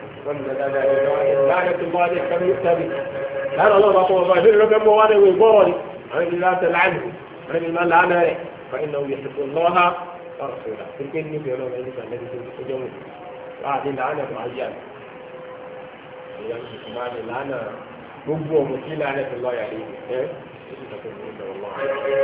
لعنة الله عليه كم يكتب لعن الله رسول الله يقول لكم وانا ويقولي النبي لا تلعنه النبي ما لعنه فإنه يحب الله ورسوله تلك في يوم النبي صلى الله عليه وسلم láti làánà tó ayé àná ìyá ń sùn máa ní làánà gbogbo ọmọ tí làánà tó lọ́ọ̀yà rí ẹ ó sì tọ́jú ìwé ìjọba wọn.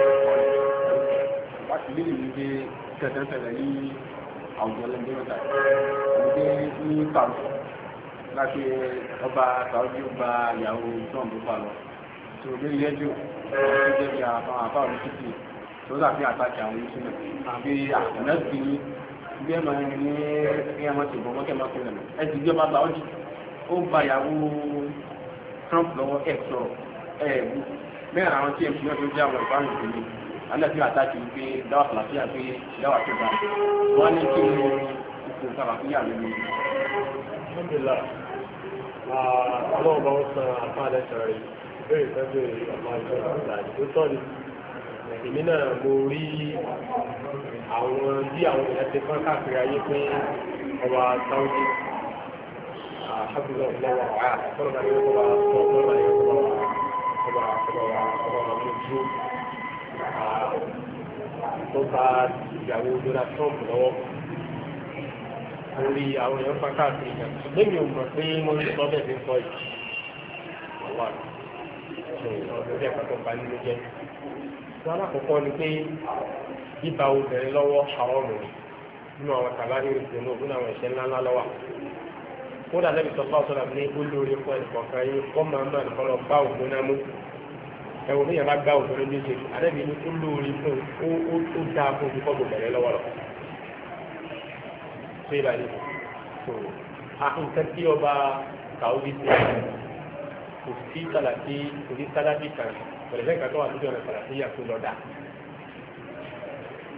láti lè ní pé tẹ̀tẹ̀tẹ̀lẹ̀ ní àwùjọ lẹ́gbẹ́ mẹ́ta ìdí ní kàwé láti ọba sàwọ́dí ọba ìyàwó trump ló fà lọ tó lórí rẹ́díò tó jẹ́ bí àwọn àbá òní títì tó dàbí àtàkì àwọn ìṣúná àbí àtẹ̀lẹ́sì bí ẹ máa ní ẹ máa ti bọ̀ mọ́kẹ́ máa kó lẹ́nu ẹ ti gbé ọba bá ọjì ó ba ìyàwó Trump lọ́wọ́ ẹ̀ sọ̀rọ̀ ẹ̀ bú bẹ́ẹ̀ àwọn tí mp náà tó jẹ́ àwọn ìbáraẹni ìpínlẹ̀ alẹ́bí àtàkì pé dáwà fàlàfíà pé dáwà tó bá wọ́n ní kí ni ipò fàlàfíà lórí. alhamdulillah ọlọ́run bá ń san àpáàdé sọ̀rọ̀ ìbéèrè fẹ́ẹ́ ọmọ ìjọba ìgbàlè tó tọ́ ni èmi náà mo rí àwọn bí àwọn èèyàn ti fọ́n káàkiri ayé pé ọba Saudi àṣàbùdó lọ́wọ́ àyà fọ́nà ní ọba sọ fọ́nà ní ọba mojú tó bá ìyàwó Donald Trump lọ́wọ́ orí àwọn èèyàn fọ́n káàkiri yẹn ṣùgbọ́n mi ò mọ̀ pé mo ń sọ bẹ́ẹ̀ ti ń sọ yìí àwọn ọ̀dọ́ ẹ̀ka tó bá nínú jẹ́ wọn alákọ̀ọ́kọ́ ni pé bíba obìnrin lọ́wọ́ àwọn ọmọ nínú àwọn tàbárí ìdùnnú nínú àwọn ìṣẹ́ ńláńlá lọ́wọ́ kódà lẹ́bi tó bá sọ̀rọ̀ ní olórí fún ẹnìkọ̀ọ̀kan yìí kọ́ máa ń bá nìkan lọ gbá ògùn náà mú ẹ̀wọ̀n ní yàrá gbá ògùn náà méjì àlẹ́bi ní olórí fún ó dáa fún ojú kọ́gbọ̀n bẹ̀rẹ̀ lọ́wọ́ lọ. ṣé ìbá yìí tó nǹkan tí ọba Saudi ṣe kò sí sálàfí kan pẹ̀lẹ́fẹ́ kan tó wà lójú ọ̀nà sàlàfíà tó lọ dà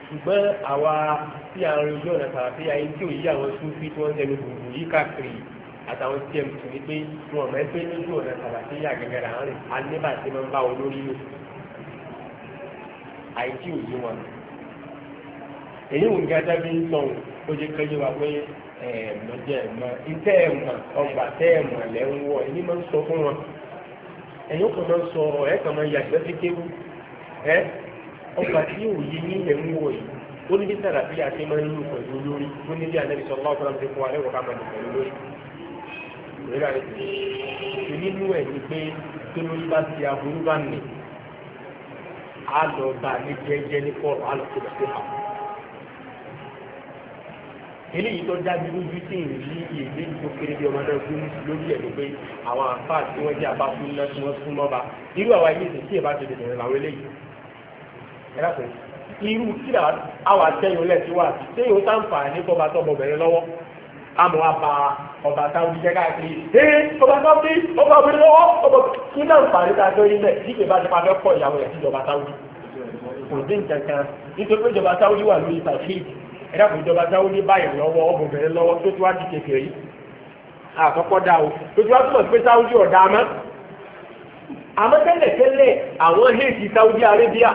ṣùgbọ́n àwa tí a ń rin ojú ọ̀nà tàbí ayé tí ò yí àwọn súnfí tí wọ́n ń tẹnu gbùgbù yí káàkiri àtàwọn tmt ní pé wọn mọ̀ pé lójú ọ̀nà tàbí àgẹ̀gẹ̀ là ń rìn aníbà tí wọ́n ń bá wọn lórí lò ayé tí ò yí wọn. èyí ò ń gádá bí ń sọ̀rọ̀ ó jẹ́ kẹ́yẹ́ wa pé ẹ̀ẹ̀mọ̀ ìtẹ́ ẹ̀mọ̀ ọgbà tẹ́ ẹ̀mọ̀ lẹ́ ń wọ̀ èyí máa ń sọ fún wọn ẹ̀yìn kan máa ń sọ ẹ̀ kan máa yàgbẹ́ sí kéwú ẹ́ ọgbà tí ò yí ní ẹ̀ ń wọ̀ yìí ó ní bí sára bí a ṣe máa ń lò pẹ̀lú lórí ó ní bí Ànábì sallallahu alaihi wasallam ti fún wa lẹ́wọ̀n ká máa lò pẹ̀lú lórí. ìrora rẹ̀ ti nínú ẹ̀ ni pé tó lórí bá ti aburú bá nì á lọ bá ní jẹ́jẹ́ ní kọ́ọ̀rọ̀ á lọ sí lọ sí ha. eléyìí tó dájú lójú tí ì rí èdè tó kéré bí ọmọdé ọdún lórí ẹ̀ ló pé àwọn àǹfààní tí wọ́n jẹ́ abáfún náà tí wọ́n fún mọ́ba irú àwa ilé ìsìn tí ì bá ti dènà làwọn eléyìí irú tí àwọn àtẹ̀yìn lẹ́sìn wà sẹ́yìn ó sáǹfààní kọ́ba tó ọmọbìnrin lọ́wọ́ àmọ́ àbá ọba táwọn ìjẹ́ káàkiri ọba táwọn ọba obìnrin lọ́wọ́ ọba kí náà fàárí ta tó rí mẹ́ dípé bá ti pa fẹ́ kọ́ ìyàwó rẹ̀ sí ìjọba táwọn kò sí nǹkan kan nítorí pé ìjọba táwọn wà lórí ìtàkì ẹ̀dá kò ìjọba táwọn ní báyìí lọ́wọ́ ọmọbìnrin lọ́wọ́ tó ti wá di kékeré àkọ́kọ́ dá o tó ti wá túmọ̀ sí pé Saudi ọ̀dà àmọ́ tẹ́lẹ̀tẹ́lẹ̀ àwọn hẹ́ẹ̀tì Saudi Arabia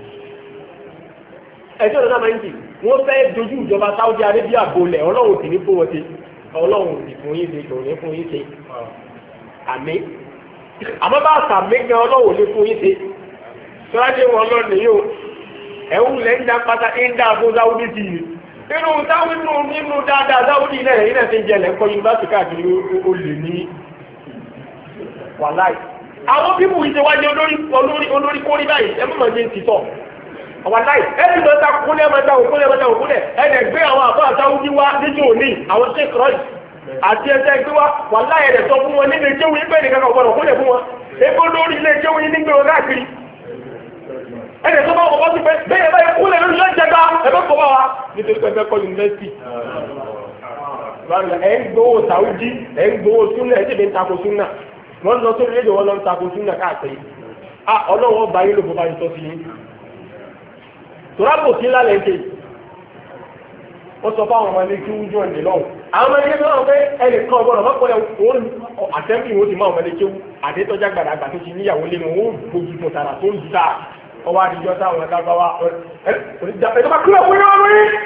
ẹjọ́ ìdáná máa ń jì wọ́n fẹ́ dojú ìjọba Saudi Arabia bolẹ̀ ọlọ́run sì ní fún wọn ṣe ọlọ́run sì fún yín ṣe kò ní fún yín ṣe àmì àmọ́ bá sàmì gan ọlọ́run lè fún yín ṣe sọ́láṣẹ́ wọn lọ́nà yìí o ẹ̀wù lẹ́ ń dá pátá ń dá fún Saudi tì í nínú dáadáa Saudi náà yìí náà ti ń jẹlẹ̀ kọ́ yunifásitì káàkiri ó lè ní wàláì àwọn bíbù yìí ṣe wájú olórí kórí báyìí ẹ mọ̀ jẹ́ ti tọ̀ àwọn láì ẹni lọ ta kúnlẹ̀ mẹ́ta òkúnlẹ̀ ẹni gbé àwọn àbọ̀ àtàwùjí wá níjó òní àwọn ṣe kọ́ọ̀jì àti ẹsẹ̀ gbé wá wà láì ẹ̀rẹ̀ sọ fún wọn nílé jẹ́wọ́ yín pé nìkan ọ̀gbọ̀n òkúnlẹ̀ fún wọn egbó lórí ilé jẹ́wọ́ yín nígbè wọn káàkiri ẹni tó bá wọ́n bọ́ sí pé bẹ́ẹ̀ báyìí kúnlẹ̀ lórí lọ́jẹ́ gbá ẹgbẹ́ kọ́ bá wa nítorí pé ẹgbẹ́ kọ́ yunifásitì ẹ̀ ń gbowó sàwùjí ẹ̀ ń gbowó súnà ẹ̀ sì fi ń tako súnà wọ́n lọ sórí rédíò wọn lọ ń tako súnà káàkiri ọlọ́wọ́ bá yín ló bó bá yín tọ́ sí yín tòrápò sí lálẹ́ ń ké ó sọ fáwọn ọmọ ilé kí ń jọ ìdè lọ́wọ́ àwọn ọmọ ilé kí wọ́n pé ẹnì kan ọgbọ́n ọmọ pẹ̀lẹ́ òun àtẹ́mbì wọn ti máa ọmọ ilé kéwú àdétọ́jà gbàdàgbà tó ti níyàwó lé ní wọn ó gbójú tó tara tó ń ta ọwọ́ àdìjọ́ táwọn ẹ̀ka bá wa ẹ̀ka kílọ̀ fún yọ̀ ọ́nù yìí.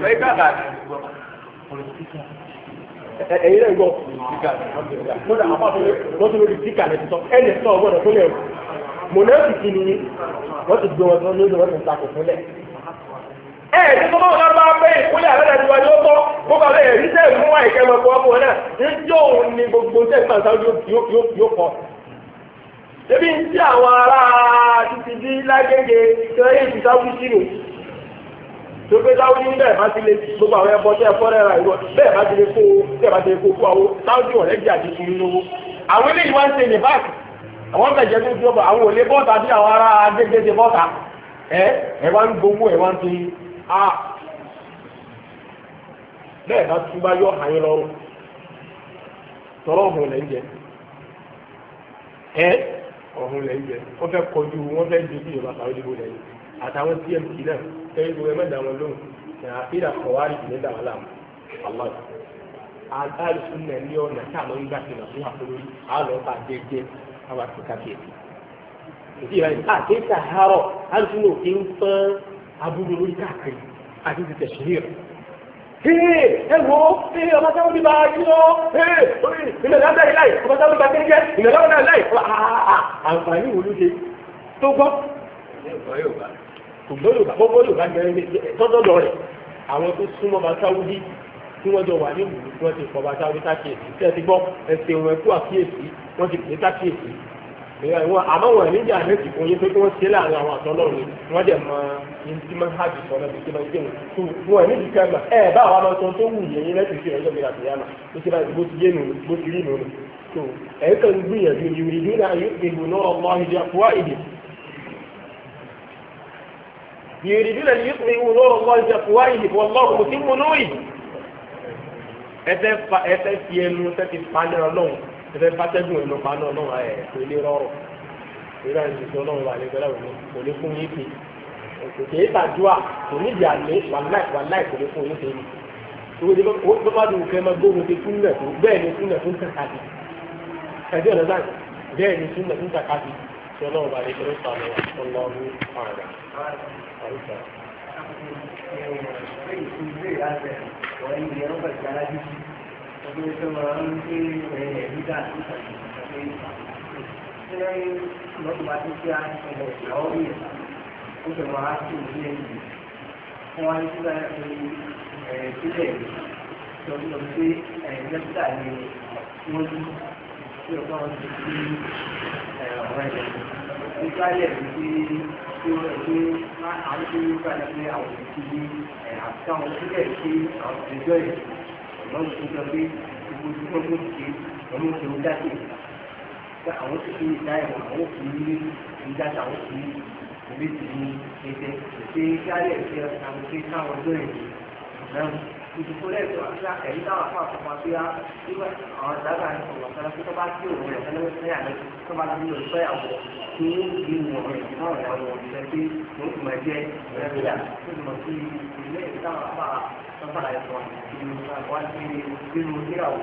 ẹ̀yin náà gbọ́ lọ́dà àpapọ̀ lọ́tún lórí síkà lẹ́tí sọ ẹnì kan ọgbọ́n tó lẹ̀ mọ̀nẹ́sì ni wọ́n ti gbé wọn tó lórí wọn tó ń takò fúnlẹ̀. tí tó bá wọn bá pé ìpínlẹ̀ àlẹ́ ìwà ni ó tọ́ gbogbo àwọn ẹ̀rí tẹ̀ mú wá ìkẹ́mọ̀ ọkọ̀ ọkọ̀ náà níjọ́ òun ni gbogbo tẹ̀ gbà sáwọ́ yóò kọ́. Ebi ń tí àwọn ará títí bí lágége tí wọ́n yé ti sáwọ́ sínú. Tó pé sáwọ́ ní bẹ́ẹ̀ bá ti lè gbogbo àwọn ẹbọ tẹ́ fọ́rẹ́ ra ìwọ bẹ́ẹ̀ bá ti lè kó fún àwọn sáwọ́ ọ̀rẹ́jì àti fún lówó. Àwọn eléyìí wá ń ṣe ní báàkì àwọn bẹ̀jẹ̀ tó jọba àwọn òlé bọ́ta bí àwọn ará agbègbè bọ́ta ẹ wá ń gbowó ẹ wá ń fi bẹ́ẹ̀ bá tún bá yọ àyín lọ́rùn tọrọ ọ̀hún lẹ́ ń jẹ ọ̀hún lẹ́ ń jẹ wọ́n fẹ́ kọjú wọ́n fẹ́ ju bí ìjọba àwọn ìdìbò lẹ́yìn àtàwọn tmt náà fẹ́ẹ́ gbogbo ẹ̀mẹ́ta wọn lóhùn àfihàn kọ̀wárì ìdílé dàwọn làwọn aláwọ̀ àdáàlùsùn náà ní ọ̀nà tí àwọn ń gbà sí nàfún àfọlórí àlọ́ bá jẹ́jẹ́ àwọn àtúnkà kéèké. Ìdí ìrìn àkéèké àárọ̀ àlùfín náà kí ń fọ́n abúlé lórí káàkiri àti ti tẹ̀sílì rẹ̀. Ẹ wo ọba táwọn bí bá yí lọ ìmọ̀lẹ́ ọ̀dà yìí láì ọba táwọn bí bá kéde jẹ́ ìmọ̀lẹ́ ọ̀dà láì àǹfààní wo ló ṣe tó gbọ́. Kò gbọ́ Yorùbá gbọ́ Yorùbá tọ́jọ́ rẹ̀ àwọn tó súnmọ́ bá sáwúdí tí wọ́n jọ wà ní ìlú tí wọ́n ti fọba sáwọ́dí sákèésì tí ẹ ti gbọ́ ẹsẹ̀ wọn ẹkú àkíyèsí wọ́n ti pè é sákèésì àmọ́ wọn níbi àmẹ́sì fún yín pé kí wọ́n ṣe láàrin àwọn àtọ́lọ́ ni wọ́n dẹ̀ mọ yín tí máa ń hajj sọ náà bí máa ń jẹun tó wọn níbi kẹgbà bá àwọn ọmọ tó wù yẹn lẹ́sìn sí ẹjọ́ mi láti yá náà tó ṣe báyìí bó ti yé nù bó ti rí nù ni tó kàn ń gbìyànjú ìrìndí náà ìlú náà ọmọ ìdí àfúwá ìdí يريدون أن يطفئوا نور الله بأفواههم والله متم نوره ẹsẹ fi ẹnu sẹti fani Ọlọ́run ẹsẹ fàtẹgùn ẹnu fani Ọlọ́run ẹ kò lè rọrùn ìrora ìṣiṣẹ Ọlọ́run wà lẹgbẹrẹ òní kò lè fún yín pè kì í tàdúà kò ní ìdí àlè wàláì kò ní fún yín ṣe ni tó bá dùn kẹ́ máa gbóhùn ti súnà tó bẹ́ẹ̀ ni súnà tó ń tàkàtì ẹ̀dí ọ̀nà sáà bẹ́ẹ̀ ni súnà tó ń tàkàtì tí ọlọ́run bá lè ṣe lóṣù àná ọlọ́run àrà àrùsà. Sílẹ̀ lọ́dún pé dókítà ni wọ́n ní tí ọ̀gá wọn ti fi ọ̀rọ̀ ẹ̀ nípa ilẹ̀ tí ó rẹ̀ pé àwọn tí ó gbà pé àwọn ti fi àti àwọn sílẹ̀ sí àwọn ìjọ ẹ̀ lọ́dún tó jọ pé gbogbo tí wọ́n mú ti ọmọ tó ń dákè àwọn ti fi ìdá ẹ̀wọ̀n àwọn kì í ní ìdájà àwọn kì í ìbí ti ní ẹgbẹ́ ṣe kálẹ̀ ṣe àwọn tí káwọn ọjọ́ ẹ̀ ìdìbò lẹ́tọ̀ọ́ àti ẹ̀rí táwọn afọ àtọ̀pọ̀ àti àwọn ìdágbà ní ọ̀rọ̀ ọ̀sán tó bá tí òun rẹ̀ fẹ́lẹ́ fẹ́ àlẹ́ tó bá ti lọ sọ ìyàwó tí ó gbé wọn rẹ̀ náà ìyàwó wọn ṣe pé wọ́n ti máa jẹ́ ìrẹ́bíà tó ti mọ̀ sí ilé ìdí táwọn afọ àtọ̀pọ̀ àìsàn ìlú àwọn ti nínú ìgbéyàwó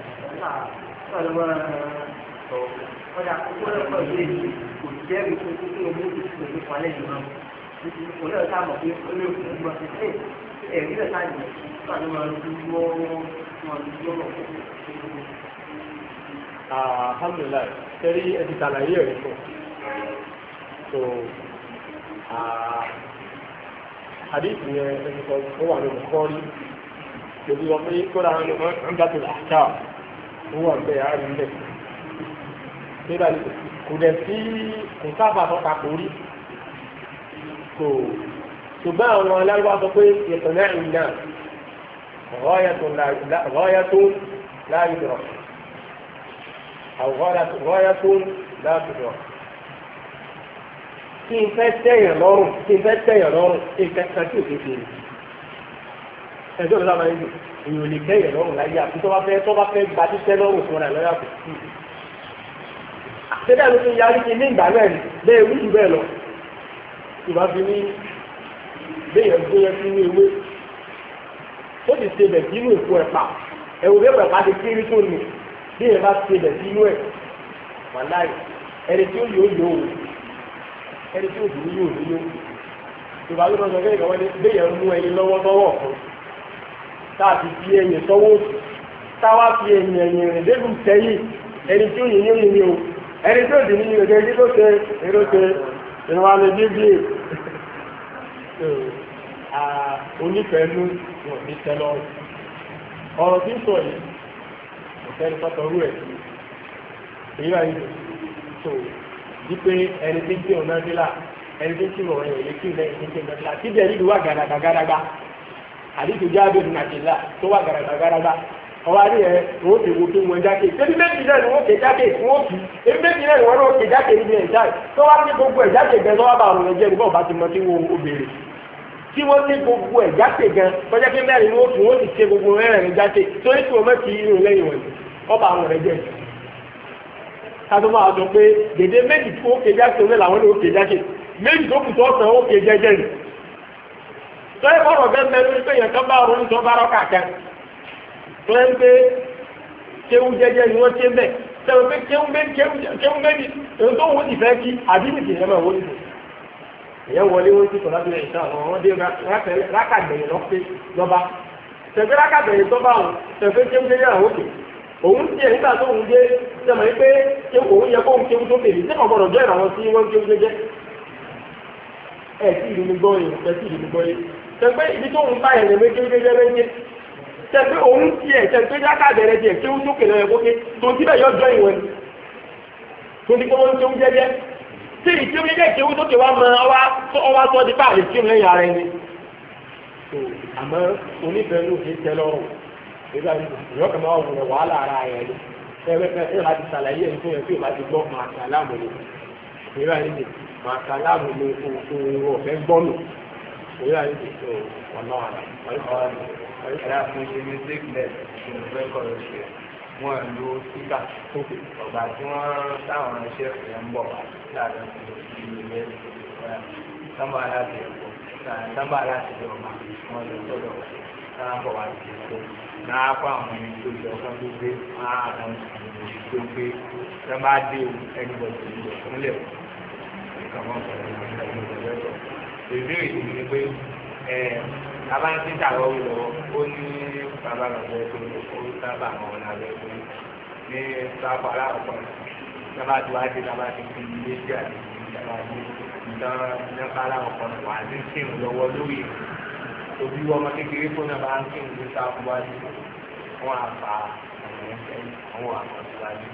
ọjà kókó lọ́pọ̀ ilé kò jẹ́ ìfowópamọ́ owó ìṣòro ìpalẹ̀ yìí náà nítorí olóòtú àmọ̀ pé olóòtú ìgbà tó ẹ̀rí rẹ̀ láti nígbà tó máa ń dúró wọn lọ́rọ̀ alhamdulilayi sẹ́rí ẹ̀sìn ṣàlàyé ẹ̀rí fún so hadith yẹn ẹ̀sìn sọ ó wà lórí kọ́rí lórí wọn pé kóra ń gbà tó àṣà ó wà bẹ́ẹ̀ á rí bẹ́ẹ̀ nígbà kò dẹ̀ sí kò sábà tó ta kò rí so ṣùgbọ́n àwọn aláwọ̀ sọ pé ìpínlẹ̀ ìná rọ́yàtún láàyùdọ̀ rọ́yàtún láàyùdọ̀ kí n fẹ́ tẹ̀yàn lọ́rùn nǹkan kan tí ò kéde ẹjọ́ ló sábà ń lò èèyàn lè tẹ̀yàn lọ́rùn láyé àti tó bá fẹ́ gba títẹ́ lọ́rùn fún ọ̀nà lọ́yà kò sí. ṣé dáa ló tún yarí kí ní ìgbà náà bẹ́ẹ̀ wí jù bẹ́ẹ̀ lọ ìbá fi ní béèyàn gbóyẹ sínú ewé ó ti ṣe bẹ̀ sínú èkó ẹ̀pà ẹ̀wò bí ẹ̀pà ti kéré tó nù béèyàn bá ṣe bẹ̀ sínú ẹ̀ wàláì ẹni tí ó yóò yóò ẹni tí ó dùn yóò yóò ìbá ló lọ́sọ̀ kẹ́kẹ́ wọ́n ní béèyàn mú ẹni lọ́wọ́ fún táàbí fi ẹyìn sọ́wọ́ òsì táwa fi ẹyìn rìn débù sẹ́yìn ẹni tí ó yẹ yóò yẹ o ẹni tí ó dùn ní ìrẹ̀kẹ́ ẹni tó ṣe èrò ṣe ìrìnwálé bíbí onífẹ̀ẹ́nu wọn ní tẹ́lọ ọ̀rọ̀ tí ń sọ yìí kò fẹ́ni pátọrú ẹ̀ èyí wà yìí tó wípé ẹni tí ń tí òun náà nílà ẹni tí ń tí òun rẹ̀ yẹ kí ilẹ̀ ẹni tí ń tí òun tí bẹ̀rẹ̀ nílùú wà gàdàgbàgàdàgbà àdìsù jáde ní àtìlá tó wà gàdàgbàgàdàgbà ọwọ́ adé yẹn wọ́n ti wo pé wọ́n jáde ebi méjì náà ni wọ́n ké jáde wọ́n kì í ebi méjì náà ni wọ́n náà ké jáde níbi ẹ̀ jáde tó wá ní gbogbo ẹ̀ jáde gan tó wá bá àwọn ẹ̀jẹ̀ nígbà ọba ti mọ tí wọ́n ó béèrè tí wọ́n ní gbogbo ẹ̀ jáde gan tọ́jà pé mẹ́rin ni wọ́n fi wọ́n ti ṣe gbogbo mẹ́rin jáde torí tí wọ́n mẹ́tì irun lẹ́yìn wọ̀nyí ọba àwọn ẹ̀jẹ̀ kátó máa sọ pé dèdè méjì tí wọ́n ké jáde òun làwọn ní ó ké jáde méjì tó kù tó sàn ó ké jẹ́jẹ́ nì tọ́jà bọ́rọ̀ bẹ́ẹ̀ mẹ́rin pé yẹn kan bá ronú tó bá rọ́ kàkẹ́ tó ń pé kéwú jẹ́jẹ́ ni wọ́n ṣe ń bẹ̀ sẹ́wọ́n pé kéwú méjì èyí tó wọ́n ti fẹ́ kí àdínìkì yẹn máa wọ́n ti èyàn wọlé wọ́n ti sọ̀rọ̀ àbílẹ̀ ìṣá àwọn ọmọdé rákàgbẹ̀yìn lọ pé lọ́ba tẹ̀fẹ́ rákàgbẹ̀yìn tó bá wọn tẹ̀fẹ́ kéwú jẹ́jẹ́ àwọn òkè òun tiẹ̀ nígbà tó ń dé sẹ́mọ̀ yìí pé òun yẹ kóun kéwú tó bèrè sẹ́mọ̀ gbọ́dọ̀ jẹ́ ìràwọ̀ sí wọ́n kéwú jẹ́jẹ́ ẹ̀ sí ìlú mi gbọ́ yìí ẹ̀ sí ìlú mi gbọ́ yìí tẹ̀fẹ́ ibi tó ń bá yẹn lè kéwú jẹ́jẹ́ méje tẹ̀fẹ́ òun tiẹ̀ tẹ̀fẹ́ rákàgbẹ̀rẹ̀ tiẹ̀ kéwú tó kèlè ẹ̀ kókè tó ti bẹ̀ yọjọ́ ìwọ̀n tó ti kọ́ wọn kéwú jẹ́jẹ́ tí ìtí omi jẹ́ ìkéwú tó kéwàá mọ ọwá tó di báàlì tí ó lẹ́yìn ara ẹni. àmọ́ onífẹ̀ẹ́ ló fi tẹ́ lọ́rùn nígbà ìyọ́ kan máa wùrẹ̀ wàhálà ara ẹ̀ ni ẹ̀rọ láti ṣàlàyé ẹni tó yẹ kí o bá ti gbọ́ máa kàlámù ni nígbà yìí máa kàlámù ni òun ọ̀fẹ́ gbọ́nù nígbà yìí tó ọ̀nà àrà. ẹ̀yà fún ṣe mistake net fún ìfẹ́ kọ̀ọ̀rọ̀ ṣe wọ́n lo síkà ọ̀gbà tí wọ́n táwọn iṣẹ́ ìfẹ́ ń bọ̀ wá láàrin ìlú ilé sábà láti ẹ̀kọ́ sábà láti lọ máa wọn lọ sọ́dọ̀ sábà bọ̀ wá sí ẹ̀kọ́ náà kó àwọn ẹni tó jọ ọkàn tó gbé àwọn ìṣòro tó gbé sábà dé ẹni bọ̀ tó yẹ fúnlẹ̀ ìkàwọn ọ̀sán ìbéèrè yìí ni pé bàbá ń títà lọ́wọ́ lọ́wọ́ ó ní bàbá lọ́wọ́ tó ó sábà mọ́ ọ́n lábẹ́ pé ní sábà aláwọ̀ sábà tó wá dé sábà tó fi ilé jẹ́ àti ìjọba ní ìtàn nípa aláwọ̀ kan wà ní kírun lọ́wọ́ lórí òbí ọmọ kékeré tó náà bá ń kírun ní sáà wájú wọn àpá àwọn àkọsíwájú.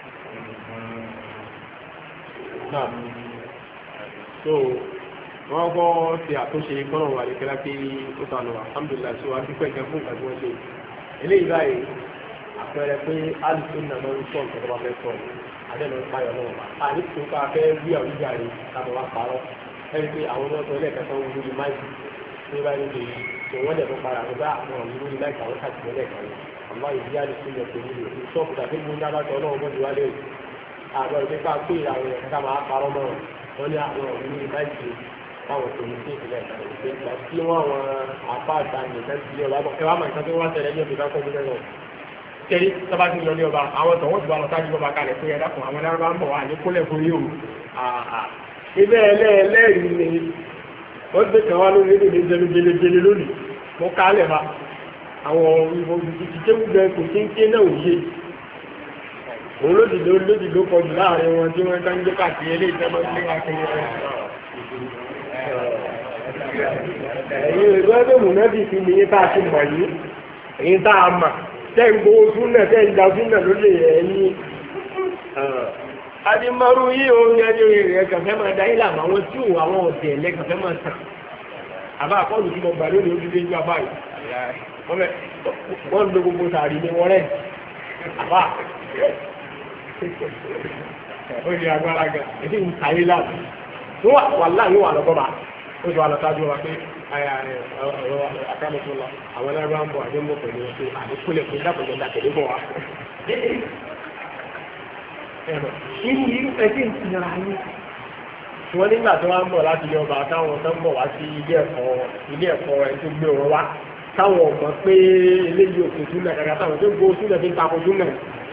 So wọ́n kọ́ ti àtúnṣe kọ́nà wà ní kíláà pé ó sànù alhamdulilayi tí wọ́n á dúpẹ́ ìjẹun fún ìgbà tí wọ́n ṣe eléyìí báyìí àpẹẹrẹ pé alùpùpù náà ló ń sọ nǹkan tó bá fẹ́ sọ àdéhùn ìpayọ̀ náà wà á ní tó ká fẹ́ wí àwùjá rẹ̀ káàbọ̀ wá parọ́ ẹni pé àwọn ọmọ ilé ẹ̀kẹ́kẹ́ wọn lórí máìkì ní báyìí lè tó wọ́n dẹ̀ tó para àwọn bá àwọn ọmọ lórí láìka àwọn káàkiri ẹlẹ́ẹ̀kan àmọ́ ìdí alùpùpù náà tó nílò ìṣọ́ọ̀bù tàbí gbóńdá bá tọ́ náà wọ́n ti wálé àgbà ìgbésà pé àwọn ẹ̀ka máa parọ́ mọ́ wọn ní àwọn ọmọ lórí máìkì táwọn tó ní sí ìpínlẹ̀ ìpínlẹ̀ ìgbà tí wọ́n àwọn apá àtàǹdì tẹ́sí ilé ọba ẹ wá mọ̀ nǹkan tó wá tẹ̀lé ní òbíkà kọ́ gbígbẹ́ náà tẹ́lí tọ́ba ti lọ ní ọba àwọn tó wọ́n ti wá lọ sáájú ọba kalẹ̀ pé ẹ̀dá kan àwọn ẹ̀dá ń bọ̀ wá ní kólẹ̀ fún yóò ibẹ̀ ẹlẹ́ẹ̀lẹ́rìí ni wọ́n gbé kan wá lórí èdè jẹnu belebele lónìí mo kálẹ̀ bá àwọn ìkéwù bẹ kò sí ń ké náà ò yé òun lódìdó kọjú láàrin wọn tí wọ́n ká ń gbé káàkiri eléyìí tẹ́ mọ́ sí wákìlì ẹ̀yin ìgbẹ́gbẹ́ mùnẹ́bì fi ní tá a ti mọ̀ yìí èyí tá a mà tẹ́ ń gbowó súnà tẹ́ ń gba súnà ló lè ẹ̀yìn adimọ́rú yìí ó ń yẹn ní rẹ̀ kàfẹ́ máa dá ilé àmọ́ àwọn tí ò àwọn ọ̀dẹ̀ ẹ̀lẹ́ kàfẹ́ máa tàn àbá àkọlù tí mo gbà lónìí ó dúdú ìjọba yìí wọ́n ń lo gbogbo sàárì ní wọ́n rẹ̀ àbá ó ní agbára gan èdè ń tàyé láàbù wà láàyè wà lọ́gọ́ba ó sọ alọ́tájú wa pé akámọ́tò lọ àwọn ẹlẹ́rọ ń bọ̀ àjọ mọ̀ pẹ̀lú wọn pé àdékúlẹ̀ pé dákòjọ́ dákẹ́lẹ́ bọ̀ wá. irú ẹtí ń tìyàrá yín wọ́n nígbà tí wọ́n ń bọ̀ láti ilé ọba táwọn tó ń bọ̀ wá sí ilé ẹ̀kọ́ ẹ̀ tó gbé wọn wá táwọn ọmọ pé eléyìí òkè túnlẹ̀ kàkà táwọn tó gbó túnlẹ̀ fi ń takò túnlẹ̀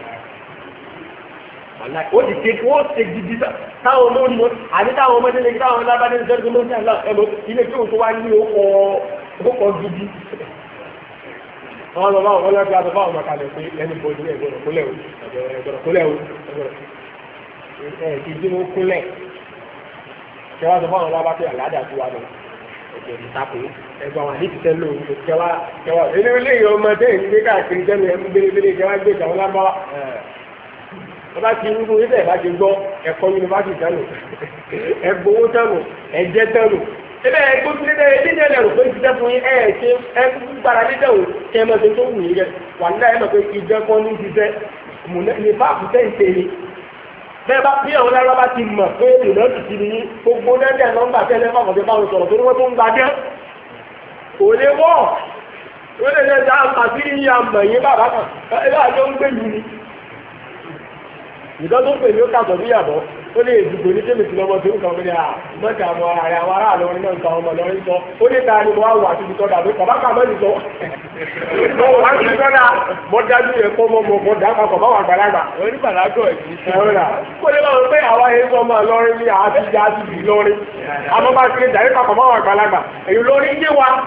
ó ti ké wọ́n ṣe gidi táwọn olórí wọn àti táwọn ọmọdé lè táwọn lábàdé ìṣẹ́gun ló ń ṣe ẹ̀lọ ilé tí òun tó wá ní ókọ̀ gidi. àwọn ọmọ àwọn ọlọ́pàá àti báwọn ọmọkalẹ̀ pé ẹni bọ́ọ̀dù ẹgbọ̀rọ̀ kólẹ̀ o ti dín ó kólẹ̀ kẹwàá sọ fáwọn ọlọ́pàá pé àládà tó wà lọ ẹgbẹ̀ ìtàkùn ẹgbẹ̀ àwọn àdìsí tẹ́lẹ̀ òun kẹwàá ilé ọmọdé ìgbé káàkiri tẹ́lẹ̀ ẹ̀mú bèrèbèrè kẹwàá gbé ìtàwọn lábáwá bá ti rúrú níbẹ̀ bá ti gbọ́ ẹ̀kọ́ yunifásitì tẹ́lù ẹgbowó tẹ́lù ẹ̀jẹ̀ tẹ́lù ẹbẹ̀ ẹgbó tí lébẹ̀ ẹ̀dẹ́jẹ̀ lẹ́rù pé ti dẹ́kun yín ẹ̀ẹ́ṣẹ́ ẹgbàrá lédẹ̀wò kí ẹmọ tó wù yí rẹ̀ wà nílẹ̀ ẹ̀mọ̀ pé ìjẹ́kọ́ ní ti tẹ́ ní fáàkù tẹ́ǹtẹ́ ni bẹ́ẹ̀ bá bí àwọn lára bá ti mọ̀ pé ìlọ́ọ̀tì ti ní gbogbo lẹ́dẹ̀ nọ́mbà tẹ́lẹ̀ fáwọn bá wọn sọ̀rọ̀ tó ní wọ́n tó ń gbadẹ́ kò lè wọ́ ó lè lẹ́sẹ̀ àmàtí yín àmọ̀ yín bàbá kan ẹgbẹ́ àjọ ń gbé yìí ni ìdán tó pè ní ó kàtọ̀ bí yàtọ̀ ó lè dùgbò ní tèmi tìlọ́mọ tó ń kàn fún yà mọ́tà àwọn ààrẹ àwọn ará àlọ́ nínú nǹkan ọmọ lọ́rin sọ ó ní ta ni mo wá wà síbi tọ́da pé bàbá kà mọ́ni sọ mo wà síbi tọ́da mo dájú yẹ kọ́ mo dá papọ̀ báwọn àgbàlagbà onígbàlágọ̀ ẹ̀rọ kó lè máa pé àwa yẹn sọ máa lọ́rin ní àtijọ́ àti ìlọrin àmọ́ bá ti lè dàrí papọ̀ báwọn àgbàlagbà èyí lórí yé wa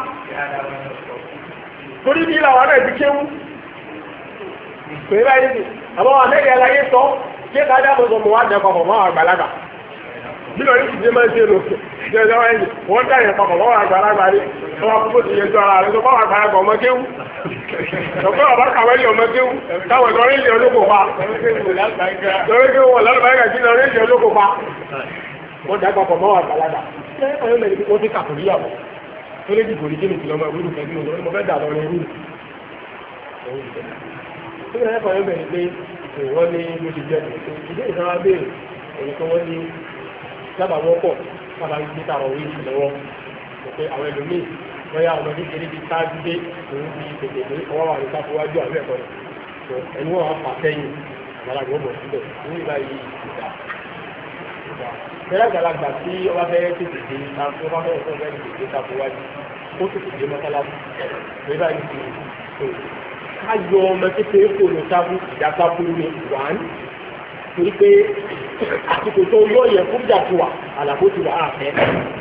torí bí làwọn náà ti kéwú pé báyìí àmọ́ àmẹ́rì aláyé sọ ṣé ká dábò sọ mọ̀ wá jẹ papọ̀ mọ́ àgbàlagbà bí lórí ti dé máa ń ṣe lò jẹ́ ẹjọ́ ẹ̀yìn wọ́n dá yẹn papọ̀ mọ́ àgbàlagbà rí wọ́n wá púpọ̀ ti yẹn jọ ara rẹ̀ sọ fáwọn àgbàlagbà ọmọ kéwú sọ̀kọ́ ọ̀bá kàwé lé ọmọ kéwú táwọn ìlọrí ilé olóko pa lórí kéwú wọn lálùbáyé kí lórí ilé olóko pa wọ́n dá papọ̀ mọ́ àgbàlagbà wọ́n ti kàkùn níyàwó tó lé dìbò ní kí ni kìlọ́mọ ìwúrù fẹ́ nínú mo fẹ́ dà lọ rẹ̀ rú tí wọ́n yẹ́kọ̀ọ́ yóò bẹ̀rẹ̀ pé wọ́n ní ló ti jẹ́ ìdí ìsanwó béèrè èyí tó wọ́n ní sábà wọ́pọ̀ sábà ń gbé tàwọn orí ìlọ́wọ́ pé àwọn ẹlòmíì wọ́n yá ọmọdé kéré ti sáájú dé òun fi tètè ní ọwọ́ wà ní sáfúwájú àwọn ẹ̀kọ́ rẹ̀ ẹni wọ́n wá fà sẹ́yìn àgbàlagbà ọmọ síbẹ̀ ní ìgbà yìí ìgbà bẹ́ẹ̀ àgbàlagbà tí ọba fẹ́ tètè dé káfí ọba fẹ́ fẹ́ fẹ́ tètè káfí wájú ó tètè dé mọ́sálásí bẹ́ẹ̀ báyìí ti tó ká yọ ọmọ kékeré kò ní sáfù ìjà sáfù ní wàn torí pé àsìkò tó yọ yẹ fún ìjà tó wà àlàbó ti wà á fẹ́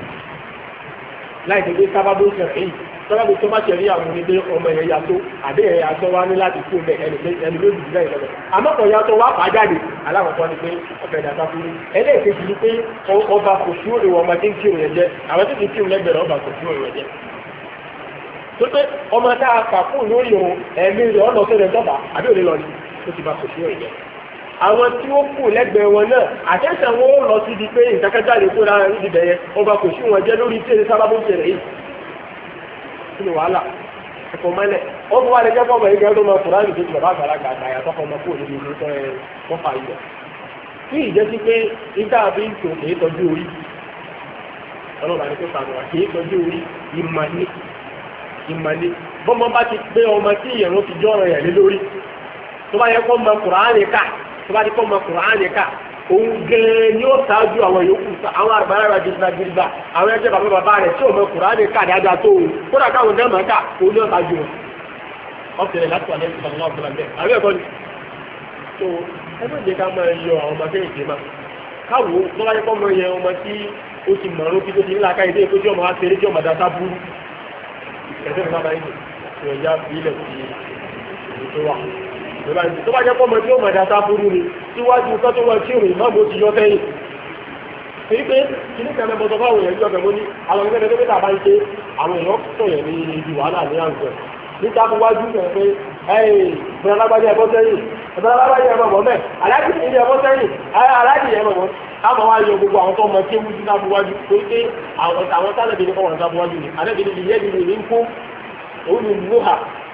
láì dédé sábàbó sẹ̀rẹ̀ yìí sábàbó tó má ṣẹ̀rí àwọn onídé ọmọ ẹ̀yẹ yàtọ̀ àbí ẹ̀yẹ yàtọ̀ wá ní láti kú mẹ́ ẹni ló dùdú lẹ́yìn lọ́dọ̀ àmọ́kọ̀ yàtọ̀ wá fà jáde alákọ̀ọ́kọ́ ni pé ọ̀fẹ́ dàtà fún mi ẹlẹ́ẹ̀kejì ni pé ọba kò sí òde wọ ọmọ tí ń kírun yẹn jẹ àwọn tí ń kírun lẹ́gbẹ̀rẹ̀ ọba kò sí òde yẹn jẹ tó pé ọmọ tá a kà fún lórí òun ẹ̀mí rẹ̀ ọ̀nà ọ̀sẹ̀ dọ́bà àbí òde lọ ni ó ti ba kò sí òde yẹn àwọn tí ó kù lẹ́gbẹ̀ẹ́ wọn náà àtẹ́sẹ̀ wọn ó lọ sí ibi pé ìtàkẹ́jáde kó lára níbi bẹ̀yẹ ọba kò sí wọn jẹ́ lórí tí èdè sábàbó ṣẹlẹ̀ yìí kí ni wàhálà ẹ̀kọ́ mẹ́lẹ̀ ó tún wá lè jẹ́ fọ́ọ̀mù ẹ̀yìn tó máa kúrò àyùtò bàbá àgbàlagbà àgbàyà tó fọmọ kúrò níbi ìlú tó ẹ wọ́n fà yọ. tí ìjẹ́ sí pé níta àbí ìtò kìí tọ́jú orí ọlọ́run àti pípa àgbà kìí tọ́jú orí ìmàlẹ́ bọ́mọ bá ti pé ọmọ tí ìyẹ̀rọ ti jọ́ ọ̀rọ̀ yẹn lé lórí tó bá yẹ kó mọ Kùránì ká tó bá ti kó mọ Kùránì ká òun gẹ́ẹ́ ni ó ṣáájú àwọn yòókù àwọn àgbàlagbà jìnnà àwọn ẹgbẹ́ bàbá rẹ̀ tí ò mọ Kùránì ká dáadáa tó o kódà káwọn náà máa ká òun ni ó ṣáájú wọn. ọ̀sẹ̀ láti wà lẹ́yìn ìṣẹ̀lẹ̀ náà fúnra bẹ́ẹ̀ àwọn ẹ̀kọ́ ni. tó ẹgbẹ́ ìjẹ́ ká máa yọ àwọn ọmọ kéèké máa káwo tó bá yẹ kó mọ yẹn ọmọ tí ó ti mọ̀ ọ́n kí tó ti ńlá ká ìdí èkó tí ọmọ wa ṣeré tí ọmọ dáta burú ẹ̀sẹ̀ mi máa yẹ ìrọ̀jà ilẹ̀ ti tó wà tó bá jẹ́ pọ́ mọ̀ tí ó mọ̀ dáta burú ni síwájú nǹkan tó wọ́n tí òun ìmọ̀ bó ti yọ sẹ́yìn torí pé kí ní kẹ́mẹ́ bọ́sọ̀ fáwọn èèyàn jọ bẹ̀mọ́ ní àwọn ìgbẹ́ tó bẹ́ta bá ń ṣe àwọn èèyàn sọ̀yẹ̀ ní ibi wàhálà ní àǹtẹ̀ níta bó wájú rẹ̀ pé ẹ̀yìn ìbọn alágbájá ẹ̀bọ́ sẹ́yìn ìbọn alágbájá ẹ̀bọ̀ mọ́ mẹ́ aláàjì ní ẹ̀bọ́ sẹ́yìn aláàjì ẹ̀bọ̀ mọ́ àmọ́ wá yọ gbogbo àwọn tó mọ tí ewu dín abúwájú tó pé àwọn tálẹ̀bí ní kọ́wọ́n sábúwájú ni alẹ́bí ní ìyẹ́ ní ìlú ń kó òun ní nùhà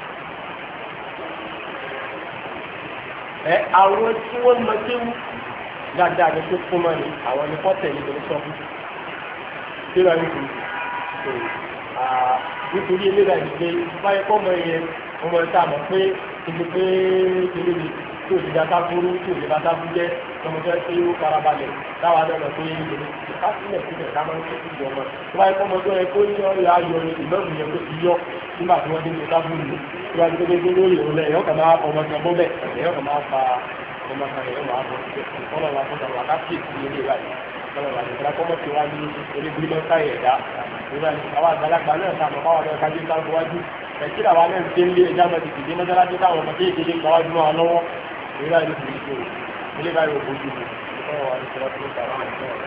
àwọn tí wọ́n mọ tí ewu dáadáa ní tó fún mọ́ ni àwọn ní pọ́tẹ̀ ní ìlú sọ́kù tí wọ́n ní kù nítorí eléyà ní pé báyẹ̀ kọ́ mọ iye ọmọ ẹ̀ta mọ̀ pé ibi pé kéré ni tí ò ti dáta fúrú tí ò ti dáta fún jẹ́ ọmọ tó ṣe ó farabalẹ̀ táwa náà lọ pé ìlú ìkásílẹ̀ sílẹ̀ ká máa ń ṣe ìjọ ọmọ tó báyẹ̀ kọ́ mọ tó yẹ kó ní ọ̀rẹ́ ayọ̀ ìlọ́ọ̀bù yẹn tó ti yọ nígbà tí wọ́n dé ní dáta fúrú ni tí wọ́n ti gbé lórí òun lẹ̀ ẹ̀yọ́ kàn máa ọmọ kan bọ́ bẹ̀ ẹ̀yọ́ kàn máa fa ọmọ kan ẹ̀yọ́ máa bọ̀ ọlọ́run akọ́ta wà ká kí èsì ilé ìwà yìí ọlọ́run àdìgbà kọ́mọ̀ tí wọ́n ní onígbìmọ̀ káyẹ̀ ẹ̀dá ìwà àwọn àgbàlagbà náà ta mọ̀ fáwọn ọ̀dọ́ kájú ká wájú nàìjíríà wa náà ń dé ilé ẹja mọ̀ tìtì dé mọ́sálásí táwọn ọmọ kéèkéé kan wájú náà lọ́wọ́ ìwà ìlú kìí ṣe ilé báyìí ò bójú mu ọ̀rọ̀ wa ní sọ́wọ́ tó ń tàwọn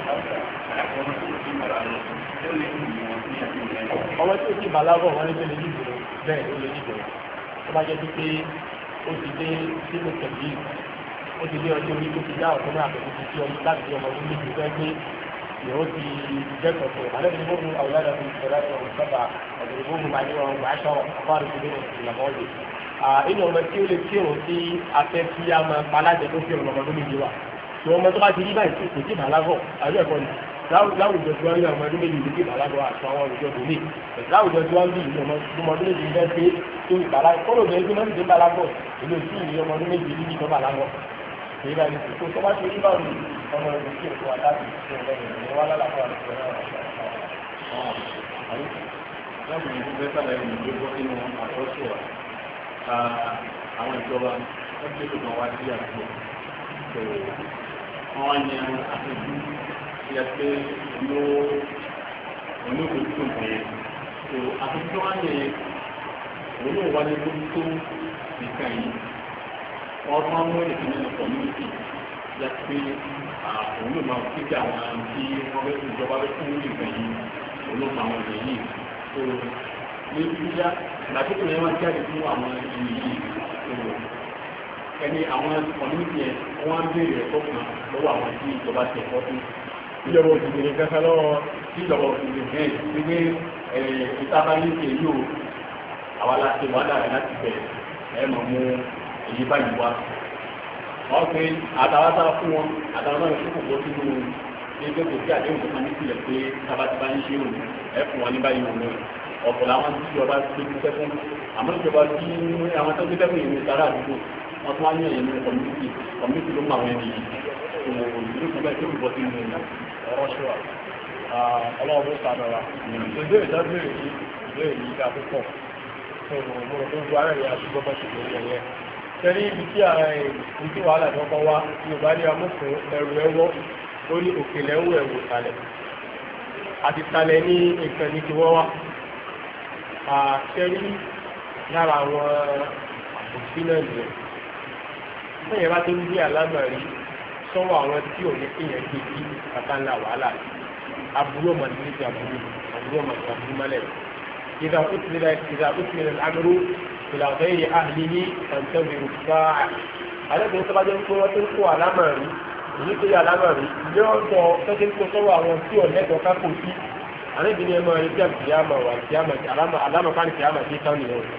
ọmọ tí ó ti bàlágọ̀ wọn ní pé lè dìbò bẹ́ẹ̀ ó lè dìbò tó bá jẹ́ pé ó ti dé sínú tẹ̀lé ó ti dé ọjọ́ orí tó ti dá ọ̀tún náà pẹ̀lú títí ọdún láti ọmọ ọdún méjì fẹ́ pé ìyẹn ó ti jẹ́ kọ̀ọ̀tọ̀ àlẹ́bí gbogbo àwòrán ọ̀hún ìṣẹ̀lẹ̀ ọ̀hún sábà ọ̀dọ̀ gbogbo máa ní ọ̀hún aṣọ ọ̀fáàrí tó dé ìlànà ọ̀dọ̀. inú ọmọ tí ó lè kírun sí afẹ́ tí a máa palájẹ tó kírun ọmọ ọdún méjì wà tí ọmọ tó bá ti rí báyìí kò tí bàlágọ̀ àbí ẹ̀kọ́ ni láwùjọ tí wọ́n ń rí ọmọ ọdún méjì lókè bàlágọ̀ àti àwọn àwùjọ tó ní láwùjọ tí wọ́n ń bí ìlú ọmọ ọdún méjì fẹ́ pé tó ìbàlágọ̀ kọ́lọ̀ bẹ́ẹ̀ tí wọ́n ti dé bàlágọ̀ ìlú tí ìlú ọmọ ọdún méjì ní ìtọ́ bàlágọ̀ èyí bá ní kò tó bá ṣe rí báwo ni ọmọ ìlú tí èkó àtàkì tí ó lẹ́yìn ìlú wa lálàfà àti ìlú láti ní ìgbẹ́ sàlẹ̀ ìlú gbọ́ nínú àkọsí wa àwọn ìjọba wọ́n ti lè wá sí àgbo tó wọ́n yan àtẹ̀jú yẹ pé olóògbé tó ń bẹ̀rẹ̀ tó àtẹ̀jú tó wá yẹ olóògbé wá ní lójú tó nìkan yìí wọ́n tún mú ìpínlẹ̀ community yẹ pé òun ló máa fi jà wọn tí wọ́n fẹ́ fún ìjọba fẹ́ fún ìgbà yìí olóògbé àwọn ìgbà yìí tó ní ìdíjà làkútù yẹn wọ́n jáde fún àwọn ìlú yìí tó ẹni àwọn community yẹn wọ́n á béèrè ẹ̀kọ́ kan lọ́wọ́ àwọn tí ìjọba ti ẹ̀kọ́ fún ìjọba òṣèlú ní kẹfẹ́ lọ́wọ́ tí ìjọba òṣèlú ẹ̀ ti gbé ìtàbálẹ̀ yìí o àwa láti wádà rẹ̀ láti bẹ̀rẹ̀ ẹ̀ mọ̀ mú èyí báyìí wá wọ́n pe àtàwátà fún wọn àtàwọn náà tó kòkó sínú ẹgbẹ́ kò sí àdéhùn tó máa ní sílẹ̀ pé tábàtìbá ń ṣe òun ẹ fún wọn ní báyìí òun ọ̀pọ̀ làwọn tí ìjọba gbé fún sẹ́fún àmọ́ ìjọba tí àwọn tó gbé sẹ́fún ìrìn sára àdúgbò wọ́n tún wá ní ẹ̀yẹ ní community ló mú àwọn ẹni yìí ìlú kan bẹ́ẹ̀ tó bọ́ sí inú ọ̀rọ̀ ṣùwà ọlọ́run sàmẹ́wà ìbéèrè ìdábìrì yìí ìbéèrè yìí dá púpọ̀ mo rò pé gbogbo ara rẹ̀ àti gbọ́gbọ́ ti lórí ẹ̀yẹ tẹ́lí ibi tí ibi tí wàhálà tó kọ́ wá yorùbá ní amúfin ẹrù ẹwọ́ ó ní òkèlè ń wọ ẹ̀wò ìsàlẹ̀ àti ìsàlẹ̀ ní nǹkan ní ti wọ́n wá àṣẹrí lára àwọn àbòsí náà nìyẹn lẹ́yìn bá tó ń gbé alámọ̀rí sọ́wọ́ àwọn tí ò ní kéèyàn gbé sí bàbá ńlá wàhálà aburú ọmọ ní ti aburú ọmọ ní aburú mọ́lẹ̀ ìdá òtún àmúrú ìlà ọ̀fẹ́ yìí àhìlì àǹtẹ̀wìrì sáà alẹ́kùnrin tó bá jẹ́ pé wọ́n tó ń kó alámọ̀rí èyí tó yẹ alámọ̀rí ilé ọ̀dọ́ tó ti ń kó sọ́wọ́ àwọn tí ò lẹ́tọ̀ọ́ kákò sí alẹ́bìnrin ẹ̀ máa rí bí àkìyàmà wà alámọ̀ká ní kìyàmà sí sáwọn èèyàn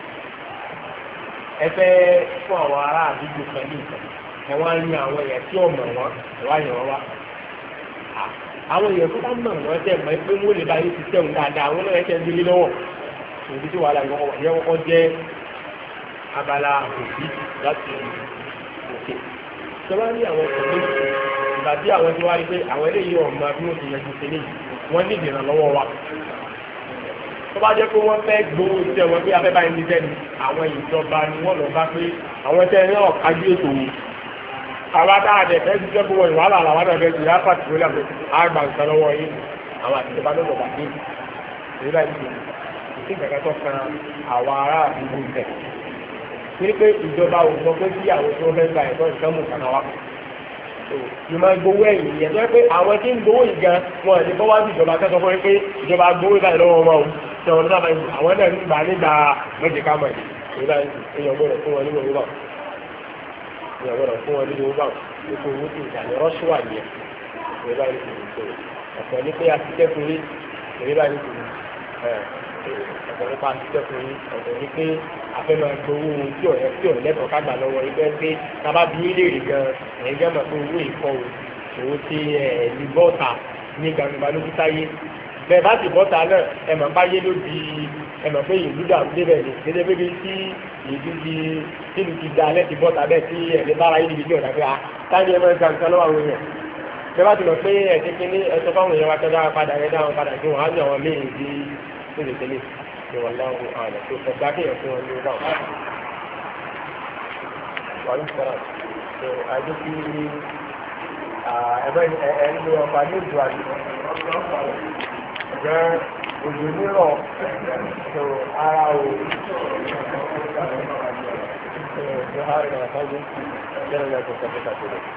ẹ fẹ́ fún àwọn ará àdúgbò kan ní ìtàn ẹ wá ní àwọn èèyàn tí ò mọ̀ wọ́n ẹ wá yàn wọ́n wá àwọn èèyàn tó bá mọ̀ wọ́n tẹ̀ mọ́ pé wọ́n lè bá yín ti tẹ̀wọ̀n dáadáa àwọn náà ẹ̀ṣẹ̀ ń gbélé lọ́wọ́ òbí tí wàhálà yẹn kọ́kọ́ jẹ́ abala òbí láti òkè ìjọba ní àwọn ọ̀sẹ̀ ìgbà tí àwọn tí wá rí pé àwọn eléyìí ọ̀mọ bí wọ́n ti yanjú sí eléyìí wọ́n ní ìdìrànlọ́wọ́ wa tó bá jẹ́ pé wọ́n fẹ́ gbowó iṣẹ́ wọn pé afẹ́ báyìí níṣẹ́ ni àwọn ìjọba ni wọ́n lọ bá pé àwọn iṣẹ́ náà kájú ètò wò àwọn adáàdẹ fẹ́ ti jẹ́ gbowó ìwàhálà àwọn adáàdẹ ti yá pàtì wọlé àpò àgbà nǹkan lọ́wọ́ yìí àwọn àtijọba ló lọ́ba dé èyí láì ṣe ìsìn kankan tó kan àwọn ará àdúgbò tẹ̀ pé pé ìjọba ò sọ pé kí àwọn tó fẹ́ gba ẹ̀tọ́ ìfẹ́ mú kan wá ìmọ̀ gbowó ẹ̀yìn yẹn tó yẹ pé àwọn tí ń gbowó yìí gan wọn ẹ̀ ní bọ́ wá sí ìjọba kẹ́sọ̀ fún pé ìjọba gbowó ìbáyìí lọ́wọ́ wọn o tí wọn náà àwọn náà nígbà méje ká mọ̀ ẹ̀ èèyàn gbọ́dọ̀ fún wọn nínú owó èèyàn gbọ́dọ̀ fún wọn nínú owó ipò owó tí ìjàlẹ̀ rọ́ṣù wà nìyẹn èyí bá ní kò ní sọ̀rọ̀ ọ̀pọ̀ ní pé àtijọ́ fún yín èyí bá ní kò ní ọ̀pọ̀ nípa àtijọ́ fún yín ọ̀pọ̀ ní pé afẹ́nu agbowó tí ò lẹ́tọ̀ọ́ kágbà lọ́wọ́ ẹgbẹ́ pé tábà bí ilé rè gan ẹ̀yìn gẹ́gẹ́ mọ̀ pé owó ìkọ́ owó tí ní bọ́ọ̀tà ní gbàgbà lójú táyé bẹ́ẹ̀ bá ti bọ́ta náà ẹ̀mọ̀ báyé ló di ẹ̀mọ̀ pé ìlú dà débẹ̀ ní dédé bébí tí ìlú ti da alẹ́ ti bọ́ta bẹ́ẹ̀ tí ẹ̀lẹ́ bára yìí níbi tí ọ̀dà pé táyé ẹ̀mọ̀ ẹ̀ka nǹkan lọ́wọ́ àwọn èèyàn bẹ́ẹ̀ bá ti lọ pé ẹ̀sìn kínní ẹ̀sọ́ fáwọn èèyàn wa tẹ́ dára padà rẹ̀ dáhùn padà kí wọ́n á ní àwọn míì di tẹ́lẹ̀tẹ́lẹ̀ ní wọn láwọn àlọ́ tó sọ gbákéyàn fún wọn ní ọgbà wọn. wàhálà sọ̀rọ̀ ṣe àjọ kí ẹ̀bẹ́ ẹ̀ ń lo ọba ní ìjọ àjọ jẹ́ òjò nírọ̀ tó ara ò ṣe ha rẹ̀ àtàjú jẹ́ ẹ̀rọ ẹ̀kọ́ sọ́kẹ́ta tó rẹ̀.